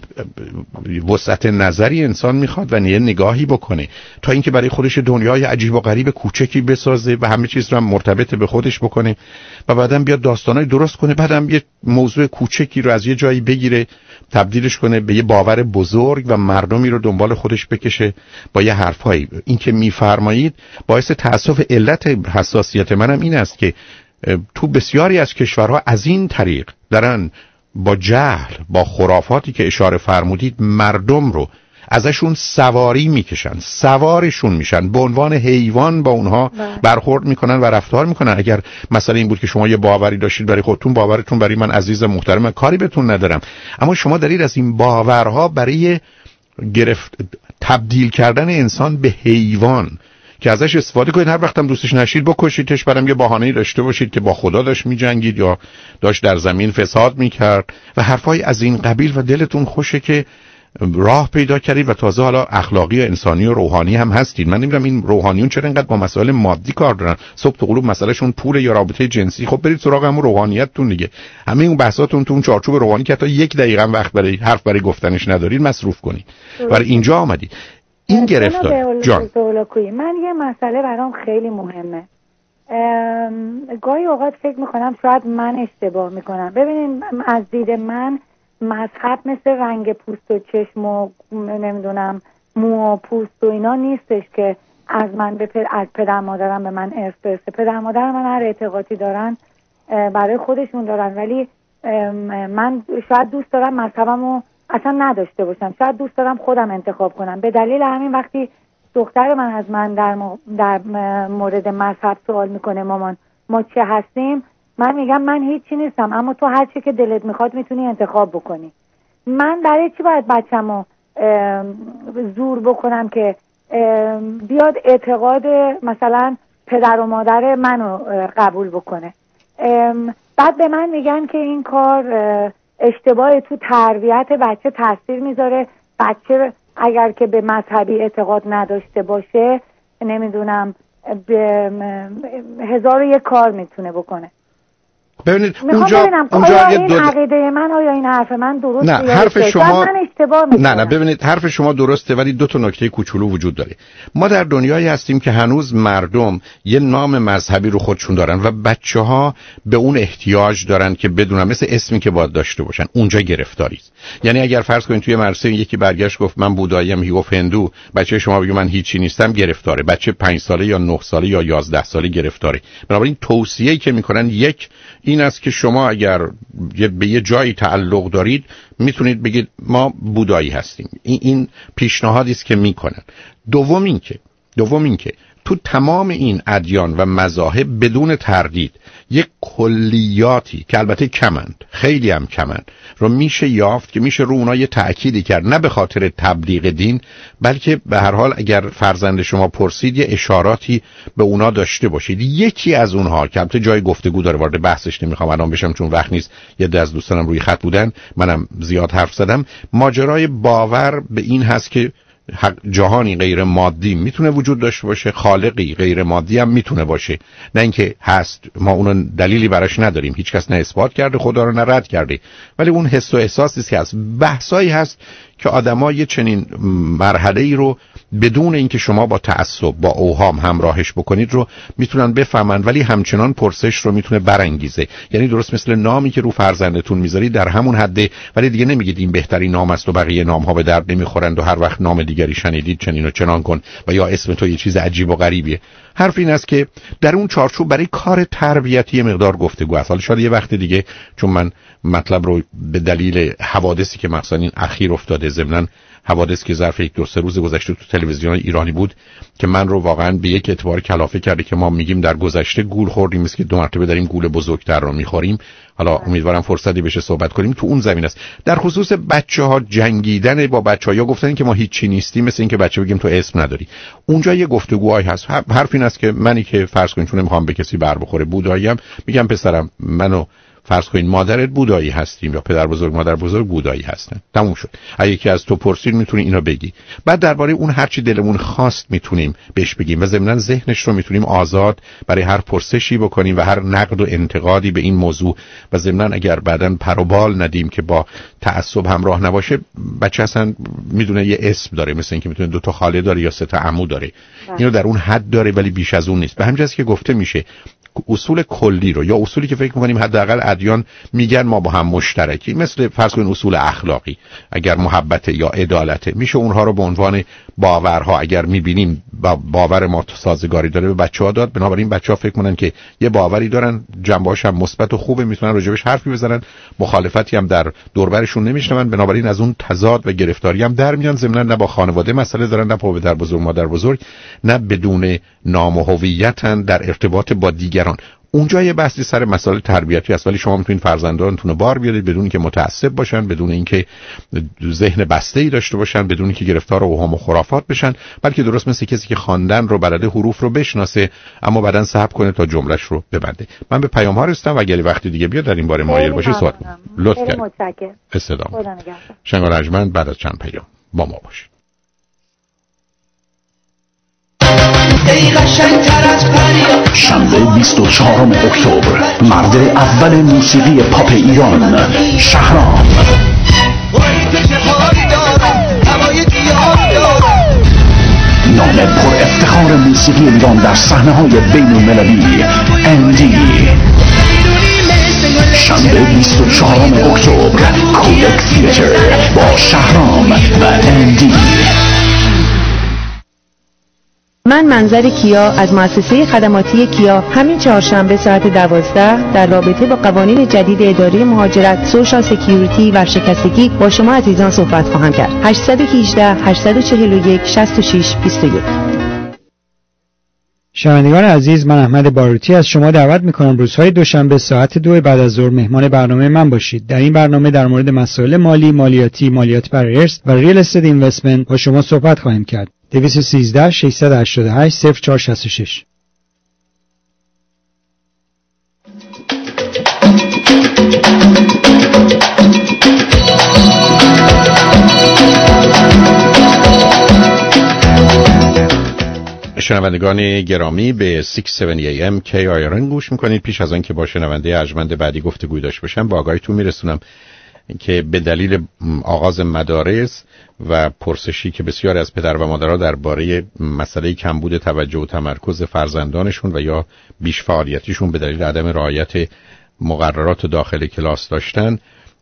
وسعت نظری انسان میخواد و یه نگاهی بکنه تا اینکه برای خودش دنیای عجیب و غریب کوچکی بسازه و همه چیز رو هم مرتبط به خودش بکنه و بعدم بیاد داستانای درست کنه، بعدم یه موضوع کوچکی رو از یه جایی بگیره تبدیلش کنه به یه باور بزرگ و مردمی رو دنبال خودش بکشه با یه حرفایی. این که میفرمایید باعث تأسف، علت حساسیت منم این است که تو بسیاری از کشورها از این طریق دارن با جهل، با خرافاتی که اشاره فرمودید مردم رو ازشون سواری میکشن، سوارشون میشن، به عنوان حیوان با اونها برخورد میکنن و رفتار میکنن. اگر مثلا این بود که شما یه باوری داشتید برای خودتون، باورتون برای من عزیز محترم، کاری بهتون ندارم، اما شما دارید از این باورها برای تبدیل کردن انسان به حیوان که ازش استفاده کنید، هر وقتم دوستش نشید بکشیدش، برام یه بهانه‌ای داشته باشید که با خدا داشت می‌جنگید یا داشت در زمین فساد می‌کرد و حرفای از این قبیل و دلتون خوشه که راه پیدا کردید و تازه حالا اخلاقی و انسانی و روحانی هم هستید. من نمی‌دونم این روحانیون چرا اینقدر با مسائل مادی کار دارن، صبح تا غروب مسئلهشون پول یا رابطه جنسی. خب برید سراغ همون روحانیتتون دیگه. همه اون بحثاتون تو اون چارچوب روحانی که تا یک دقیقه وقت برای حرف برای گفتنش ندارید مصرف کنید. برای اینجا آمدید. این گرفتار جان من یه مسئله برام خیلی مهمه. گاهی اوقات فکر میکنم شاید من اشتباه میکنم. ببینین از دید من مذهب مثل رنگ پوست و چشم و نمیدونم مو و پوست و اینا نیستش که از من از پدر مادرم به من ارث برسه. پدر مادر من هر اعتقادی دارن برای خودشون دارن، ولی من شاید دوست دارم مذهبمو اصلا نداشته باشم، شاید دوست دارم خودم انتخاب کنم. به دلیل همین وقتی دختر من از من در مورد مذهب سوال میکنه مامان ما چه هستیم، من میگم من هیچی نیستم، اما تو هر چی که دلت میخواد میتونی انتخاب بکنی. من برای چی باید بچه‌مو زور بکنم که بیاد اعتقاد مثلا پدر و مادر منو قبول بکنه؟ بعد به من میگن که این کار اشتباه، تو تربیت بچه تاثیر میذاره. بچه اگر که به مذهبی اعتقاد نداشته باشه نمیدونم به 1001 کار میتونه بکنه. ببینید اونجا این عقیده من آیا این حرف من درسته؟ نه حرف شما من اشتباه میکنم. نه ببینید حرف شما درسته، ولی دو تا نکته کوچولو وجود داره. ما در دنیایی هستیم که هنوز مردم یه نام مذهبی رو خودشون دارن و بچه‌ها به اون احتیاج دارن که بدونن، مثل اسمی که باید داشته باشن. اونجا گرفتاری است. یعنی اگر فرض کنید توی مدرسه یکی برگشت گفت من بوداییم، یکی گفت هندو، بچه شما بگه من هیچی نیستم، گرفتاره. بچه 5 ساله یا 9 ساله یا 11 ساله گرفتاره. بنابراین توصیه‌ای که میکنن یک این است که شما اگر به یه جایی تعلق دارید میتونید بگید ما بودایی هستیم. این پیشنهادی است که میکنن. دوم این که تو تمام این ادیان و مذاهب بدون تردید یک کلیاتی که البته کمند، خیلی هم کمند، رو میشه یافت که میشه رو اونها یه تأکیدی کرد، نه به خاطر تبلیغ دین، بلکه به هر حال اگر فرزند شما پرسید یه اشاراتی به اونا داشته باشید. یکی از اونها که البته جای گفتگو داره، وارد بحثش نمیخوام الان بشم چون وقت نیست، یه عده از دوستانم روی خط بودن، منم زیاد حرف زدم. ماجرای باور به این هست که جهانی غیر مادی میتونه وجود داشته باشه، خالقی غیر مادی هم میتونه باشه. نه اینکه هست، ما اون دلیلی براش نداریم، هیچ کس نه اثبات کرده خدا رو نه رد کرده، ولی اون حس و احساسی که هست. بحثایی هست که آدم‌ها یه چنین مرحله‌ای رو بدون اینکه شما با تعصب با اوهام همراهش بکنید رو میتونن بفهمن، ولی همچنان پرسش رو میتونه برانگیزه. یعنی درست مثل نامی که رو فرزندتون میذارید در همون حده، ولی دیگه نمیگید این بهترین نام است و بقیه نام‌ها به درد نمیخورند و هر وقت نام دیگری شنیدید چنین و چنان کن و یا اسم تو یه چیز عجیب و غریبیه. حرف این است که در اون چارچوب برای کار تربیتی مقدار گفتگو است. حالا شاید یه وقت دیگه چون من مطلب رو به دلیل حوادثی که مثلا این اخیر افتاده، ضمناً حوادث که ظرف 1-2 روز گذشته تو تلویزیون ایرانی بود که من رو واقعا به یک اعتبار کلافه کرده که ما میگیم در گذشته گول خوردیم، مثل که 2 مرتبه داریم گول بزرگتر رو میخوریم. حالا امیدوارم فرصتی بشه صحبت کنیم تو اون زمین است. در خصوص بچه‌ها جنگیدن با بچه‌ها یا گفتن که ما هیچی نیستیم، مثل اینکه بچه بگیم تو اسم نداری، اونجا یه گفتگوهایی هست. حرف این است که منی که فرض کنید چون نمیخوام به کسی بر بخوره بوداییم، میگم پسرم منو فرض کنین مادرت بودایی هستیم یا پدر بزرگ مادر بزرگ بودایی هستن، تموم شد. اگه یکی از تو پرسید میتونی اینو بگی. بعد درباره اون هر چی دلمون خواست میتونیم بهش بگیم و ضمناً ذهنش رو میتونیم آزاد برای هر پرسشی بکنیم و هر نقد و انتقادی به این موضوع، و ضمناً اگر بعداً پر و بال ندیم که با تعصب همراه نباشه، بچه اصلا میدونه یه اسم داره، مثل اینکه میتونه 2 تا خاله داره یا 3 تا عمو داره. اینو در اون حد داره ولی بیش از اون نیست. به همین جاست که گفته میشه اصول کلی رو یا اصولی که فکر می‌کنیم حداقل ادیان میگن ما با هم مشترکی، مثل فرض کنید اصول اخلاقی، اگر محبت یا عدالت، میشه اونها رو به عنوان باورها اگر می‌بینیم باور ما سازگاری داره به بچه‌ها داد. بنابراین بچه‌ها فکر کنن که یه باوری دارن، جنبه‌اش هم مثبت و خوبه، میتونن راجبش حرفی بزنن، مخالفتی هم در دوربرشون نمیشنون. بنابراین از اون تضاد و گرفتاری هم در میان. ضمن نه با خانواده مسئله دارن، نه با پدر بزرگ مادر بزرگ، نه بدون نام و هویتن در ارتباط با دیگران. اونجا یه بحثی سر مسائل تربیتی هست، ولی شما میتونید فرزندانتون رو بار بیارید بدون اینکه متعصب باشن، بدون اینکه ذهن بسته‌ای داشته باشن، بدون اینکه گرفتار اوهام و خرافات بشن، بلکه درست مثل کسی که خواندن رو بلده حروف رو بشناسه اما بعداً صبر کنه تا جمله‌اش رو ببنده. من به پیام ها رسیدم و اگه وقتی دیگه بیاد در این باره مایل باشه صحبت کنم. لطف کنید. استدام. شنگ رجمند بعد از چند پیام با ما باشید. شنبه 24 اکتبر مرد اول موسیقی پاپ ایران شهرام پر افتخار موسیقی ایران در صحنه‌های بین‌المللی اندی. شنبه 24 اکتبر کودک تیاتر با شهرام و اندی. من منظر کیا از مؤسسه خدماتی کیا همین چهارشنبه ساعت 12 در رابطه با قوانین جدید اداره مهاجرت، سوشال سکیوریتی و ورشکستگی با شما عزیزان صحبت خواهم کرد. 818 841 66 21. شنوندگان عزیز، من احمد باروتی از شما دعوت میکنم روزهای دوشنبه ساعت 2 بعد از ظهر مهمان برنامه من باشید. در این برنامه در مورد مسائل مالی، مالیاتی، مالیات بر ارث و ریل استیت اینوستمنت با شما صحبت خواهیم کرد. 213 688 0466. شنوندگان گرامی به 670 AM KIRN گوش میکنید. پیش از آن که با شنونده ارجمند بعدی گفتگوی داشته باشم با آگاهیتون میرسونم که به دلیل آغاز مدارس و پرسشی که بسیاری از پدر و مادرها درباره مسئله کمبود توجه و تمرکز فرزندانشون و یا بیش فعالیتیشون به دلیل عدم رعایت مقررات داخل کلاس داشتن،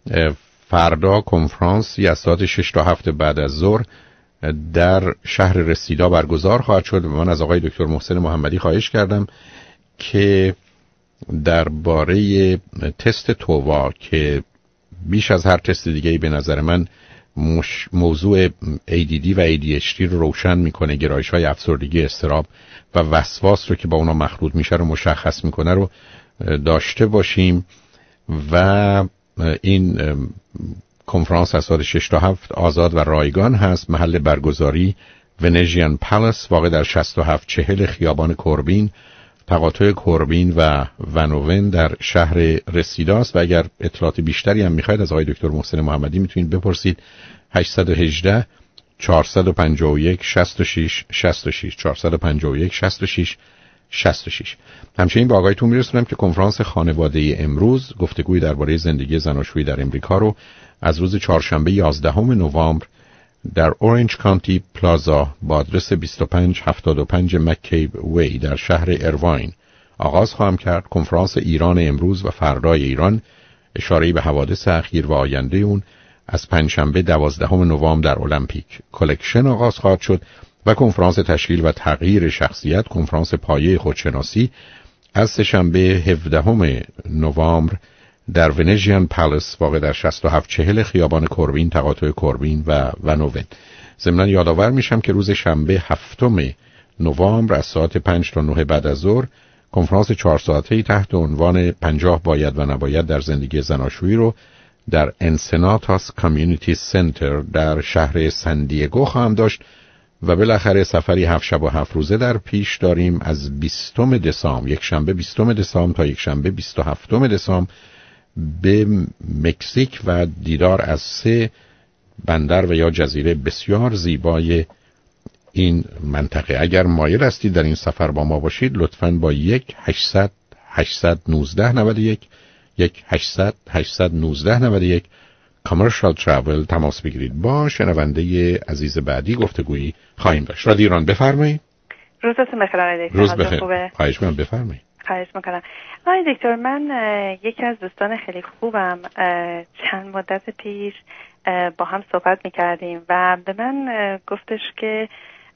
فردا کنفرانسی از ساعت 6 تا 7 بعد از ظهر در شهر رسیدا برگزار خواهد شد. من از آقای دکتر محسن محمدی خواهش کردم که درباره تست تووا که بیش از هر تست دیگه‌ای به نظر من موضوع ADD و ADHD رو روشن میکنه، گرایش‌های افسردگی، اضطراب و وسواس رو که با اونا مخلوط میشه رو مشخص میکنه رو داشته باشیم و این کنفرانس از ساعت 6 تا 7 آزاد و رایگان هست. محل برگزاری ونژین پالاس واقع در 6740 خیابان کوربین، تقاطع کوربین و ونوون در شهر رسیداست. و اگر اطلاعات بیشتری هم میخواید از آقای دکتر محسن محمدی میتونید بپرسید. 818 451 66 66 451 66 66. همچنین با آقایتون میرسونم که کنفرانس خانواده امروز گفتگوی درباره زندگی زناشویی در امریکا رو از روز چهارشنبه 11 نوامبر در اورنج کانتی پلازا با آدرس 2575 مک‌کیب وی در شهر ایرواین آغاز خواهم کرد. کنفرانس ایران امروز و فردای ایران، اشاره‌ای به حوادث اخیر و آینده اون، از پنجشنبه 12 نوامبر در المپیک کلکشن آغاز خواهد شد و کنفرانس تشکیل و تغییر شخصیت، کنفرانس پایه خودشناسی، از سه‌شنبه 17 نوامبر در ونژین پالاس واقع در 6740 خیابان کوربین، تقاطع کوربین و ونوون. ضمناً یادآور میشم که روز شنبه 7 نوامبر از ساعت 5 تا 9 بعد از ظهر کنفرانس 4 ساعته‌ای تحت عنوان 50 باید و نباید در زندگی زناشویی رو در انسناتاس کامیونیتی سنتر در شهر سندیگو خواهم داشت و بالاخره سفری 7 شب و 7 روزه در پیش داریم از 20 دسامبر، یک شنبه 20 دسامبر تا یک شنبه 27 دسامبر به مکزیک و دیدار از 3 بندر و یا جزیره بسیار زیبای این منطقه. اگر مایل هستید در این سفر با ما باشید لطفاً با 1-800-819-91 1-800-819-91 کامرشال ترافل تماس بگیرید. با شنونده عزیز بعدی گفتگویی خواهیم داشت. رادیو ایران بفرمایید. روزتون بخیر آقای دکتر. روز بخیر. خواهش می‌کنم بفرمایید. خواهش می‌کنم. آقای دکتر، من یکی از دوستان خیلی خوبم چند مدت پیش با هم صحبت می‌کردیم و به من گفتش که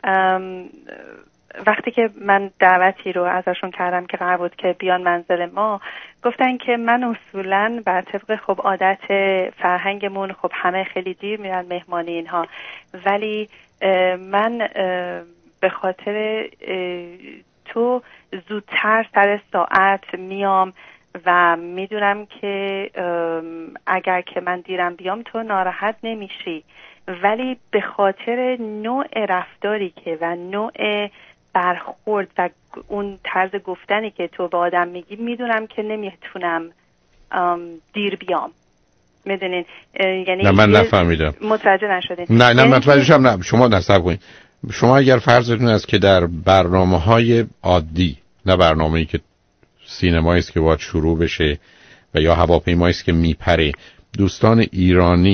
وقتی که من دعوتی رو ازشون کردم که قرار بود که بیان منزل ما، گفتن که من اصولاً بر طبق خب عادت فرهنگمون خب همه خیلی دیر میرن مهمانی اینها، ولی من به خاطر تو زودتر سر ساعت میام و میدونم که اگر که من دیرم بیام تو ناراحت نمیشی، ولی به خاطر نوع رفتاری که و نوع برخورد و اون طرز گفتنی که تو به آدم میگی میدونم که نمیتونم دیر بیام. میدونین یعنی نه من نفهمیدم. متوجه نشدین؟ نه متوجه شدم. نه شما نصب کنید. شما اگر فرضتون است که در برنامه‌های عادی، نه برنامه‌ای که سینمایی است که باید شروع بشه و یا هواپیمایی است که میپره، دوستان ایرانی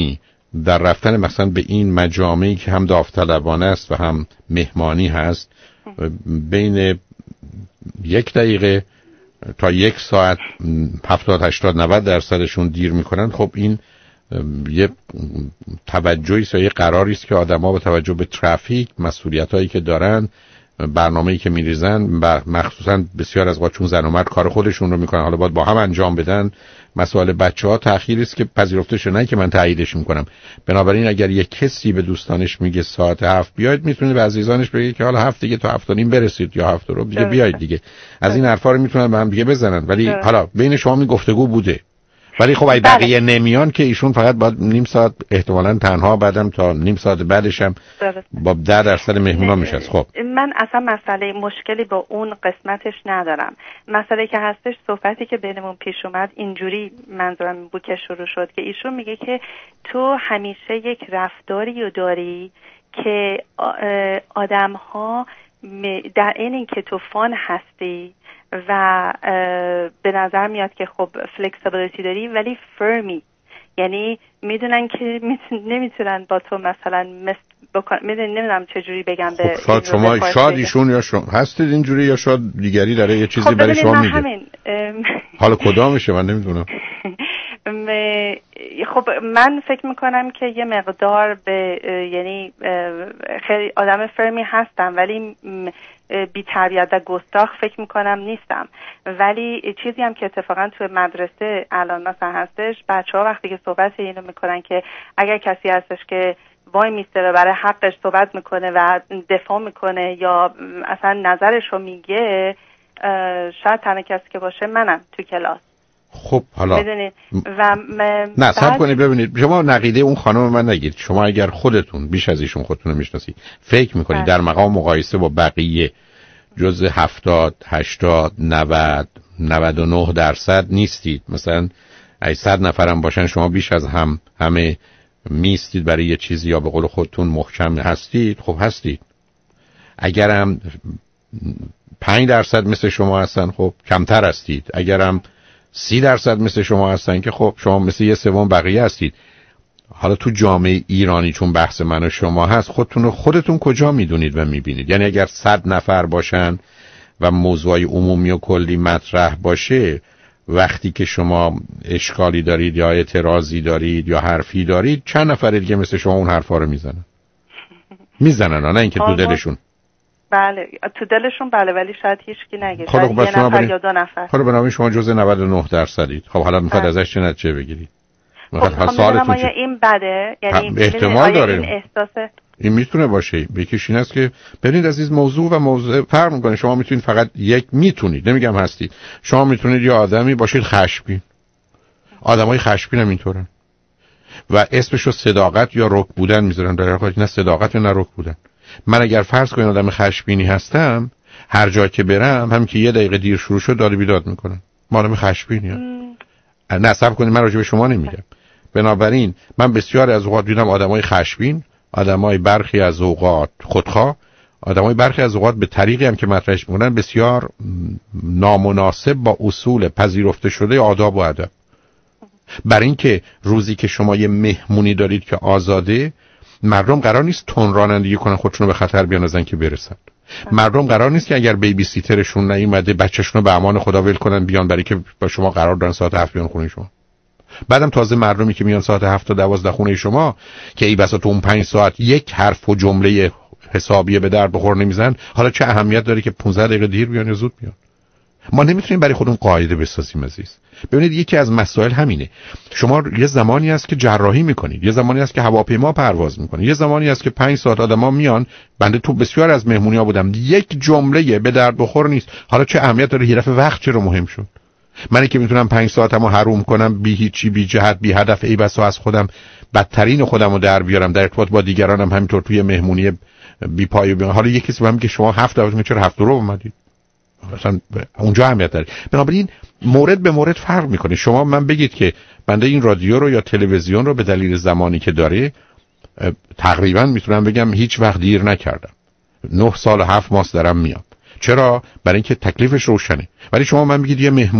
در رفتن مثلا به این مجامعی که هم داوطلبانه است و هم مهمانی هست بین 1 دقیقه تا 1 ساعت 70-80-90% دیر میکنن، خب این یه توجهی است، یه قراری است که آدم‌ها با توجه به ترافیک، مسئولیتایی که دارن، برنامه‌ای که می‌ریزن، مخصوصا بسیار از وقت چون زن و مرد کار خودشون رو میکنن، حالا باید با هم انجام بدن. مسائل بچه‌ها تأخیری است که پذیرفته شده، نه که من تاییدش میکنم. بنابراین اگر یک کسی به دوستانش میگه ساعت 7 بیاید، میتونه به عزیزانش بگه که حالا 7 دیگه تا 7:30 برسید یا 7 رو دیگه بیاید دیگه. از این حرفا رو میتونن به هم دیگه بزنن، ولی حالا بین شما این گفتگو بوده. ولی خب اگه بقیه نمیان که ایشون فقط باید نیم ساعت احتمالاً تنها، بعدم تا نیم ساعت بعدش هم با 10% مهمونا میشه. خب من اصلا مسئله مشکلی با اون قسمتش ندارم. مسئله که هستش صحبتی که بینمون پیش اومد اینجوری منظورم بود که شروع شد که ایشون میگه که تو همیشه یک رفتاری رو داری که آدم‌ها در این که تو فان هستی و به نظر میاد که خب فلکسیبیلیتی داری ولی فرمی، یعنی میدونن که نمیتونن با تو مثلا نمیدونم چجوری بگم به شاید شما شاید ایشون یا شما هستید اینجوری یا شاید دیگری داره یه چیزی برای شما میگه. حالا کدامشه من نمیدونم. خب من فکر میکنم که یه مقدار به یعنی خیلی آدم فرمی هستم ولی بی تربیت و گستاخ فکر میکنم نیستم. ولی چیزی هم که اتفاقا توی مدرسه الان مثلا هستش، بچه‌ها وقتی که صحبت اینو میکنن که اگر کسی هستش که وای میسته برای حقش صحبت میکنه و دفاع میکنه یا اصلا نظرش رو میگه، شاید تنها کسی که باشه منم تو کلاس. خب حالا میدونید و نه صبر کنید ببینید، شما نقیده اون خانم من نگید. شما اگر خودتون بیش از ایشون خودتون رو میشناسید، فکر میکنید در مقام مقایسه با بقیه جز 70 80 90 99% نیستید، مثلا ای 100 نفرم باشن شما بیش از همه میستید برای یه چیزی یا به قول خودتون محکم هستید، خب هستید. اگرم 5% مثل شما هستن خب کمتر هستید، اگرم 30% مثل شما هستن که خب شما مثل 1/3 بقیه هستید. حالا تو جامعه ایرانی چون بحث من و شما هست، خودتون کجا میدونید و میبینید؟ یعنی اگر 100 نفر باشن و موضوعی عمومی و کلی مطرح باشه، وقتی که شما اشکالی دارید یا اعتراضی دارید یا حرفی دارید، چند نفر دیگه مثل شما اون حرفا رو میزنن نه اینکه تو دلشون. بله تو دلشون بله، ولی شاید هیچکی نگه، خب شاید یه نفر یا 2 نفر. خب بنابراین شما جزء 99%ید. خب حالا میخواد ازش چه نتیجه بگیرید؟ خب سوالتون چیه؟ این بده یعنی احتمال داره این احساس این میتونه باشه. یکیش این است که ببینید عزیز، موضوع و موضوع فرق میکنه. شما میتونید فقط میتونید، نمیگم هستید، شما میتونید یه آدمی باشید خشمگین. آدمای خشمگین هم اینطورن و اسمشو صداقت یا رک بودن میذارن، در حقیقت نه صداقت نه رک بودن. من اگر فرض کنید آدم خشمگینی هستم، هر جا که برم هم که 1 دقیقه دیر شروع شد داد بیداد میکنن. ما آدم خشمگینیم. نه صبر کنید، من راجع به شما نمیگم. بنابراین من بسیار از اوقات دیدم آدمای خشمگین، آدمای برخی از اوقات خودخواه، آدمای برخی از اوقات به طریقی هم که مطرحش میکنن بسیار نامناسب با اصول پذیرفته شده آداب و ادب. برای اینکه روزی که شما یه مهمونی دارید که آزاده، مردم قرار نیست تون رانندگی کنن خودشونو به خطر بیاندازن که برسن. مردم قرار نیست که اگر بیبی سیترشون نیومده بچه‌شونو به امان خدا ول کنن بیان، برای که با شما قرار دارن ساعت 7 بیان خونه شما. بعدم تازه مردمی که میان ساعت 7 تا 12 خونه شما که ای بسا تو اون 5 ساعت یک حرف و جمله حسابیه به در بخور نمیزن، حالا چه اهمیت داره که 15 دقیقه دیر بیان یا زود بیان؟ ما نمیتونیم برای خودمون قاعده بسازیم عزیز. ببینید یکی از مسائل همینه. شما یه زمانی هست که جراحی میکنید، یه زمانی هست که هواپیما پرواز میکنید، یه زمانی هست که 5 ساعت آدما میان. بنده تو بسیار از مهمونی‌ها بودم، یک جمله به درد بخور نیست. حالا چه اهمیت داره هدف وقت چرا مهم شد؟ منی که میتونم 5 ساعتمو حروم کنم بی هیچی، بی جهت، بی هدف، ای بسا از خودم بدترین خودمو در بیارم، در ارتباط با دیگرانم همینطور توی مهمونی بی پای و بی. حالا یکی کسی میگه شما 7 دفعه چرا 7 رو اومدید؟ مثلا اونجا اهمیت داره. بنابراین مورد به مورد فرق میکنه. شما من بگید که بنده این رادیو رو یا تلویزیون رو به دلیل زمانی که داره تقریبا میتونم بگم هیچ وقت دیر نکردم. 9 سال و 7 ماه دارم میام. چرا؟ برای اینکه تکلیفش روشنه. ولی شما من بگید یه مهمونی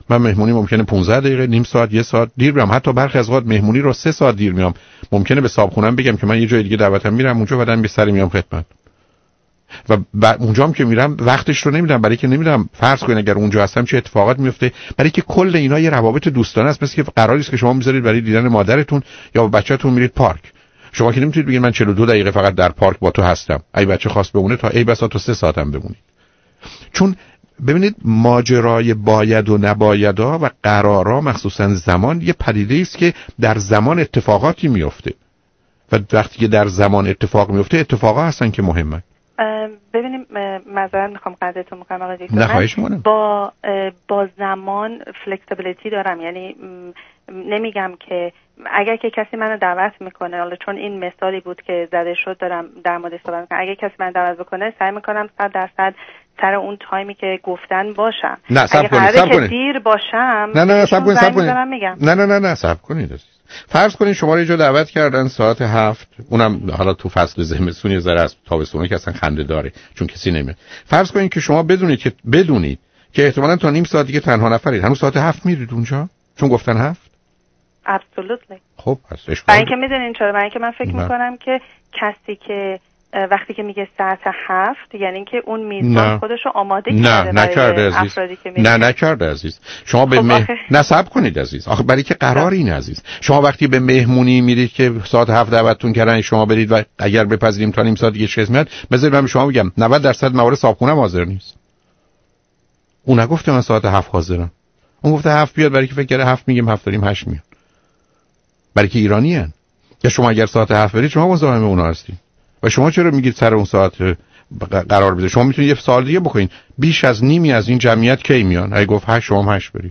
من مهمونی ممکنه 15 دقیقه، نیم ساعت، 1 ساعت دیر بیام. حتی برخی از اوقات مهمونی رو 3 ساعت دیر میام. ممکنه به صاحبخونه‌ام بگم که من یه جای دیگه دعوتم میرم اونجا، بعدن به سری میام خدمت. و اونجا هم که میرم وقتش رو نمیدم، برای که نمیدم فرض کنین اگر اونجا هستم چه اتفاقات میفته، برای که کل اینا یه روابط دوستانه است. مثل که قراری است که شما میذارید برای دیدن مادرتون یا با بچه‌تون میرید پارک. شما که نمیتونید بگید من 42 دقیقه فقط در پارک با تو هستم. اگه بچه خواست بمونه تا ای بسا تو 3 ساعت هم بمونید. چون ببینید ماجرای باید و نبایدها و قرارا مخصوصا زمان یه پدیده است که در زمان اتفاقاتی میفته و وقتی که در زمان اتفاق میفته اتفاقا هستن که مهمه. ببینیم معذرت میخوام قطعتون میکنم آقای دکتر. نه خواهش می‌کنم. با زمان فلکسیبیلیتی دارم، یعنی نمیگم که اگر که کسی منو دعوت میکنه، حالا چون این مثالی بود که زده شد دارم در مورد صحبت میکنم، اگر کسی منو دعوت بکنه سعی میکنم 100% سر اون تایمی که گفتن باشم. نه صبر کنید. دیر باشم نه صبر کنید. نه صبر کنید. فرض کنید شما رو یه جا دعوت کردن ساعت 7، اونم حالا تو فصل زمستون یه ذره از تابستون که اصلا خنده داره چون کسی نمیاد. فرض کنید که شما بدونید که احتمالاً تا نیم ساعت دیگه تنها نفرید، هنوز ساعت 7 میرید اونجا چون گفتن 7. absolutely. خب پس اشکال. برای اینکه میدونین چرا؟ برای اینکه من فکر میکنم که کسی که وقتی که میگه ساعت 7 یعنی که اون میزان خودشو آماده کرده برای افرادی که میرن. نه نکرده عزیز. شما به نصب کنید عزیز. آخه برای که قرار این عزیز. شما وقتی به مهمونی میرید که ساعت 7 دعوتتون کردن شما برید و اگر بپذیریم تا نیم ساعت دیگه چیز میاد، بذارید من شما بگم 90% موارد صاحبخونه حاضر نیست. اون نگفته من ساعت 7 حاضرم. اون گفته 7 بیاد، برای که فکر کرده 7 میگیم 7 داریم 8 میاد. برای که ایرانی ان. یا شما اگر ساعت 7 برید شما مزاحم اونا هستید. و شما چرا میگید سر اون ساعت قرار بده؟ شما میتونید یه سال دیگه بکنین. بیش از نیمی از این جمعیت کی میان؟ اگه گفت 8 شما هم 8 برید.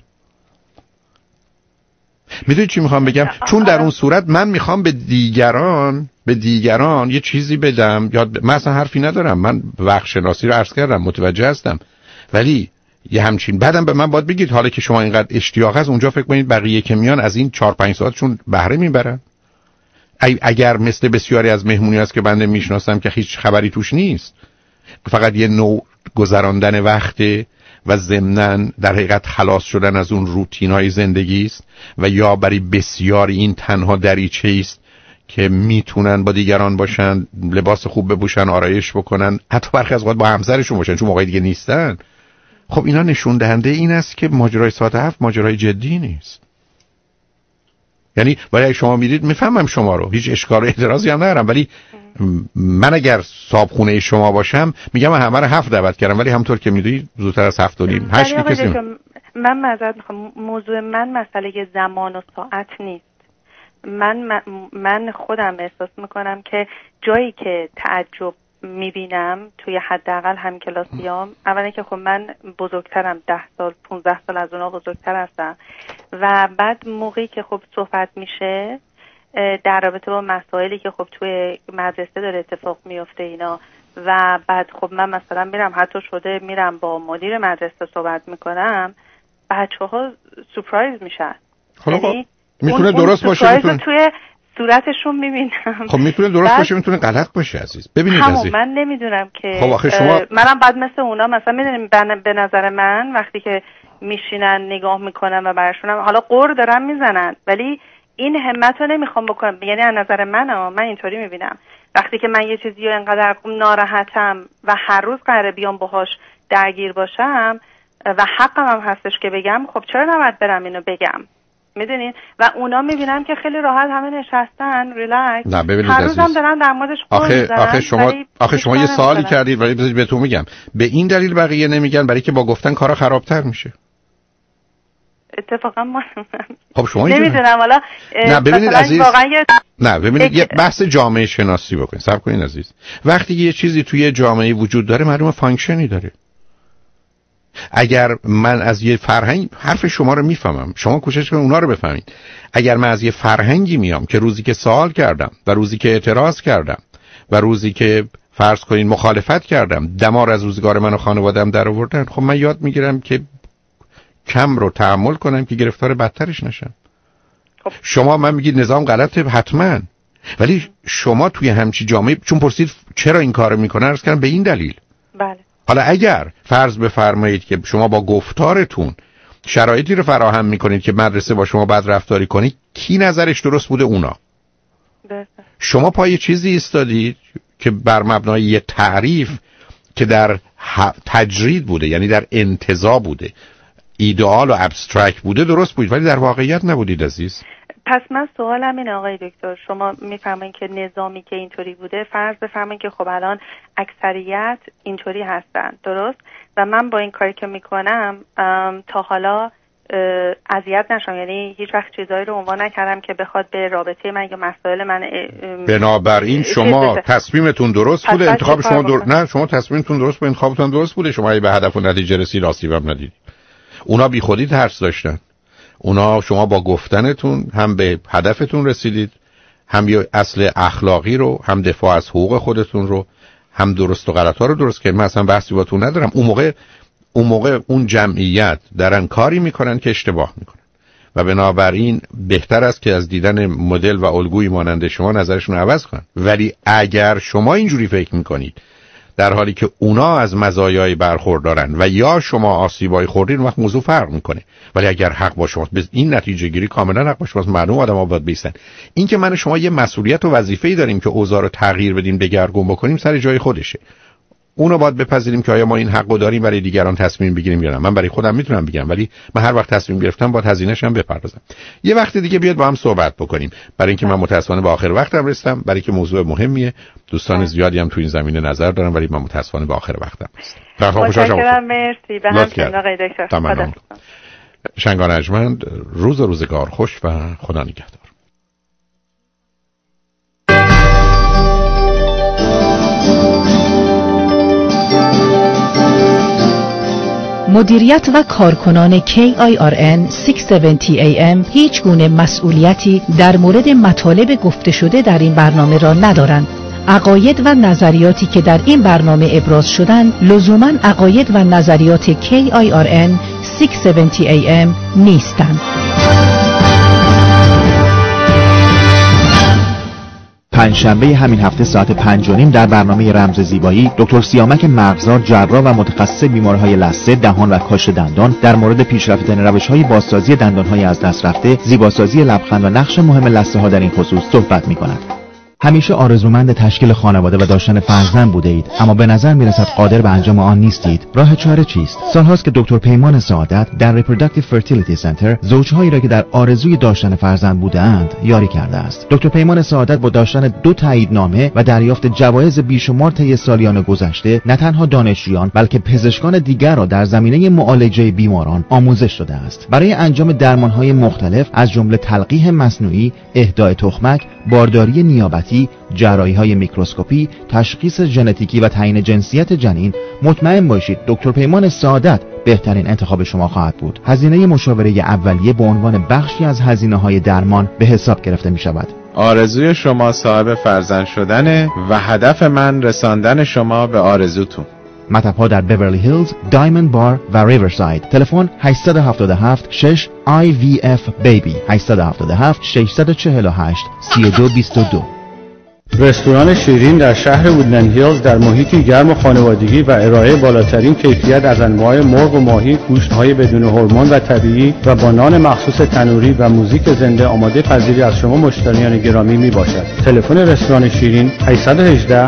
میدونید چی میخوام بگم؟ چون در اون صورت من میخوام به دیگران یه چیزی بدم. من اصلا حرفی ندارم، من وقت شناسی رو عرض کردم، متوجه هستم، ولی یه همچین بعدم به من باید بگید حالا که شما اینقدر اشتیاق هست اونجا فکر کنید بقیه که میان از این 4-5 ساعتشون بهره میبرن. اگر مثل بسیاری از مهمونی هست که بنده میشناسم که هیچ خبری توش نیست، فقط یه نوع گذراندن وقته و ضمناً در حقیقت خلاص شدن از اون روتینای زندگی است و یا برای بسیاری این تنها دریچه است که میتونن با دیگران باشن، لباس خوب بپوشن، آرایش بکنن، حتی برخی از اوقات با همسرشون باشن چون موقعی دیگه نیستن. خب اینا نشون دهنده این است که ماجرای ساعت 7 ماجرای جدی نیست. یعنی ولی شما میرید میفهمم شما رو، هیچ اشکال و اعتراضی هم ندارم، ولی من اگر صاحبخونه شما باشم میگم من همه رو 7 دعوت کردم، ولی همونطور که میدونید زودتر از 7 و نیم 8 کسی. من معذرت میخوام، موضوع من مسئله زمان و ساعت نیست. من خودم احساس میکنم که جایی که تعجب میبینم توی حداقل همکلاسیام، اولا که خب من بزرگترم، 10 سال 15 سال از اونها بزرگتر هستم، و بعد موقعی که خب صحبت میشه در رابطه با مسائلی که خب توی مدرسه داره اتفاق میفته اینا، و بعد خب من مثلا میرم با مدیر مدرسه صحبت میکنم، بچه‌ها سورپرایز میشن. یعنی میتونه درست باشه، میتونه توی صورتشون میبینم. خب میتونه درست باشه، میتونه غلط باشه عزیز. ببینید عزیز، من نمیدونم که خب آخه شما منم بعد مثل اونا مثلا میدونیم به نظر من وقتی که میشینن نگاه میکنن و براشونم حالا قور دارن میزنن، ولی این همت رو نمیخوام بکنم. یعنی از نظر من اینطوری میبینم وقتی که من یه چیزی رو انقدر ناراحتم و هر روز قراره بیام باهاش درگیر باشم و حقم هم هستش که بگم، خب چرا نباید برم اینو بگم؟ میدونین؟ و اونا میبینن که خیلی راحت همه نشستن ریلکس، نه ببینید هر روزم دارن در موردش قول میزنن. آخه شما یه سوالی کردید، ولی بذارید بهتون میگم به این دلیل بقیه نمیگن برای که با گفتن کارا خرابتر میشه. اتفاقا ما خب شما نمیدونم حالا نه ببینید عزیز، نه ببینید یه بحث جامعه شناسی بکنید. صبر کنید عزیز، وقتی یه چیزی توی جامعه وجود داره معلومه فانکشنی داره. اگر من از یه فرهنگ، حرف شما رو میفهمم، شما کوشش کنید اونا رو بفهمید. اگر من از یه فرهنگی میام که روزی که سوال کردم و روزی که اعتراض کردم و روزی که فرض کنید مخالفت کردم دمار از روزگار من و خانواده‌ام در آوردن، خب من یاد میگیرم که کم رو تحمل کنم که گرفتار بدترش نشم. شما من میگید نظام غلطه، حتما، ولی شما توی همچی جامعه، چون پرسید چرا این کارو میکنه، عرض کردم به این دلیل. بله. حالا اگر فرض بفرمایید که شما با گفتارتون شرایطی رو فراهم میکنید که مدرسه با شما بد رفتاری کنید، کی نظرش درست بوده؟ اونا. شما پای چیزی ایستادید که بر مبنای یه تعریف که در تجرید بوده، یعنی در انتزاع بوده، ایدئال و ابسترکت بوده، درست بود، ولی در واقعیت نبودید عزیز. پس من سوالم اینه آقای دکتر، شما میفرمایید که نظامی که اینطوری بوده، فرض بفرمایید که خب الان اکثریت اینطوری هستن، درست؟ و من با این کاری که میکنم تا حالا اذیت نشم، یعنی هیچ وقت چیزایی رو عنوان نکردم که بخواد به رابطه من یا مسائل من بنابراین شما تصمیمتون درست بوده، انتخاب شما نه، شما تصمیمتون درست بوده، انتخابتون درست بوده، شما به هدف و نتیجه رسید، آسیبم ندید. اونا بی خودی ترس داشتن. اونا شما با گفتنتون هم به هدفتون رسیدید، هم یه اصل اخلاقی رو، هم دفاع از حقوق خودتون رو، هم درست و غلط‌ها رو درست کردید. من اصلا بحثی باتون ندارم. اون موقع اون جمعیت دارن کاری میکنن که اشتباه میکنن و بنابراین بهتر است که از دیدن مدل و الگوی مانند شما نظرشون رو عوض کنن. ولی اگر شما اینجوری فکر میکنید در حالی که اونا از مزایای برخوردارن و یا شما آسیبای خوردین، وقت موضوع فرق میکنه. ولی اگر حق با شماست، به این نتیجه گیری کاملا حق با شماست، معلوم آدم‌ها باید بیستن. این که من شما یه مسئولیت و وظیفه‌ای داریم که اوضاع رو تغییر بدیم، دگرگون بکنیم، سر جای خودشه. اونو باید بپذیریم که آیا ما این حقو داریم برای دیگران تصمیم بگیریم یا نه. من برای خودم میتونم بگم، ولی من هر وقت تصمیم گرفتم باید هزینه‌ش هم بپردازم. یه وقت دیگه بیاد با هم صحبت بکنیم، برای اینکه من متأسفانه به آخر وقتم رسیدم، برای اینکه موضوع مهمیه، دوستان زیادی هم تو این زمینه نظر دارن، ولی من متأسفانه به آخر وقتم رسیدم. متشکرم، مرسی. به همین آقای دکتر. شنگان ارجمند، روزگار خوش و خدا نگهدار. مدیریت و کارکنان KIRN 670 AM هیچ گونه مسئولیتی در مورد مطالب گفته شده در این برنامه را ندارند. عقاید و نظریاتی که در این برنامه ابراز شدند لزوماً عقاید و نظریات KIRN 670 AM نیستند. پنجشنبه همین هفته ساعت 5:30 در برنامه رمز زیبایی دکتر سیامک مغزار، جراح و متخصص بیماری‌های لثه، دهان و کاشت دندان، در مورد پیشرفت‌ترین روش‌های بازسازی دندان‌های از دست رفته، زیباسازی لبخند و نقش مهم لثه‌ها در این خصوص صحبت می‌کند. همیشه آرزومند تشکیل خانواده و داشتن فرزند بوده اید، اما به نظر میرسد قادر به انجام آن نیستید. راه چاره چیست؟ سالهاست که دکتر پیمان سعادت در Reproductive Fertility Center زوجهایی را که در آرزوی داشتن فرزند بودند یاری کرده است. دکتر پیمان سعادت با داشتن 2 تاییدنامه و دریافت جوایز بیشمار طی سالیان گذشته، نه تنها دانشجویان بلکه پزشکان دیگر را در زمینه معالجه بیماران آموزش داده است. برای انجام درمانهای مختلف از جمله تلقیح مصنوعی، اهدای تخمک، بارداری نیابتی، جراحی‌های میکروسکوپی، تشخیص ژنتیکی و تعیین جنسیت جنین، مطمئن باشید دکتر پیمان سعادت بهترین انتخاب شما خواهد بود. هزینه مشاوره اولیه به عنوان بخشی از هزینه‌های درمان به حساب گرفته می‌شود. آرزوی شما صاحب فرزند شدنه و هدف من رساندن شما به آرزوتون. مطب‌ها در بیورلی هیلز، دایموند بار و ریورساید. تلفن 877 6 IVF BABY 877 648 3222. رستوران شیرین در شهر وودلند هیلز در محیطی گرم و خانوادگی و ارائه بالاترین کیفیت از انواع مرغ و ماهی، گوشت‌های بدون هورمون و طبیعی و با نان مخصوص تنوری و موزیک زنده آماده پذیری از شما مشتریان گرامی میباشد. تلفن رستوران شیرین 818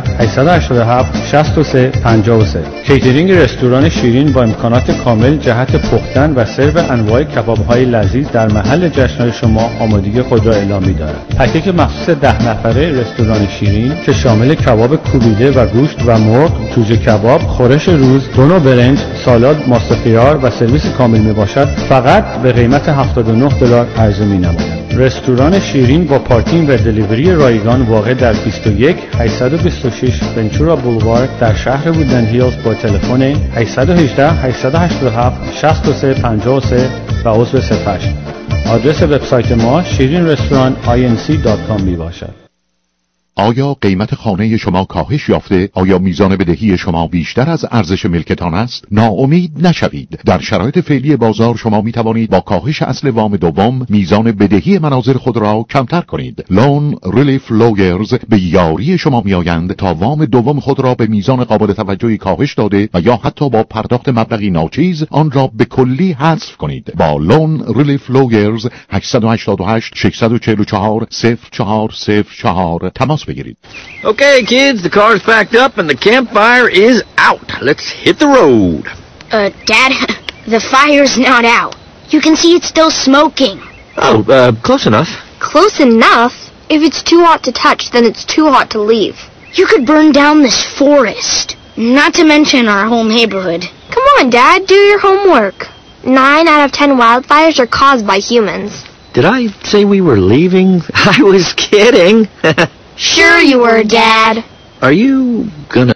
887 63 53. کیترینگ رستوران شیرین با امکانات کامل جهت پختن و سرو انواع کباب‌های لذیذ در محل جشن‌های شما آمادگی خود را اعلام می‌دارد. پکیج مخصوص 10 نفره رستوران شیرین که شامل کباب کوبیده و گوشت و مرغ، جوجه کباب، خورش روز، دونو برنج، سالاد، ماست خیار و سرویس کامل می باشد، فقط به قیمت $79 عرضه می نماید. رستوران شیرین با پارکینگ و دلیوری رایگان واقع در 21 826 ونچورا بولوار در شهر وودلند هیلز با تلفن 818 887 63 53 و عضو صفحه. آدرس وبسایت ما shirinrestaurantinc.com می باشد. آیا قیمت خانه شما کاهش یافته؟ آیا میزان بدهی شما بیشتر از ارزش ملکتان است؟ ناامید نشوید. در شرایط فعلی بازار شما می توانید با کاهش اصل وام دوم میزان بدهی منازل خود را کمتر کنید. لون ریلیف لویرز به یاری شما می آیند تا وام دوم خود را به میزان قابل توجهی کاهش داده و یا حتی با پرداخت مبلغی ناچیز آن را به کلی حذف کنید. با لون ریلیف لویرز 888 644 0404 تماس بگیرید. Okay, kids, the car's packed up and the campfire is out. Let's hit the road. Dad, the fire's not out. You can see it's still smoking. Oh, close enough. Close enough? If it's too hot to touch, then it's too hot to leave. You could burn down this forest. Not to mention our whole neighborhood. Come on, Dad, do your homework. 9 out of 10 wildfires are caused by humans. Did I say we were leaving? I was kidding. Sure you were, Dad. Are you gonna